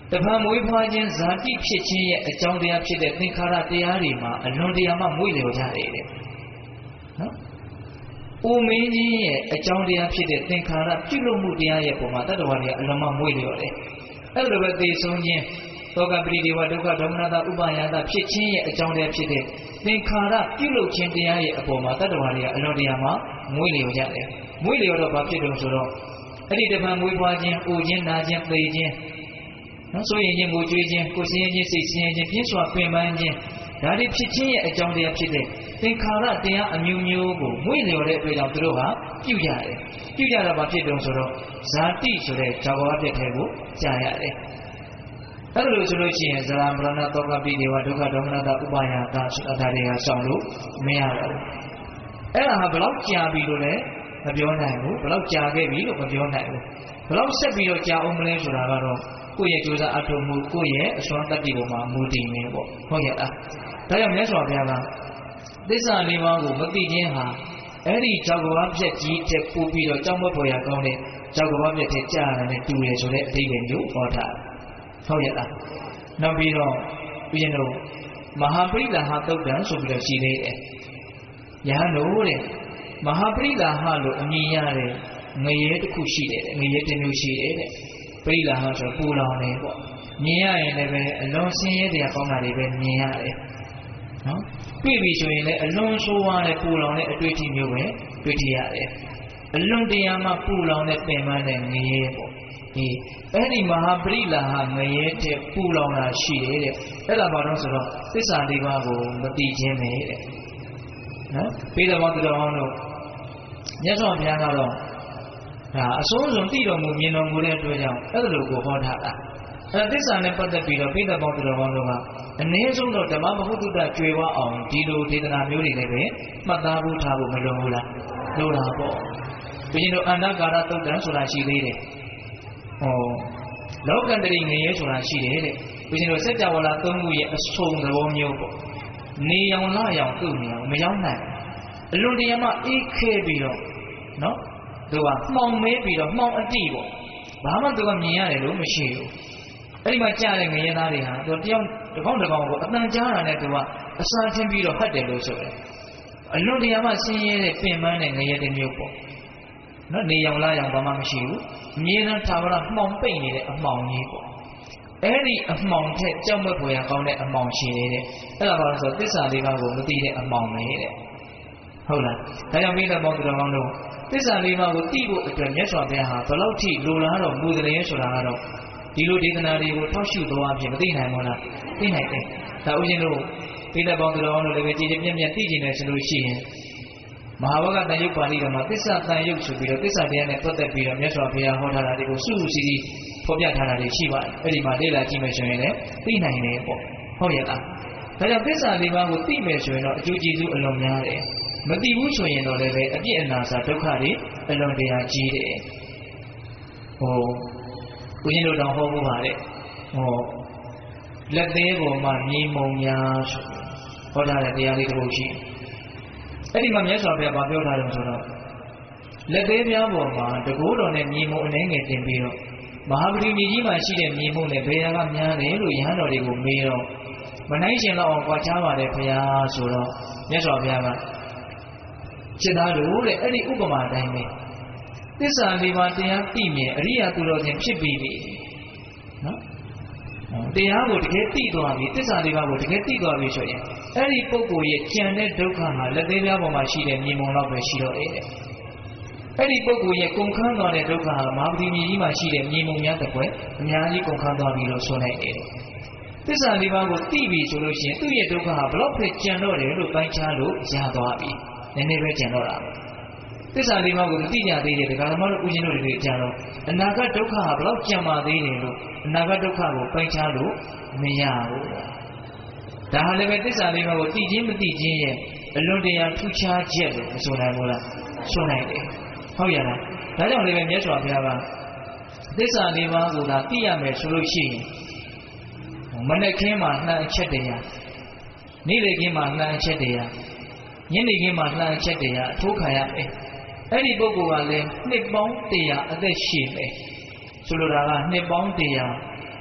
တဖန်မွေးဖွားခြင်းဇာတိဖြစ်ခြင်းရဲ့အကြောင်းတရားဖြစ်တဲ့သင်္ခါရတရားတွေမှာအလွန်တရာမှမွေ့လျော်ကြတယ်တဲ့နော်။ဦးမင်းကြီးရဲ့အကြောင်းတရားဖြစ်တဲ့သင်္ခါရပြုလုပ်မှုတရားရဲ့ပုံမှာတတ္တဝါတွေကအလွန်မှမွေ့လျော်တယ်။အဲ့လိုပဲသိဆုံးခြင်းသောကပရိဒေဝဒုက္ခဒေါမနတာဥပါယတာဖြစ်ခြင်းရဲ့အကြောင်းတရားဖြစ်တဲ့သင်္ခါရပြုလုပ်ခြင်းတရားရဲ့အပေါ်မှာတတ္တဝါတွေကအလွန်တရာမှမွေ့လျော်ကြတယ်။မွေ့လျော်တော့ဘာဖြစ်လို့ဆိုတော့အဲ့ဒီတဖန်မွေးဖွားခြင်းအိုခြင်းနာခြင်းသေခြင်းနော်ဆိုရင်ခြင်းကိုကြွေးခြင်းကိုယ်စင်းခြင်းစိတ်စင်းခြင်းပြင်းစွာပင်ပန်းခြင်းဒါတွေဖြစ်ခြင်းရဲ့အကြောင်းတရားဖြစ်တဲ့သင်္ခါရတရားအမျိုးမျိုးကိုမွေ့လျော်တဲ့အတွက်ကြောင့်သူတို့ကပြုကြတယ်ပြုကြတာဘာဖြစ်တုံးဆိုတော့ဇာတိဆိုတဲ့ဇာဝရပြတ်ထဲကိုကြာရတယ်အဲ့လိုဆိုလို့ရှိရင်ဇရာမရဏသောကပိဒေဝဒုက္ခဒေါမနတာဥပါယတာဆိုတာဒါတွေကစောင့်လို့မရတော့ဘူးအဲ့ဒါဟာဘယ်လောက်ကြာပြီလို့လဲမပြောနိုင်ဘူးဘယ်လောက်ကြာခဲ့ပြီလို့မပြောနိုင်ဘူးဘယ်လောက်ဆက်ပြီးတော့ကြာအောင်မလဲဆိုတာကတော့ကိုယ့်ရဲ့ကြိုးစားအထောက်မှုကိုယ့်ရဲ့အစွမ်းတတ္တိပေါ်မှာမူတည်နေပေါ့ဟုတ်ရဲ့လားဒါကြောင့်မြတ်စွာဘုရားကသစ္စာလေးပါးကိုမသိခြင်းဟာအဲ့ဒီကြောက်ကဘာပြက်ကြီးတဲ့ပို့ပြီးတော့ကြောက်မွက်ပေါ်ရကောင်းတဲ့ကြောက်ကဘာပြက်တဲ့ကြာရတယ်တူတယ်ဆိုတဲ့အဓိပ္ပာယ်မျိုးဟောထားဟုတ်ရဲ့လားနောက်ပြီးတော့ဦးဇင်းတို့မဟာပရိဒါဟသုတ်တံဆိုပြီးတော့ရှိသေးတယ်ယဟန်တို့တဲ့မဟာပရိဒါဟလို့အမည်ရတဲ့ငရဲတစ်ခုရှိတယ်ငရဲတစ်မျိုးရှိတယ်တဲ့ပရိဒါဟဆိုပူလောင်နေပေါ့မြင်ရရင်လည်းပဲအလွန်ဆင်းရဲတရားကောင်းတာတွေပဲမြင်ရတယ်နော်တွေ့ပြီဆိုရင်လည်းအလွန်ဆိုးဝါးတဲ့ပူလောင်တဲ့အတွေ့အထိမျိုးပဲတွေ့ထရတယ်အလွန်တရားမှပူလောင်တဲ့ပင်ပန်းတဲ့ငရဲပေါ့ဒီအဲ့ဒီမဟာပရိဒါဟငရဲတဲ့ပူလောင်တာရှိတယ်တဲ့အဲ့ဒါဘာလို့ဆိုတော့သစ္စာလေးပါးကိုမသိခြင်းပဲတဲ့နော်ပြီးတော့သူတော်ဟောင်းတို့မြတ်စွာဘုရားကတော့ဒါအစိုးစုံသိတော်မူမြင်တော်မူတဲ့အတွက်ကြောင့်အဲ့လိုကိုဟောထားတာအဲ့သစ္စာနဲ့ပတ်သက်ပြီးတော့ပိဋကပေါင်းသူတော်ဟောင်းတို့ကအနည်းဆုံးတော့ဓမ္မမဟုတ်တုတ္တကျွေဝအောင်ဒီလိုဒေသနာမျိုးတွေလည်းပဲမှတ်သားဖို့ထားဖို့မလိုဘူးလားလိုတာပေါ့ဘုရင်တို့အန္တကာရသုတ်တံဆိုတာရှိသေးတယ်ဟောလောကန္တရိငရဲဆိုတာရှိတယ်တဲ့ဘုရင်တို့စัจ java လာသုံးခုရဲ့အဆုံသဘောမျိုးပေါ့နေရောင်လာရောင်သူ့နေအောင်မရောက်နိုင်အလွန်တရာမှအေးခဲပြီးတော့နော်သူကမှောင်မဲပြီးတော့မှောင်အတိပေါ့ဘာမှသူကမြင်ရတယ်လို့မရှိဘူးအဲ့ဒီမှာကြားတဲ့ငရဲသားတွေဟာသူတယောက်တစ်ပေါင်းတစ်ပေါင်းကိုအတန်ကြားတာနဲ့သူကအစာချင်းပြီးတော့ဟတ်တယ်လို့ဆိုတယ်အလွန်တရာမှဆင်းရဲတဲ့ပင်ပန်းတဲ့ငရဲတစ်မျိုးပေါ့နော်နေရောင်လာရောင်ဘာမှမရှိဘူးအမြဲတမ်းသာဝရမှောင်ပိတ်နေတဲ့အမှောင်ကြီးပေါ့အဲ့ဒီအမှောင်ထက်ကြောက်မက်ဖွယ်ရကောင်းတဲ့အမှောင်ရှိနေတဲ့အဲ့ဒါဘာလို့ဆိုသစ္စာလေးပါးကိုမသိတဲ့အမှောင်ပဲတဲ့ဟုတ်လားဒါကြောင့်မိသားပေါင်းတော်ကောင်းတို့သစ္စာလေးပါးကိုသိဖို့အတွက်မြတ်စွာဘုရားဟာဘယ်လောက်ထိလိုလားတော့မူတယ်ဆိုတာကတော့ဒီလိုဒေသနာတွေကိုထောက်ရှုသွားအဖြစ်မသိနိုင်ဘူးလားသိနိုင်တယ်ဒါဥရှင်တို့မိသားပေါင်းတော်ကောင်းတို့လည်းပဲကြည်ကြည်ပြည့်ပြည့်သိကျင်တယ်ဆိုလို့ရှိရင်မဟာဝကတန်ယုတ်ပါဠိတော်မှာသစ္စာတန်ယုတ်ဆိုပြီးတော့သစ္စာတရားနဲ့ပတ်သက်ပြီးတော့မြတ်စွာဘုရားဟောထားတာတွေကိုစုစုစည်းစည်းဖော်ပြထားတာတွေရှိပါတယ်အဲ့ဒီမှာလေ့လာကြည့်မယ်ဆိုရင်လည်းသိနိုင်တယ်ပေါ့ဟုတ်ရဲ့လားဒါကြောင့်သစ္စာလေးပါးကိုသိမယ်ဆိုရင်တော့အကျိုးကျေးဇူးအလွန်များတယ်မသိဘူးဆိုရင်တော့လည်းပဲအပြည့်အနာစာဒုက္ခတွေအလွန်တရာကြီးတယ်ဟိုကိုရှင်တို့တောင်ဟောဖို့ပါတဲ့ဟောလက်သေးပေါ်မှာမြေမုံများဆိုဟောထားတဲ့တရားလေးတစ်ခုရှိအဲ့ဒီမှာမြတ်စွာဘုရားပြောထားတယ်ဆိုတော့လက်သေးများပေါ်မှာတကိုးတော်နဲ့မြေမုံအနေငယ်တင်ပြီးတော့မဟာပရိမြေကြီးမှာရှိတဲ့မြေမုံနဲ့ဘယ်ဟာကများတယ်လို့ယဟန်တော်တွေကိုမေးတော့မနိုင်ရှင်တော့ကွာချားပါတယ်ဘုရားဆိုတော့မြတ်စွာဘုရားကจิตသားတို့တဲ့အဲ့ဒီဥပမာတိုင်းပဲသစ္စာလေးပါးတရားသိမြင်အရိယာသူတော်ချင်းဖြစ်ပြီးပြီနော်တရားကိုတကယ်သိသွားပြီသစ္စာလေးပါးကိုတကယ်သိသွားပြီဆိုရင်အဲ့ဒီပုဂ္ဂိုလ်ရဲ့ကြံတဲ့ဒုက္ခဟာလက်သေးပြားပေါ်မှာရှိတဲ့မြေမုံတော့ပဲရှိတော့တယ်တဲ့အဲ့ဒီပုဂ္ဂိုလ်ရဲ့ကုန်ခန်းသွားတဲ့ဒုက္ခဟာမဟာပတိမြေကြီးမှာရှိတဲ့မြေမုံများတစ်ခွက်အများကြီးကုန်ခန်းသွားပြီလို့ဆိုနိုင်တယ်သစ္စာလေးပါးကိုသိပြီဆိုလို့ရှိရင်သူ့ရဲ့ဒုက္ခဟာဘလောက်ပဲကြံတော့တယ်လို့ပိုင်းခြားလို့ရသွားပြီနည်းနည်းပဲကြံတော့တာပဲသစ္စာလေးပါးကိုမသိကြသေးတဲ့ဒကာသမားတို့ဦးဇင်းတို့တွေကြတော့အနာဂတ်ဒုက္ခဟာဘလောက်ကြံပါသေးတယ်လို့အနာဂတ်ဒုက္ခကိုပိုင်းခြားလို့မရဘူးဒါဟာလည်းပဲသစ္စာလေးပါးကိုသိခြင်းမသိခြင်းရဲ့အလွန်တရာထူးခြားချက်လို့မဆိုနိုင်ဘူးလားဆိုနိုင်တယ်ဟုတ်ရလားဒါကြောင့်လည်းပဲမြတ်စွာဘုရားကသစ္စာလေးပါးကိုသာသိရမယ်ဆိုလို့ရှိရင်မနေ့ကင်းမှာနှံအချက်တရားနေ့လေကင်းမှာနှံအချက်တရားညနေခင်းမှာလှမ်းအချက်တရားအထိုးခံရမယ်အဲ့ဒီပုဂ္ဂိုလ်ကလည်းနှစ်ပေါင်း100အသက်ရှိမယ်ဆိုလိုတာကနှစ်ပေါင်း100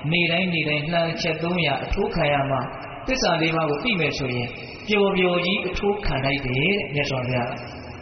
နေတိုင်းလှမ်းချက်300အထိုးခံရမှသစ္စာလေးပါးကိုသိမယ်ဆိုရင်ပျော်ကြီးအထိုးခံလိုက်တယ်တဲ့မြတ်စွာဘုရား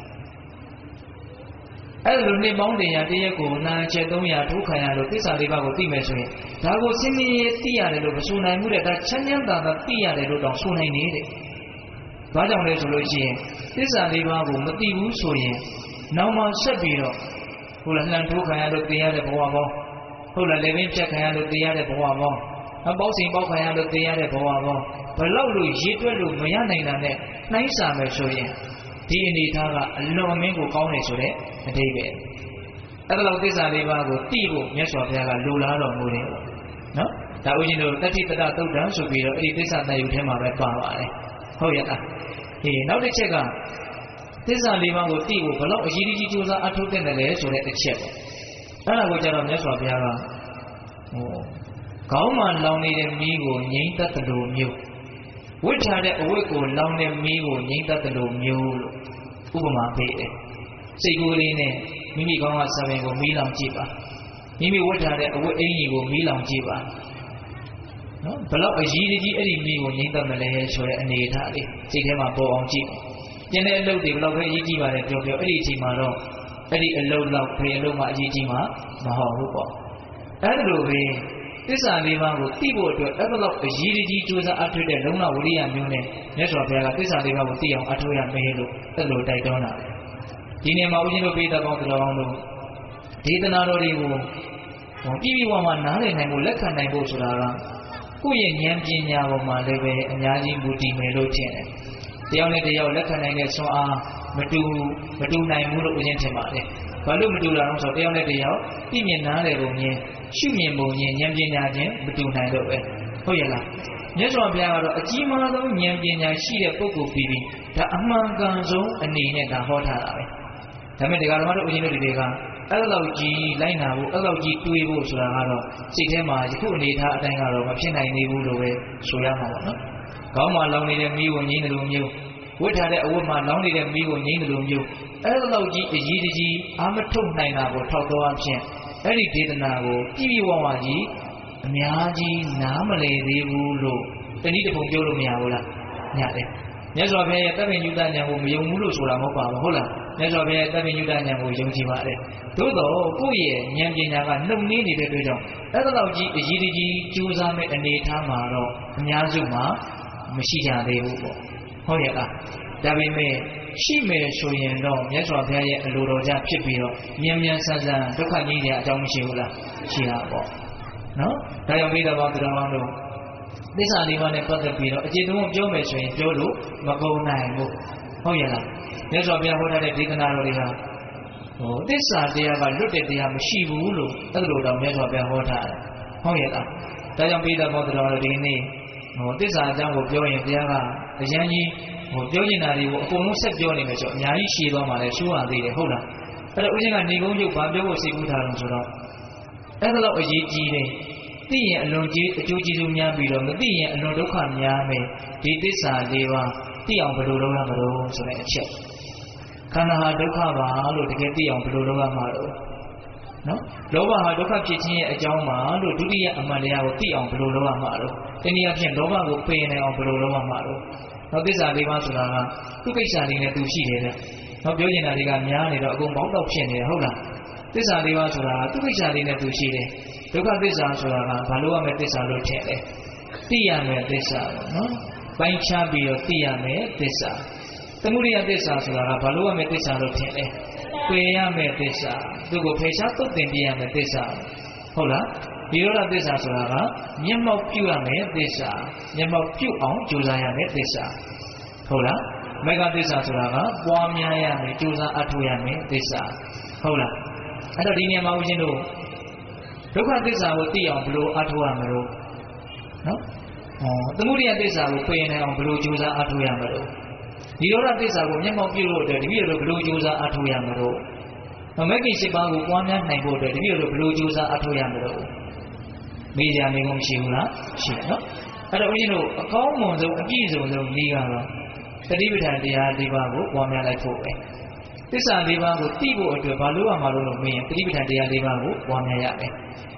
အဲ့လိုနှစ်ပေါင်း100တရက်ကိုလှမ်းချက်300ထိုးခံရလို့သစ္စာလေးပါးကိုသိမယ်ဆိုရင်ဒါကိုစင်မြင်သိရတယ်လို့မဆိုနိုင်ဘူးတဲ့ဒါချမ်းချမ်းသာသာသိရတယ်လို့တောင်ဆိုနိုင်နေတဲ့ဘာကြောင့်လဲဆိုလို့ရှိရင်သစ္စာလေးပါးကိုမသိဘူးဆိုရင်နောက်မှဆက်ပြီးတော့ဟုတ်လားလှမ်းထိုးခံရလို့သိရတဲ့ဘဝပေါင်းဟုတ်လားလည်းပင်ဖြတ်ခံရလို့သိရတဲ့ဘဝပေါင်းအပေါက်စိန်ပေါက်ခံရလို့သိရတဲ့ဘဝပေါင်းဘလောက်လို့ရည်တွက်လို့မရနိုင်တာနဲ့နှိုင်းစာမယ်ဆိုရင်ဒီအနေထားကအလွန်မင်းကိုကောင်းတယ်ဆိုတဲ့အဓိပ္ပာယ်အဲ့ဒါလောက်သစ္စာလေးပါးကိုသိဖို့မြတ်စွာဘုရားကလိုလားတော်မူတယ်ပေါ့နော်ဒါဥရှင်တို့တတိပတသုတ်တံဆိုပြီးတော့အဲ့ဒီသစ္စာတန်ယူထဲမှာပဲပါပါတယ်ဟုတ်ရဲ့လားနောက်တစ်ချက်ကသစ္စာလေးပါးကိုသိဖို့ဘလောက်အရေးကြီးကြိုးစားအထောက်တဲ့တယ်လဲဆိုတဲ့အချက်ပေါ့အဲ့ဒါကိုကြတော့မြတ်စွာဘုရားကခေါင်းမှာလောင်နေတဲ့မီးကိုငြိမ့်တတ်တယ်လို့မျိုးဝိထားတဲ့အဝတ်ကိုလောင်တဲ့မီးကိုငြိမ့်တတ်တယ်လို့မျိုးလို့ဥပမာပေးတယ်စိတ်ကူးလေးနဲ့မိမိကောင်းကဆံပင်ကိုမီးလောင်ကြည့်ပါမိမိဝတ်ထားတဲ့အဝတ်အင်ကြီးကိုမီးလောင်ကြည့်ပါနော်ဘလောက်အရေးကြီးအဲ့ဒီမီးကိုငြိမ့်တတ်မလဲဆိုတဲ့အနေအထားလေးစိတ်ထဲမှာပေါ်အောင်ကြည့်ကျန်တဲ့အလုပ်တွေဘလောက်ပဲအရေးကြီးပါလဲပြောအဲ့ဒီအချိန်မှာတော့အဲ့ဒီအလုပ်လောက်ဖေအလုပ်မှအရေးကြီးမှာမဟုတ်ဘူးပေါ့အဲ့ဒါလိုပဲသစ္စာလေးပါးကိုသိဖို့အတွက်အဲ့လောက်အရေးကြီးကြိုးစားအထောက်တဲ့လုံလဝရိယမျိုးနဲ့မြတ်စွာဘုရားကသစ္စာလေးပါးကိုသိအောင်အထောက်ရမယ်လို့အဲ့လိုတိုက်တွန်းတာဒီနေ့မှာဦးဇင်းတို့ပိဋကပေါင်းတော်အောင်လို့ဒေသနာတော်တွေကိုပြည်ဝမှာနားလည်နိုင်ဖို့လက်ခံနိုင်ဖို့ဆိုတာကကိုယ့်ရဲ့ဉာဏ်ပညာပေါ်မှာလည်းပဲအများကြီးမူတည်မယ်လို့ထင်တယ်တယောက်နဲ့တယောက်လက်ခံနိုင်တဲ့ဆွမ်းအားမတူနိုင်ဘူးလို့ဦးဇင်းထင်ပါတယ်ဘာလို့မတူတာလဲဆိုတော့တယောက်နဲ့တယောက်သိမြင်နားလည်ပုံချင်းရှုမြင်ပုံချင်းဉာဏ်ပညာချင်းမတူနိုင်တော့ပဲဟုတ်ရဲ့လားမြတ်စွာဘုရားကတော့အကြီးမားဆုံးဉာဏ်ပညာရှိတဲ့ပုဂ္ဂိုလ်ပြီးဒါအမှန်ကန်ဆုံးအနေနဲ့ဒါဟောထားတာပဲဒါပေမဲ့တရားဓမ္မတို့ဦးဇင်းတို့တွေကအဲ့လောက်ကြီးလိုက်နာဖို့အဲ့လောက်ကြီးတွေးဖို့ဆိုတာကတော့စိတ်ထဲမှာယခုအနေထားအတိုင်းကတော့မဖြစ်နိုင်သေးဘူးလို့ပဲဆိုရမှာပေါ့နော်ခေါင်းမှာလောင်နေတဲ့မီးကိုငြိမ်းတယ်လို့မျိုးဝတ်ထားတဲ့အဝတ်မှာလောင်နေတဲ့မီးကိုငြိမ်းတယ်လို့မျိုးအဲ့လောက်ကြီးအရေးကြီးအာမထုတ်နိုင်တာကိုထောက်တော်အဖြစ်အဲ့ဒီဒေသနာကိုပြည့်ဝဝကြီးအများကြီးနားမလည်သေးဘူးလို့တနည်းတစ်ပုံပြောလို့မရဘူးလားညတယ်မြတ်စွာဘုရားရဲ့တပ္ပညုတဉာဏ်ကိုမယုံဘူးလို့ဆိုတာမဟုတ်ပါဘူးဟုတ်လားမြတ်စွာဘုရားရဲ့တပ္ပညုတဉာဏ်ကိုယုံကြည်ပါတယ်သို့တော့ကိုယ့်ရဲ့ဉာဏ်ပညာကနှုတ်နှင်းနေတဲ့အတွက်ကြောင့်အဲ့လောက်ကြီးအရေးကြီးကြိုးစားမဲ့အနေထားမှာတော့အများစုမှာမရှိကြသေးဘူးပေါ့ဟုတ်ရဲ့လားဒါပေမဲ့ရှိမယ်ဆိုရင်တော့မြတ်စွာဘုရားရဲ့အလိုတော်ကြဖြစ်ပြီးတော့မြန်ဆန်ဆန်ဒုက္ခကြီးတဲ့အကြောင်းမရှိဘူးလားရှိတာပေါ့နော်ဒါကြောင့်မိသားပေါင်းတော်အောင်လို့သစ္စာလေးပါးနဲ့ပတ်သက်ပြီးတော့အခြေတုံးပြောမယ်ဆိုရင်ပြောလို့မကုန်နိုင်ဘူးဟုတ်ရဲ့လားမြတ်စွာဘုရားဟောထားတဲ့ဒေသနာတော်တွေဟာသစ္စာတရားကလွတ်တဲ့တရားမရှိဘူးလို့အဲ့လိုတော့မြတ်စွာဘုရားဟောထားတယ်ဟုတ်ရဲ့လားဒါကြောင့်မိသားပေါင်းတော်တော်ဒီနေ့သစ္စာအကြောင်းကိုပြောရင်ဘုရားကအရန်ကြီးပြောနေတာတွေကိုအကုန်လုံးဆက်ပြောနေမယ်ဆိုအများကြီးရှည်သွားမှလည်းရှိုးရသေးတယ်ဟုတ်လားအဲ့တော့ဦးဇင်းကနေကုန်းရုပ်ဘာပြောဖို့စိတ်ကူးထားလို့ဆိုတော့အဲ့ဒါတော့အရေးကြီးတယ်သိရင်အလွန်ကြီးအကျိုးကျေးဇူးများပြီးတော့မသိရင်အလွန်ဒုက္ခများမယ်ဒီသစ္စာလေးပါးသိအောင်ဘယ်လိုလုပ်ရမလို့ဆိုတဲ့အချက်ခန္ဓာဟာဒုက္ခပါလို့တကယ်သိအောင်ဘယ်လိုလုပ်ရမှာလို့နော်လောဘဟာဒုက္ခဖြစ်ခြင်းရဲ့အကြောင်းပါလို့ဒုတိယအမှန်တရားကိုသိအောင်ဘယ်လိုလုပ်ရမှာလို့တနည်းအားဖြင့်လောဘကိုပယ်နိုင်အောင်ဘယ်လိုလုပ်ရမှာလို့နောက်သစ္စာလေးပါးဆိုတာကသူ့ကိစ္စလေးနဲ့သူရှိတယ်တဲ့နောက်ပြောနေတာတွေကများနေတော့အကုန်ပေါက်တော့ဖြစ်နေတယ်ဟုတ်လားသစ္စာလေးပါးဆိုတာကသူ့ကိစ္စလေးနဲ့သူရှိတယ်ဒုက္ခသစ္စာဆိုတာကဘာလို့ရမယ်သစ္စာလို့ထင်လဲသိရမယ်သစ္စာပေါ့နော်ပိုင်းခြားပြီးတော့သိရမယ်သစ္စာသမုဒိယသစ္စာဆိုတာကဘာလို့ရမယ်သစ္စာလို့ထင်လဲပယ်ရမယ်သစ္စာသူ့ကိုဖယ်ရှားသုတ်သင်ပြရမယ်သစ္စာဟုတ်လားဒီရောဓသစ္စာဆိုတာကမျက်မှောက်ပြုရမယ်သစ္စာမျက်မှောက်ပြုအောင်ကြိုးစားရမယ်သစ္စာဟုတ်လားမေဃသစ္စာဆိုတာကပွားများရမယ်ကြိုးစားအထောက်ရမယ်သစ္စာဟုတ်လားအဲ့တော့ဒီနေရာမှာဦးဇင်းတို့ဒုက္ခသစ္စာကိုသိအောင်ဘယ်လိုအထောက်ရမလို့နော်သမုဒိယသစ္စာကိုပယ်နိုင်အောင်ဘယ်လိုကြိုးစားအထောက်ရမလို့ဒီရောဓသစ္စာကိုမျက်မှောက်ပြုလို့အတွက်တပည့်တော်ဘယ်လိုကြိုးစားအထောက်ရမလို့မဂ္ဂင်7ပါးကိုပွားများနိုင်ဖို့အတွက်တပည့်တော်ဘယ်လိုကြိုးစားအထောက်ရမလို့မေးကြမေးဖို့မရှိဘူးလားရှိတယ်နော်အဲ့တော့ဦးဇင်းတို့အကောင်းမွန်ဆုံးအပြည့်စုံဆုံးနည်းကတော့တတိပဋ္ဌာန်တရား၄ပါးကိုပွားများလိုက်ဖို့ပဲသစ္စာ၄ပါးကိုသိဖို့အတွက်ဘာလို့ရမှာလို့မေးရင်တတိပဋ္ဌာန်တရား၄ပါးကိုပွားများရမယ်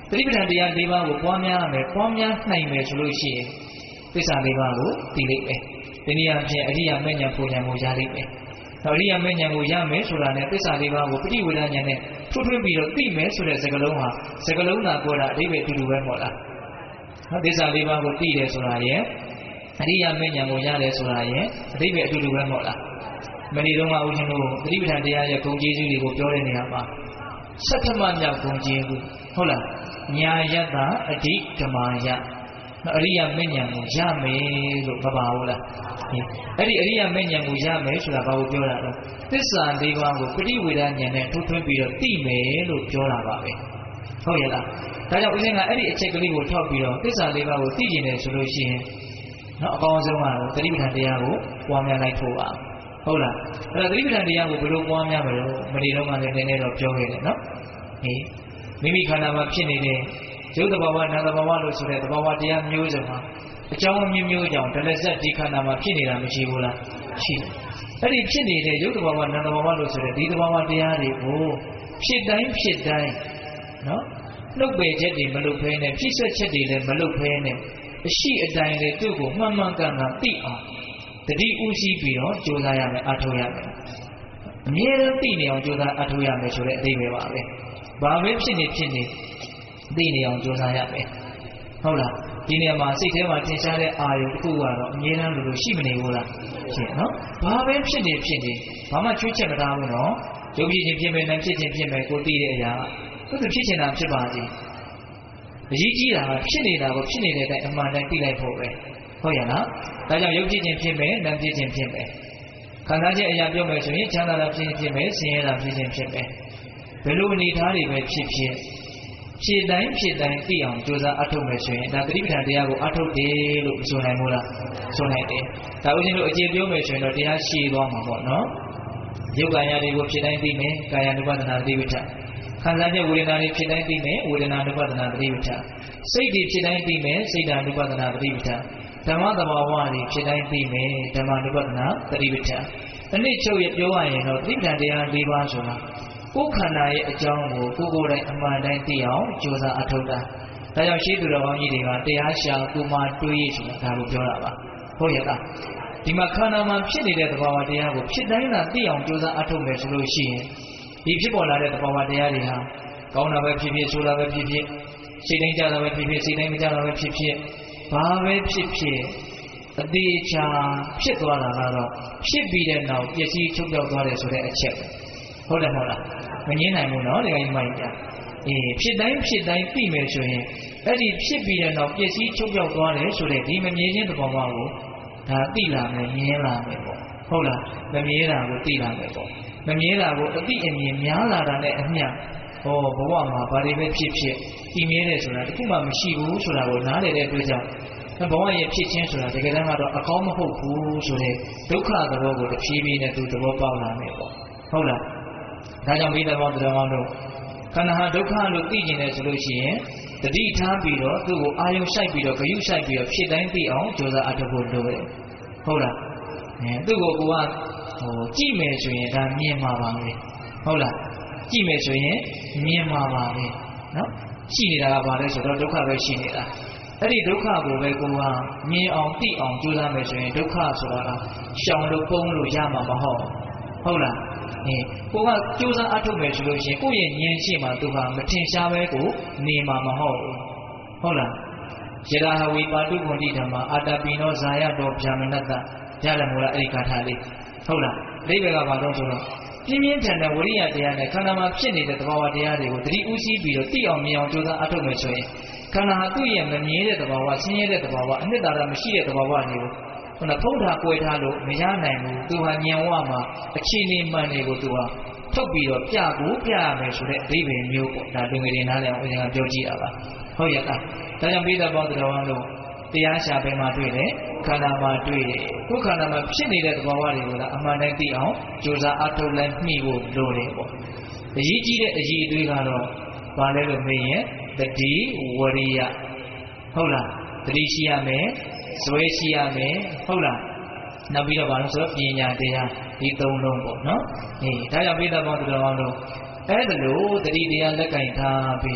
သတိပဋ္ဌာန်တရား၄ပါးကိုပွားများမယ်ပွားများနိုင်မယ်ဆိုလို့ရှိရင်သစ္စာ၄ပါးကိုသိလိမ့်မယ်ဒီနည်းအားဖြင့်အရိယာမဉ္ဇဉ်ပူဉ္ဇဉ်ကိုရလိမ့်မယ်အရိယာမဉ္ဇဉ်ကိုရမယ်ဆိုတာနဲ့သစ္စာ၄ပါးကိုပဋိဝေဒဉာဏ်နဲ့ထွထွင်းပြီးတော့သိမယ်ဆိုတဲ့စကားလုံးဟာစကားလုံးသာကိုယ်တာအဓိပ္ပာယ်အတူတူပဲပေါ့လားသစ္စာ၄ပါးကိုသိတယ်ဆိုတာရဲ့အရိယာမဉ္ဇဉ်ကိုရတယ်ဆိုတာရဲ့အဓိပ္ပာယ်အတူတူပဲပေါ့လားမနေ့တုန်းကဦးဇင်းတို့သတိပဋ္ဌာန်တရားရဲ့ဂုဏ်ကျေးဇူးတွေကိုပြောတဲ့နေရာမှာသတ္တမမြောက်ဂုဏ်ကျေးဇူးဟုတ်လားညာယတ္တအဓိဓမ္မာယအရိယာမဉ္ဇဉ်ကိုရမယ်လို့မပါဘူးလားအဲ့ဒီအရိယာမဉ္ဇဉ်ကိုရမယ်ဆိုတာဘာကိုပြောတာလဲသစ္စာ၄ပါးကိုပဋိဝေဒဉာဏ်နဲ့ထွထွင်းပြီးတော့သိမယ်လို့ပြောတာပါပဲဟုတ်ရဲ့လားဒါကြောင့်ဦးဇင်းကအဲ့ဒီအချက်ကလေးကိုထောက်ပြီးတော့သစ္စာ၄ပါးကိုသိကျင်တယ်ဆိုလို့ရှိရင်နော်အကောင်းဆုံးကတော့သတိပဋ္ဌာန်တရားကိုပွားများလိုက်ဖို့ပါဟုတ်လားအဲ့တော့သတိပဋ္ဌာန်တရားကိုဘယ်လိုပွားများမလို့မနေ့တုန်းကလည်းနည်းနည်းတော့ပြောခဲ့တယ်နော်မိမိခန္ဓာမှာဖြစ်နေတဲ့ရုပ်တဘာဝနာမ်တဘာဝလို့ဆိုတဲ့တဘာဝတရားမျိုးစုံဟာအကြောင်းအမျိုးမျိုးကြောင့်ဒလဇတ်ဒီခန္ဓာမှာဖြစ်နေတာမရှိဘူးလားရှိတယ်အဲ့ဒီဖြစ်နေတဲ့ရုပ်တဘာဝနာမ်တဘာဝလို့ဆိုတဲ့ဒီတဘာဝတရားတွေကိုဖြစ်တိုင်းနော်နှုတ်ပယ်ချက်တွေမလုပ်ဖဲနဲ့ဖြစ်ဆက်ချက်တွေလည်းမလုပ်ဖဲနဲ့အရှိအတိုင်းလေသူ့ကိုမှန်မှန်ကန်ကန်သိအောင်တတိဥရှိပြီးတော့ကြိုးစားရမယ်အထောက်ရမယ်အမြဲတမ်းသိနေအောင်ကြိုးစားအထောက်ရမယ်ဆိုတဲ့အဓိပ္ပာယ်ပါပဲဘာပဲဖြစ်နေသိနေအောင်ကြိုးစားရမယ်ဟုတ်လားဒီနေရာမှာစိတ်ထဲမှာထင်ရှားတဲ့အာရုံတစ်ခုကတော့အမြဲတမ်းလိုရှိမနေဘူးလားရှင်းနော်ဘာပဲဖြစ်နေဘာမှချွေးချက်မထားဘူးနော်ရုပ်ဖြစ်ခြင်းဖြစ်မယ်နာမ်ဖြစ်ခြင်းဖြစ်မယ်ကိုသိတဲ့အရာသူဖြစ်ချင်တာဖြစ်ပါစေအရေးကြီးတာကဖြစ်နေတာကိုဖြစ်နေတဲ့အတိုင်းအမှန်တိုင်းသိလိုက်ဖို့ပဲဟုတ်ရဲ့လားဒါကြောင့်ရုပ်ဖြစ်ခြင်းဖြစ်မယ်နာမ်ဖြစ်ခြင်းဖြစ်မယ်ခန္ဓာချင်းအရာပြောမယ်ဆိုရင်ချမ်းသာတာဖြစ်မယ်ဆင်းရဲတာဖြစ်မယ်ဘယ်လိုအနေထားတွေပဲဖြစ်တိုင်းသိအောင်ကြိုးစားအထုတ်မယ်ဆိုရင်ဒါသတိပဋ္ဌာန်တရားကိုအထုတ်တယ်လို့ဆိုနိုင်မို့လားဆိုနိုင်တယ်ဒါဦးဇင်းတို့အခြေပြောမယ်ဆိုရင်တော့တရားရှည်သွားမှာပေါ့နော်ရုပ်ကာယတွေကိုဖြစ်တိုင်းသိမယ်ကာယ ानु ပဒနာသတိပဋ္ဌာန်ခံစားချက်ဝေဒနာတွေဖြစ်တိုင်းသိမယ်ဝေဒနာ ानु ပဒနာသတိပဋ္ဌာန်စိတ်တွေဖြစ်တိုင်းသိမယ်စိတ် ानु ပဒနာသတိပဋ္ဌာန်ဓမ္မသဘာဝတွေဖြစ်တိုင်းသိမယ်ဓမ္မ ानु ပဒနာသတိပဋ္ဌာန်အနည်းချုပ်ရပြောရရင်တော့သတိပဋ္ဌာန်တရား၄ပါးဆိုတာကိုယ်ခန္ဓာရဲ့အကြောင်းကိုကိုယ်တိုင်အမှန်တိုင်းသိအောင်ကြိုးစားအထောက်တာဒါကြောင့်ရှေးသူတော်ကောင်းကြီးတွေကတရားရှာကိုမှတွေးဆိုတာဒါကိုပြောတာပါဟုတ်ရဲ့လားဒီမှာခန္ဓာမှာဖြစ်နေတဲ့သဘာဝတရားကိုဖြစ်တိုင်းသာသိအောင်ကြိုးစားအထောက်မယ်ဆိုလို့ရှိရင်ဒီဖြစ်ပေါ်လာတဲ့သဘာဝတရားတွေဟာကောင်းတာပဲဖြစ်ဖြစ်ဆိုးတာပဲဖြစ်ဖြစ်စိတ်တိုင်းကြတာပဲဖြစ်ဖြစ်စိတ်တိုင်းမကြတာပဲဖြစ်ဖြစ်ဘာပဲဖြစ်ဖြစ်အသေးချာဖြစ်သွားတာကတော့ဖြစ်ပြီးတဲ့နောက်ပျက်စီးချုပ်ပြောက်သွားတယ်ဆိုတဲ့အချက်ဟုတ်တယ်မဟုတ်လားမငြင်းနိုင်ဘူးနော်ဒီကိစ္စမှန်ကြဖြစ်တိုင်းသိမယ်ဆိုရင်အဲ့ဒီဖြစ်ပြီးတဲ့နောက်ပျက်စီးချုပ်ပြောက်သွားတယ်ဆိုတဲ့ဒီမမြဲခြင်းသဘောကိုဒါသိလာမယ်မြင်လာမယ်ပေါ့ဟုတ်လားမမြဲတာကိုသိလာမယ်ပေါ့မမြဲတာကိုအသိအမြင်များလာတာနဲ့အမျှဘဝမှာဘာတွေပဲဖြစ်တည်မြဲတယ်ဆိုတာတခုမှမရှိဘူးဆိုတာကိုနားလည်တဲ့အတွက်ကြောင့်ဘဝရဲ့ဖြစ်ခြင်းဆိုတာတကယ်တမ်းကတော့အကောင်းမဟုတ်ဘူးဆိုတဲ့ဒုက္ခသဘောကိုတစ်ဖြည်းဖြည်းနဲ့သူသဘောပေါက်လာမယ်ပေါ့ဟုတ်လားဒါကြောင့်မိသားစုတော်တို့ခန္ဓာဟာဒုက္ခလို့သိကျင်တယ်ဆိုလို့ရှိရင်တတိထားပြီးတော့သူ့ကိုအာယုံဆိုင်ပြီးတော့ဂယုဆိုင်ပြီးတော့ဖြစ်တိုင်းသိအောင်ကြိုးစားအထောက်ဖို့လိုတယ်ဟုတ်လားသူ့ကိုကကြည့်မယ်ဆိုရင်ဒါမြင်မှာပါပဲဟုတ်လားကြည့်မယ်ဆိုရင်မြင်မှာပါပဲနော်ရှိနေတာကဘာလဲဆိုတော့ဒုက္ခပဲရှိနေတာအဲ့ဒီဒုက္ခကိုပဲကိုကမြင်အောင်သိအောင်ကြိုးစားမယ်ဆိုရင်ဒုက္ခဆိုတာကရှောင်လို့ပုံလို့ရမှာမဟုတ်လားကိုကကြိုးစားအထုတ်မယ်ဆိုလို့ရှိရင်ကိုယ့်ရဲ့ဉာဏ်ရှိမှသူကမထင်ရှားပဲကိုနေမှာမဟုတ်ဘူးဟုတ်လားယရာဟဝိပါတုဂုဏ္ဍိဓမ္မာအာတပိနောဇာယတောဗျာမနတ္တရတယ်မို့လားအဲ့ဒီဂါထာလေးဟုတ်လားအဓိပ္ပာယ်ကဘာလို့ဆိုတော့ပြင်းပြင်းထန်ထန်ဝိရိယတရားနဲ့ခန္ဓာမှာဖြစ်နေတဲ့သဘာဝတရားတွေကိုသတိဥစည်းပြီးတော့သိအောင်မြင်အောင်ကြိုးစားအထုတ်မယ်ဆိုရင်ခန္ဓာဟာသူ့ရဲ့မမြဲတဲ့သဘာဝဆင်းရဲတဲ့သဘာဝအနှစ်သာရမရှိတဲ့သဘာဝတွေကိုဖုံးထားကွယ်ထားလို့မရနိုင်ဘူးသူဟာဉာဏ်ဝမှာအခြေအနေမှန်တွေကိုသူဟာထုတ်ပြီးတော့ပြရမယ်ဆိုတဲ့အဓိပ္ပာယ်မျိုးပေါ့ဒါလူငယ်တွေနားလည်အောင်ဦးဇင်းကပြောကြည့်တာပါဟုတ်ရဲ့လားဒါကြောင့်ပိဋကပေါင်းတော်တို့တရားရှာဘယ်မှာတွေ့လဲခန္ဓာမှာတွေ့တယ်ကိုယ်ခန္ဓာမှာဖြစ်နေတဲ့သဘာဝတွေကိုလည်းအမှန်တိုင်းသိအောင်ကြိုးစားအထောက်လိုက်မှီဖို့လိုတယ်ပေါ့အရေးကြီးတဲ့အရေးအသွေးကတော့ဘာလဲလို့မေးရင်တတိဝရိယဟုတ်လားတတိရှိရမယ်ဇွဲရှိရမယ်ဟုတ်လားနောက်ပြီးတော့ဘာလို့ဆိုတော့ပညာတရားဒီသုံးလုံးပေါ့နော်ဒါကြောင့်ပိဋကပေါင်းတော်တို့အဲ့ဒါလို့တတိတရားလက်ကင်ထားပြီးတော့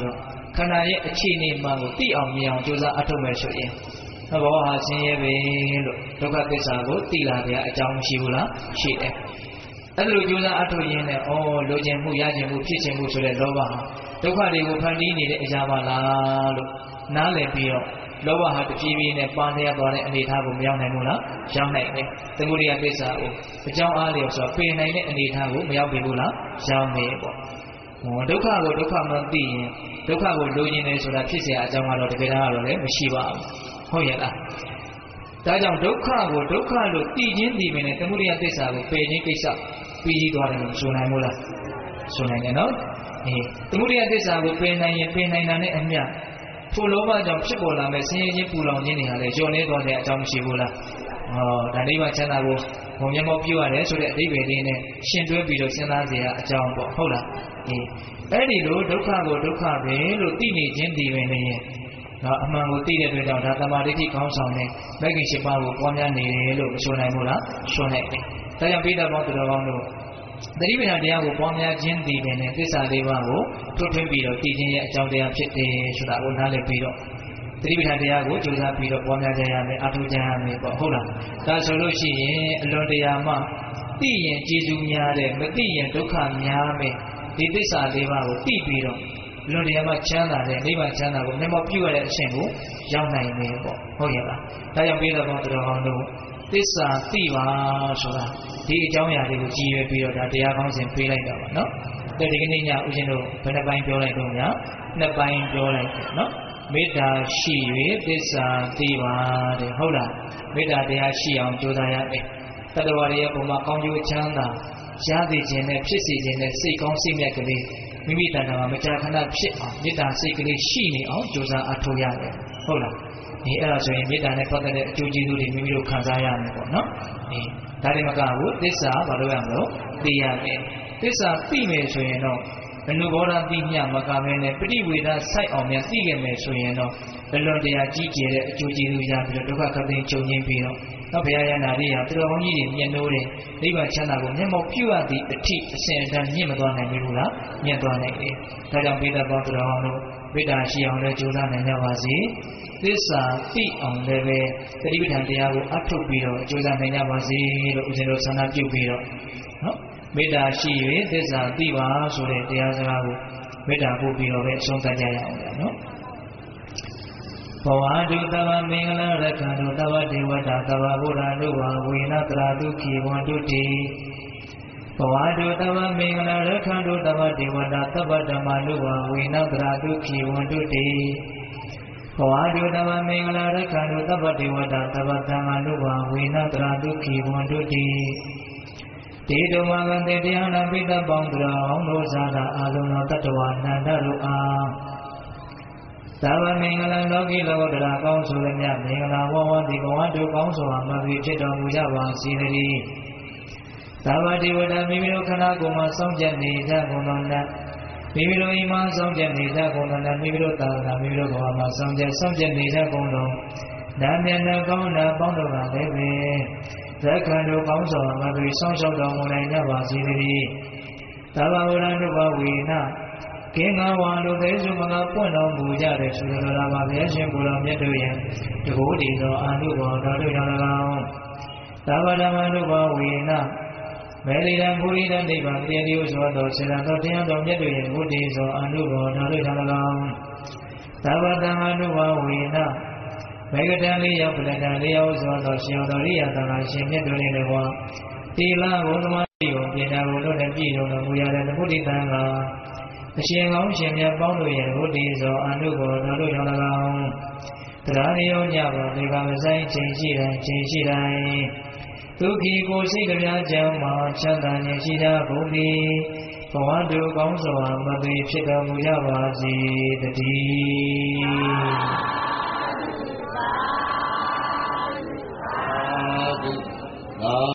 ခန္ဓာရဲ့အခြေအနေမှကိုသိအောင်မြင်အောင်ကြိုးစားအထောက်မဲ့ဆိုရင်ဘဝဟာဆင်းရဲပဲလို့ဒုက္ခသစ္စာကိုသိလာကြအကြောင်းရှိဘူးလားရှိတယ်အဲ့ဒါလိုကြိုးစားအထောက်ရင်းနဲ့လိုချင်မှုရချင်မှုဖြစ်ချင်မှုဆိုတဲ့လောဘဟာဒုက္ခတွေကိုဖန်တီးနေတဲ့အရာပါလားလို့နားလည်ပြီးတော့လောဘဟာတပြေးပြေးနဲ့ပါနေရသွားတဲ့အနေအထားကိုမရောက်နိုင်ဘူးလားရောက်နိုင်တယ်သမုဒိယသစ္စာကိုအကြောင်းအားလျော်ဆိုပင်နိုင်တဲ့အနေအထားကိုမရောက်ပြီဘူးလားရောက်နေပေါ့ဒုက္ခကိုဒုက္ခမှသိရင်ဒုက္ခကိုလိုချင်တယ်ဆိုတာဖြစ်เสียအကြောင်းကတော့တကယ်တော့လည်းမရှိပါဘူးဟုတ်ရဲ့လားဒါကြောင့်ဒုက္ခကိုဒုက္ခလို့သိခြင်းသိပေမဲ့သမုဒိယသစ္စာကိုပယ်ခြင်းကိစ္စပြီးသွားတယ်လို့ဆိုနိုင်မို့လားဆိုနိုင်တယ်နော်သမုဒိယသစ္စာကိုပယ်နိုင်ရင်ပယ်နိုင်တာနဲ့အမျှထိုလောဘကြောင့်ဖြစ်ပေါ်လာမဲ့ဆင်းရဲခြင်းပူလောင်ခြင်းတွေဟာလည်းကျော်နေသွားတဲ့အကြောင်းမရှိဘူးလားဒါနိဗ္ဗာန်ချမ်းသာကိုဘုံမျက်မှောက်ပြုရတယ်ဆိုတဲ့အဓိပ္ပာယ်လေးနဲ့ရှင်တွဲပြီးတော့စဉ်းစားเสียအကြောင်းပေါ့ဟုတ်လားအဲ့ဒီလိုဒုက္ခကိုဒုက္ခပဲလို့သိနေခြင်းဒီပင်လည်းအမှန်ကိုသိတဲ့အတွက်ကြောင့်ဒါသမာဓိခေါင်းဆောင်တဲ့မဂ္ဂင်၈ပါးကိုပွားများနေတယ်လို့ဆိုနိုင်မို့လားဆိုနိုင်တယ်ဒါကြောင့်ပိဋကပေါင်းသူတော်ကောင်းတို့သတိပဋ္ဌာန်တရားကိုပွားများခြင်းဒီပင်နဲ့သစ္စာလေးပါးကိုထွတ်ထွင်းပြီးတော့သိခြင်းရဲ့အကြောင်းတရားဖြစ်တယ်ဆိုတာကိုနားလည်ပြီးတော့သတိပဋ္ဌာန်တရားကိုကြိုးစားပြီးတော့ပွားများကြရမယ်အထောက်ကြရမယ်ပေါ့ဟုတ်လားဒါဆိုလို့ရှိရင်အလွန်တရာမှသိရင်ကျေးဇူးများတယ်မသိရင်ဒုက္ခများမယ်ဒီသစ္စာလေးပါးကိုသိပြီးတော့လွန်တရားမှချမ်းသာတဲ့နိဗ္ဗာန်ချမ်းသာကိုမျက်မှောက်ပြုရတဲ့အရှင်ကိုရောက်နိုင်မယ်ပေါ့ဟုတ်ရဲ့လားဒါကြောင့်ပြည်တော်ကောင်းတော်ကောင်းတို့သစ္စာသိပါဆိုတာဒီအကြောင်းအရာတွေကိုကြည်ရွယ်ပြီးတော့ဒါတရားကောင်းစဉ်ပေးလိုက်တာပါနော်ဒီကနေ့ညဦးဇင်းတို့ဘယ်နှပိုင်းပြောလိုက်တော့ညနှစ်ပိုင်းပြောလိုက်တယ်နော်မေတ္တာရှိ၍သစ္စာသိပါတဲ့ဟုတ်လားမေတ္တာတရားရှိအောင်ကြိုးစားရမယ်တတ္တဝါတွေရဲ့ပုံမှာကောင်းကျိုးချမ်းသာရသိခြင်းနဲ့ဖြစ်စေခြင်းနဲ့စိတ်ကောင်းစိတ်မြတ်ကလေးမိမိတဏ္ဍာမှာမကြာခဏဖြစ်အောင်မေတ္တာစိတ်ကလေးရှိနေအောင်ကြိုးစားအထောက်ရတယ်ဟုတ်လားအဲ့ဒါဆိုရင်မေတ္တာနဲ့ပတ်သက်တဲ့အကျိုးကျေးဇူးတွေမိမိတို့ခံစားရမယ်ပေါ့နော်ဒါတွေမကဘူးသစ္စာဘာလို့ရမလို့သိရမယ်သစ္စာသိမယ်ဆိုရင်တော့အနုဘောဓသိမြမကမဲနဲ့ပฏิဝေဒစိုက်အောင်များသိခဲ့မယ်ဆိုရင်တော့အလွန်တရာကြီးကျယ်တဲ့အကျိုးကျေးဇူးရပြီးတော့ဒုက္ခခသိမ်းချုပ်ငြိမ်းပြီးတော့ဘုရားရဟန္တာတွေဟာသူတော်ကောင်းကြီးတွေမြတ်နိုးတဲ့နိဗ္ဗာန်ချမ်းသာကိုမျက်မှောက်ပြုရသည့်အထိအစဉ်အတန်းမြင့်မသွားနိုင်ဘူးလားမြင့်သွားနိုင်တယ်ဒါကြောင့်ပိဋကပေါင်းသူတော်ကောင်းတို့မေတ္တာရှိအောင်လည်းကြိုးစားနိုင်ကြပါစေသစ္စာသိအောင်လည်းပဲသတိပဋ္ဌာန်တရားကိုအထုတ်ပြီးတော့ကြိုးစားနိုင်ကြပါစေလို့ဦးဇင်းတို့ဆန္ဒပြုပြီးတော့နော်မေတ္တာရှိ၍သစ္စာသိပါဆိုတဲ့တရားစကားကိုမေတ္တာပို့ပြီးတော့ပဲအဆုံးသတ်ကြရအောင်ဗျာနော်ဘဝတုတဗ္ဗမင်္ဂလရက္ခဏုတဗ္ဗဒေဝတာတဗ္ဗဗုဒ္ဓနုဝဝေနတရာတုခိဝန္တုတိဘဝတုတဗ္ဗမင်္ဂလရက္ခဏုတဗ္ဗဒေဝတာတဗ္ဗဓမ္မနုဝဝေနတရာတုခိဝန္တုတိဘဝတုတဗ္ဗမင်္ဂလရက္ခဏုတဗ္ဗဒေဝတာတဗ္ဗသံဃာနုဝဝေနတရာတုခိဝန္တုတိတေတုမဂံတေတရားနာပိတပေါင်းတော်တို့ဇာတာအာလုံးသောတတ္တဝါနန္ဒတို့အားသဗ္ဗမင်္ဂလလောကီလောကတရာကောင်းဆိုသည်မြတ်မင်္ဂလာဝဝတိဘဝတုကောင်းစွာမဖြစ်ဖြစ်တော်မူကြပါစေတည်းသဗ္ဗဒေဝတာမိမိတို့ခန္ဓာကိုယ်မှာစောင့်ကြနေကြကုန်သောနတ်မိမိတို့အိမ်မှာစောင့်ကြနေကြကုန်သောနတ်မိမိတို့သာသနာမိမိတို့ဘဝမှာစောင့်ကြနေကြကုန်သောနတ်မြတ်နှကောင်းနာပေါင်းတော်ကလည်းပဲသက္ကံတို့ကောင်းစွာမဖြစ်ဆောင်ရှောက်တော်မူနိုင်ကြပါစေတည်းသဗ္ဗဝရဏုဘဝေနကင်းငါဝါတို့သေးစုမကပွင့်တော်မူကြတဲ့ဆိုလိုတာပါဘုရားရှင်ကိုယ်တော်မြတ်တို့ရဲ့တကူတည်သောအာနုဘောတော်တို့ကြောင့်၎င်းသဗ္ဗဓမ္မနုဘောဝေနမေလိတံဘူရိတံနိဗ္ဗာန်တရားတို့ဆိုသောစေတသောတရားတော်မြတ်တို့ရဲ့တကူတည်သောအာနုဘောတော်တို့ကြောင့်၎င်းသဗ္ဗဓမ္မနုဘောဝေနမေဂတံလေးရောက်ပလတံလေးရောက်ဆိုသောရှင်တော်ရိယသံဃာရှင်မြတ်တို့နဲ့၎င်းတိလဘုသမာတိကိုပညာကိုတို့နဲ့ပြည့်စုံတော်မူရတဲ့တကူတည်သံဃာအရှင်ကောင်းရှင်မြတ်ပေါင်းတို့ရဲ့ဘုဒ္ဓေသောအနုဘောတော်တို့ကြောင့်၎င်းတရားရည်ညပါဒီကမဆိုင်ချိန်ရှိတိုင်းဒုက္ခိကိုစိတ်တရားကြောင့်မှချမ်းသာခြင်းရှိတာဘုရားဘဝတုကောင်းစွာမသိဖြစ်တော်မူကြပါစေတည်း